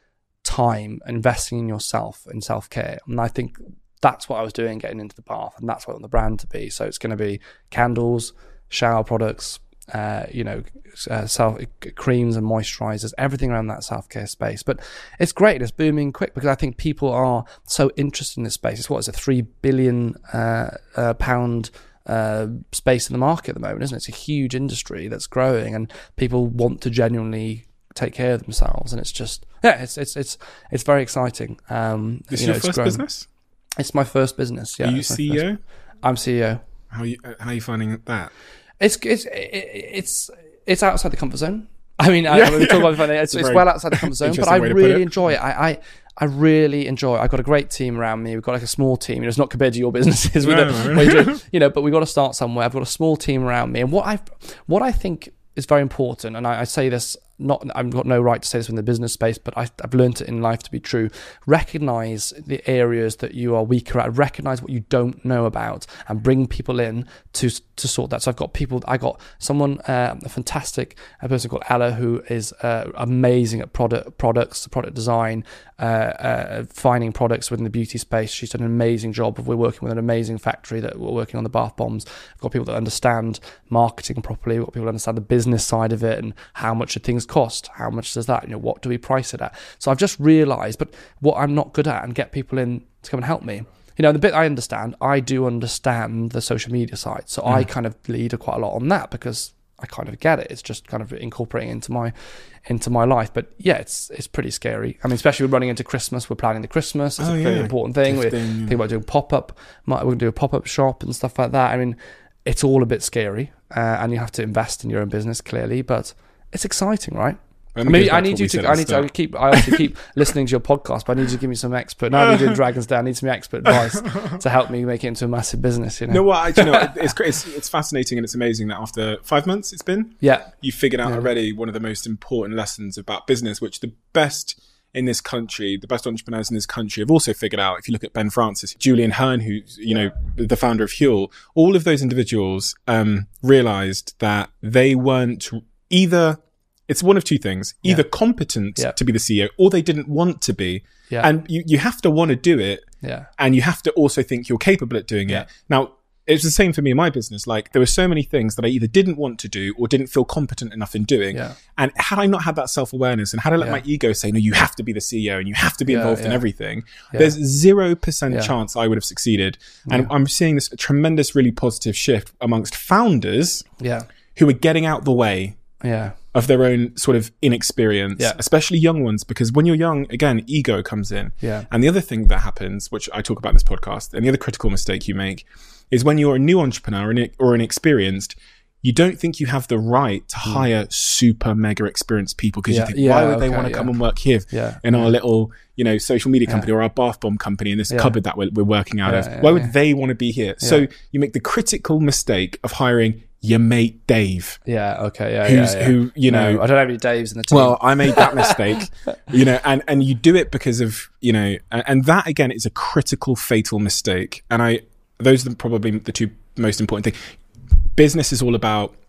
time, investing in yourself in self care, and I think that's what I was doing getting into the bath, and that's what I want the brand to be. So it's going to be candles, shower products, uh, you know, uh, self creams and moisturizers, everything around that self-care space. But it's great. It's booming quick because I think people are so interested in this space. It's what is a three billion uh, uh, pound uh, space in the market at the moment, isn't it? It's a huge industry that's growing, and people want to genuinely take care of themselves. And it's just, yeah, it's it's it's it's very exciting. Um, This you is know, your it's first grown. business? It's my first business. Yeah. Are you it's my C E O? first- I'm C E O. How are you, how are you finding that? It's it's it's it's outside the comfort zone. I mean, I, Yeah, we talk yeah. about it, it's, It's a it's very well outside the comfort zone, but interesting I way to put really it. enjoy it. I, I I really enjoy it. I've got a great team around me. We've got like a small team. You know, it's not compared to your businesses, with No, the, no, no. where you do- you know. But we've got to start somewhere. I've got a small team around me, and what I what I think is very important, and I, I say this. Not, I've got no right to say this in the business space, but I, I've learned it in life to be true. Recognize the areas that you are weaker at. Recognize what you don't know about, and bring people in to to sort that. So I've got people. I got someone, uh, a fantastic a person called Ella, who is uh, amazing at product products, product design, uh, uh, finding products within the beauty space. She's done an amazing job. We're working with an amazing factory that we're working on the bath bombs. I've got people that understand marketing properly. We've got people that understand the business side of it and how much do things cost, how much does that, you know, what do we price it at? So I've just realized, but what I'm not good at, and get people in to come and help me. You know, the bit I understand, I do understand the social media side. So mm. I kind of lead quite a lot on that because I kind of get it. It's just kind of incorporating into my into my life. But yeah, it's it's pretty scary. I mean, especially we're running into Christmas. We're planning the Christmas. It's Oh, a very yeah. important thing. We're Gifting, yeah. thinking about doing pop-up. We're going to do a pop-up shop and stuff like that. I mean, it's all a bit scary. Uh, and you have to invest in your own business, clearly. But it's exciting, right? I And it mean, goes back I to need what you we to. said I at the need to I start. keep. I obviously keep listening to your podcast, but I need you to give me some expert. Now you're doing Dragon's Den. I need some expert advice to help me make it into a massive business. You know. No, well, I, you know, it- it's, great. it's it's fascinating and it's amazing that after five months it's been, Yeah. you figured out Yeah. already one of the most important lessons about business, which the best in this country, the best entrepreneurs in this country have also figured out. If you look at Ben Francis, Julian Hearn, who's, you know, the founder of Huel, all of those individuals um, realized that they weren't either, it's one of two things, either Yeah. competent Yeah. to be the C E O or they didn't want to be. Yeah. And you, you have to want to do it. Yeah. And you have to also think you're capable at doing Yeah. it. Now, it's the same for me in my business. Like, there were so many things that I either didn't want to do or didn't feel competent enough in doing. Yeah. And had I not had that self-awareness and had I let Yeah. my ego say, no, you have to be the C E O and you have to be Yeah, involved in yeah. everything, Yeah. there's zero percent Yeah. chance I would have succeeded. And I'm seeing this tremendous, really positive shift amongst founders Yeah. who are getting out the way Yeah. of their own sort of inexperience, Yeah. especially young ones, because when you're young, again, ego comes in. Yeah. And the other thing that happens, which I talk about in this podcast, and the other critical mistake you make is when you're a new entrepreneur or ine- or inexperienced, you don't think you have the right to hire super mega experienced people because Yeah. you think, Yeah, why would they okay, want to yeah. come and work here Yeah. in our little, you know, social media company or our bath bomb company in this Yeah. cupboard that we're, we're working out Yeah, of? yeah, Why would yeah. they want to be here? So Yeah. you make the critical mistake of hiring your mate Dave. Yeah. Okay. Yeah. Who's- yeah, yeah. who, you know- No, I don't have any Daves in the team. Well, I made that mistake, you know, and, and you do it because of, you know, and, and that again is a critical, fatal mistake. And I, those are probably the two most important things. Business is all about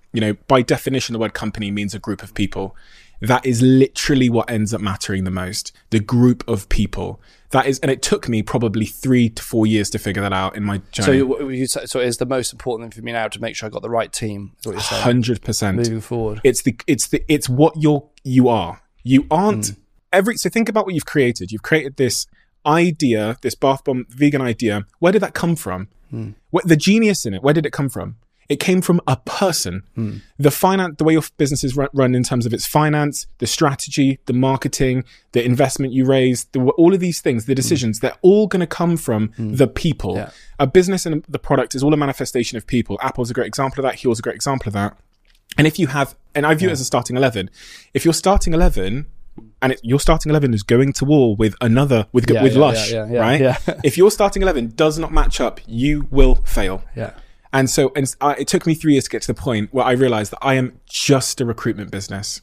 you know, by definition, the word company means a group of people. That is literally what ends up mattering the most. The group of people. That is, and it took me probably three to four years to figure that out in my journey. So, you, you, so it's the most important thing for me now to make sure I got the right team. Is what you're saying. Hundred percent moving forward. It's the it's the it's what you're you are. You aren't mm. every. So think about what you've created. You've created this idea, this bath bomb vegan idea. Where did that come from? Mm. What the genius in it? Where did it come from? It came from a person. Mm. The finance, the way your business is run in terms of its finance, the strategy, the marketing, the investment you raise, the, all of these things, the decisions, mm. they're all going to come from mm. the people. Yeah. A business and the product is all a manifestation of people. Apple's a great example of that. Huel's a great example of that. And if you have, and I view yeah. it as a starting eleven, if you're starting eleven, and it, your starting eleven is going to war with another, with, yeah, with yeah, Lush, yeah, yeah, yeah, right? Yeah. If your starting eleven does not match up, you will fail. Yeah. And so and uh, it took me three years to get to the point where I realized that I am just a recruitment business.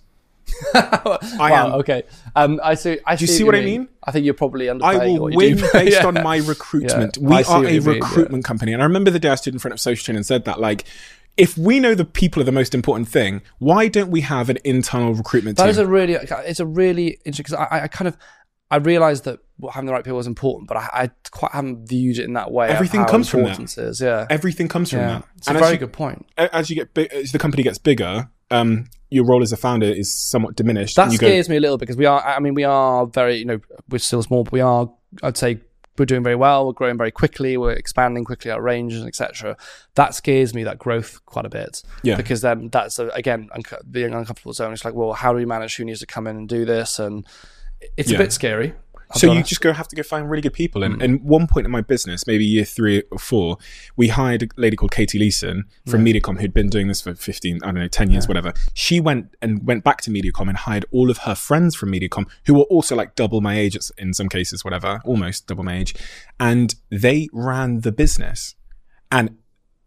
I wow, am. Okay. Um, I see. I Do you see, see what, what I mean? mean? I think you're probably underplaying I will what you win do. based yeah. on my recruitment. Yeah. We I see are what a you mean, recruitment yeah. company. And I remember the day I stood in front of Social Chain and said that, like, if we know the people are the most important thing, why don't we have an internal recruitment that team? That is a really, it's a really interesting, because I, I kind of, I realised that having the right people is important, but I, I quite haven't viewed it in that way. Everything comes from that. Is. Yeah. Everything comes from yeah. that. It's and a very you, good point. As you get big, as the company gets bigger, um, your role as a founder is somewhat diminished. That you scares go, me a little, because we are, I mean, we are very, you know, we're still small, but we are, I'd say, we're doing very well. We're growing very quickly. We're expanding quickly our ranges, et cetera. That scares me, that growth, quite a bit. Yeah. Because then that's, a, again, unco- being an uncomfortable zone. It's like, well, how do we manage who needs to come in and do this? And it's yeah. a bit scary. I'll so you just go have to go find really good people. And, mm. and one point in my business, maybe year three or four, we hired a lady called Katie Leeson from yeah. MediaCom, who'd been doing this for fifteen, I don't know, ten years, yeah. whatever. She went and went back to MediaCom and hired all of her friends from MediaCom, who were also like double my age in some cases, whatever, almost double my age. And they ran the business. And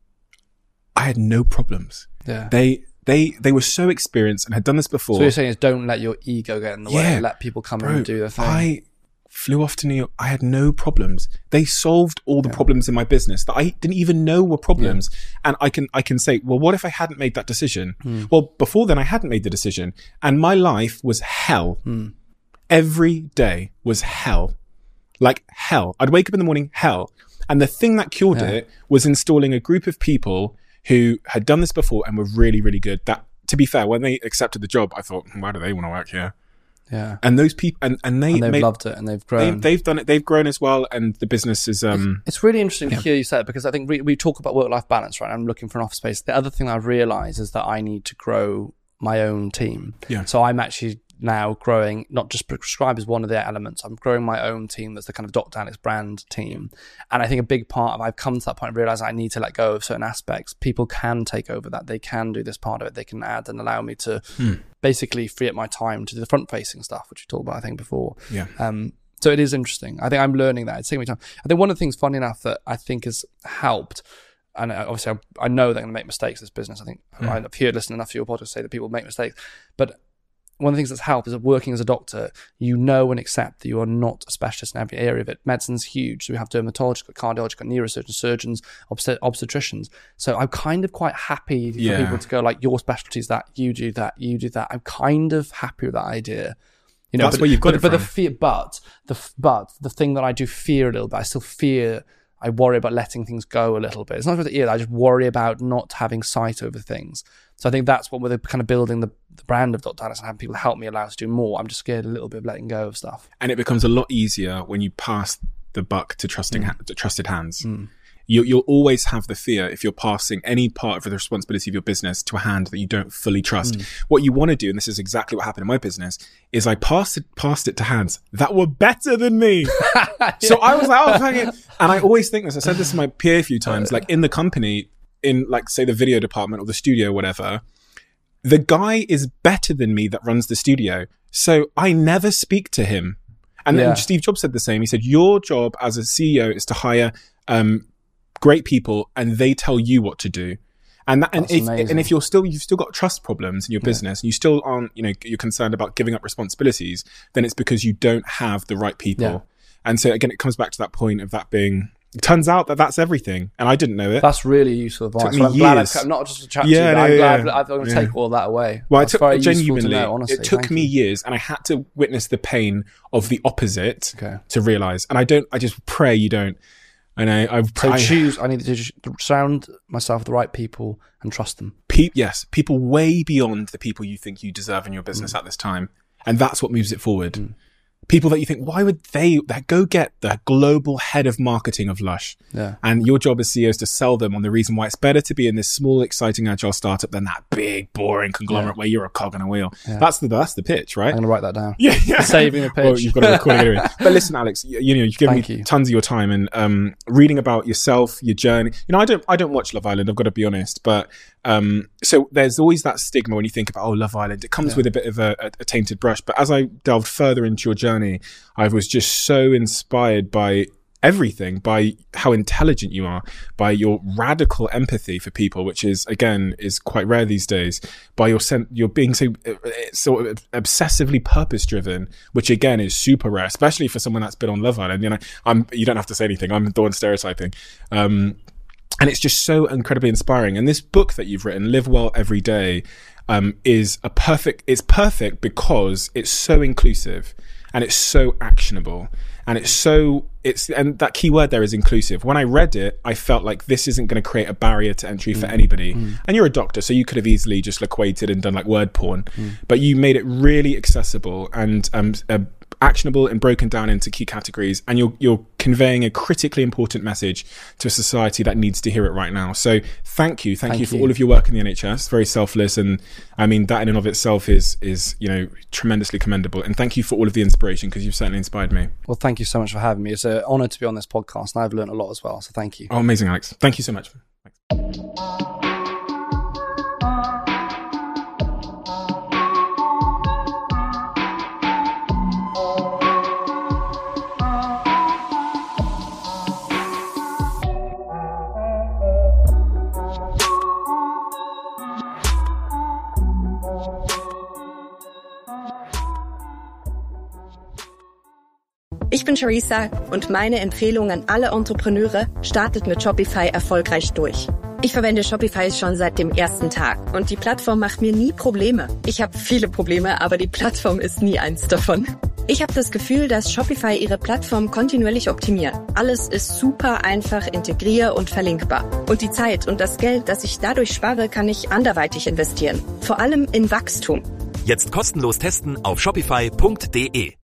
I had no problems. Yeah. They... They they were so experienced and had done this before. So what you're saying is, don't let your ego get in the yeah. way. Let people come Bro, in and do their thing. I flew off to New York. I had no problems. They solved all the yeah. problems in my business that I didn't even know were problems. Yeah. And I can I can say, well, what if I hadn't made that decision? Mm. Well, before then, I hadn't made the decision. And my life was hell. Mm. Every day was hell. Like hell. I'd wake up in the morning, hell. And the thing that cured yeah. it was installing a group of people who had done this before and were really, really good. That, to be fair, when they accepted the job, I thought, why do they want to work here? Yeah. And those people, and, and they, and they've made, loved it and they've grown. They, they've done it. They've grown as well. And the business is, um, it's, it's really interesting yeah. to hear you say it, because I think we, we talk about work-life balance, right? I'm looking for an office space. The other thing I've realized is that I need to grow my own team. Yeah. So I'm actually now growing, not just Prescribe is one of the elements. I'm growing my own team that's the kind of Doctor Alex brand team. And I think a big part of, I've come to that point and realized I need to let go of certain aspects. People can take over that. They can do this part of it. They can add and allow me to hmm. basically free up my time to do the front facing stuff, which we talked about, I think, before. Yeah. Um, so it is interesting. I think I'm learning that. It's taking me time. I think one of the things, funny enough, that I think has helped, and obviously I, I know they're going to make mistakes in this business. I think mm. I've heard, listened enough to your podcast say that people make mistakes. But one of the things that's helped is that working as a doctor, you know and accept that you are not a specialist in every area of it. Medicine's huge. So we have dermatologists, cardiologists, neurosurgeons, surgeons, obstet- obstetricians. So I'm kind of quite happy for yeah. people to go like, your specialty is that, you do that, you do that. I'm kind of happy with that idea. You know, that's but, where you've got but, it but from. the fear, but the but the thing that I do fear a little bit, I still fear. I worry about letting things go a little bit. It's not about the ear. I just worry about not having sight over things. So I think that's what we're kind of building the, the brand of Doctor Alex and having people help me allow us to do more. I'm just scared a little bit of letting go of stuff. And it becomes a lot easier when you pass the buck to trusting mm. ha- to trusted hands. Mm. You, you'll always have the fear if you're passing any part of the responsibility of your business to a hand that you don't fully trust. Mm. What you want to do, and this is exactly what happened in my business, is I passed it, passed it to hands that were better than me. yeah. So I was like, oh, fuck it. And I always think this, I said this to my peer a few times, like in the company, in like, say the video department or the studio or whatever, the guy is better than me that runs the studio. So I never speak to him. And yeah. then Steve Jobs said the same. He said, your job as a C E O is to hire, um, great people and they tell you what to do. And that, and if, and if you're still, you've still got trust problems in your business yeah. and you still aren't, you know, you're concerned about giving up responsibilities, then it's because you don't have the right people. Yeah. And so again, it comes back to that point of that being, turns out that that's everything, and I didn't know it. That's really useful advice. Took me Well, I'm glad years. I've, not just to chat Yeah, to you, but no, I'm yeah, glad yeah. I'm going to Yeah. take all that away. Well, That's it took very useful genuinely. to know, honestly. It took Thank me you. years, and I had to witness the pain of the opposite Okay. to realize. And I don't. I just pray you don't. And I, I, So I choose. I need to just surround myself with the right people and trust them. Pe- yes, people way beyond the people you think you deserve in your business Mm. at this time. And that's what moves it forward. Mm. People that you think, why would they that go get the global head of marketing of Lush? Yeah. And your job as C E O is to sell them on the reason why it's better to be in this small, exciting, agile startup than that big, boring conglomerate Yeah. where you're a cog on a wheel. Yeah. That's the that's the pitch, right? I'm going to write that down. Yeah, yeah. Saving the pitch. Well, you've got to record it anyway. But listen, Alex, you, you know, you've given Thank me you. tons of your time and um, reading about yourself, your journey. You know, I don't, I don't watch Love Island. I've got to be honest. But um, so there's always that stigma when you think about, oh, Love Island. It comes Yeah. with a bit of a, a, a tainted brush. But as I delved further into your journey, I was just so inspired by everything, by how intelligent you are, by your radical empathy for people, which is again is quite rare these days, by your sen- you're being so uh, sort of obsessively purpose driven, which again is super rare, especially for someone that's been on Love Island. You know, I'm you don't have to say anything. I'm the one stereotyping. Um, and it's just so incredibly inspiring. And this book that you've written, Live Well Every Day, um, is a perfect. It's perfect because it's so inclusive and it's so actionable. And it's so, it's, and that key word there is inclusive. When I read it, I felt like this isn't going to create a barrier to entry for anybody. Mm. And you're a doctor, so you could have easily just equated and done like word porn, mm. but you made it really accessible and um, uh, actionable and broken down into key categories. And you're, you're conveying a critically important message to a society that needs to hear it right now. So thank you. Thank, thank you for you. all of your work in the N H S. Very selfless. And I mean, that in and of itself is, is, you know, tremendously commendable. And thank you for all of the inspiration, because you've certainly inspired me. Well, thank you so much for having me. It's an honor to be on this podcast, and I've learned a lot as well. So thank you. Oh, amazing, Alex. Thank you so much. Thanks. Ich bin Charissa und meine Empfehlung an alle Entrepreneure: startet mit Shopify erfolgreich durch. Ich verwende Shopify schon seit dem ersten Tag und die Plattform macht mir nie Probleme. Ich habe viele Probleme, aber die Plattform ist nie eins davon. Ich habe das Gefühl, dass Shopify ihre Plattform kontinuierlich optimiert. Alles ist super einfach, integrier- und verlinkbar. Und die Zeit und das Geld, das ich dadurch spare, kann ich anderweitig investieren. Vor allem in Wachstum. Jetzt kostenlos testen auf shopify punkt de.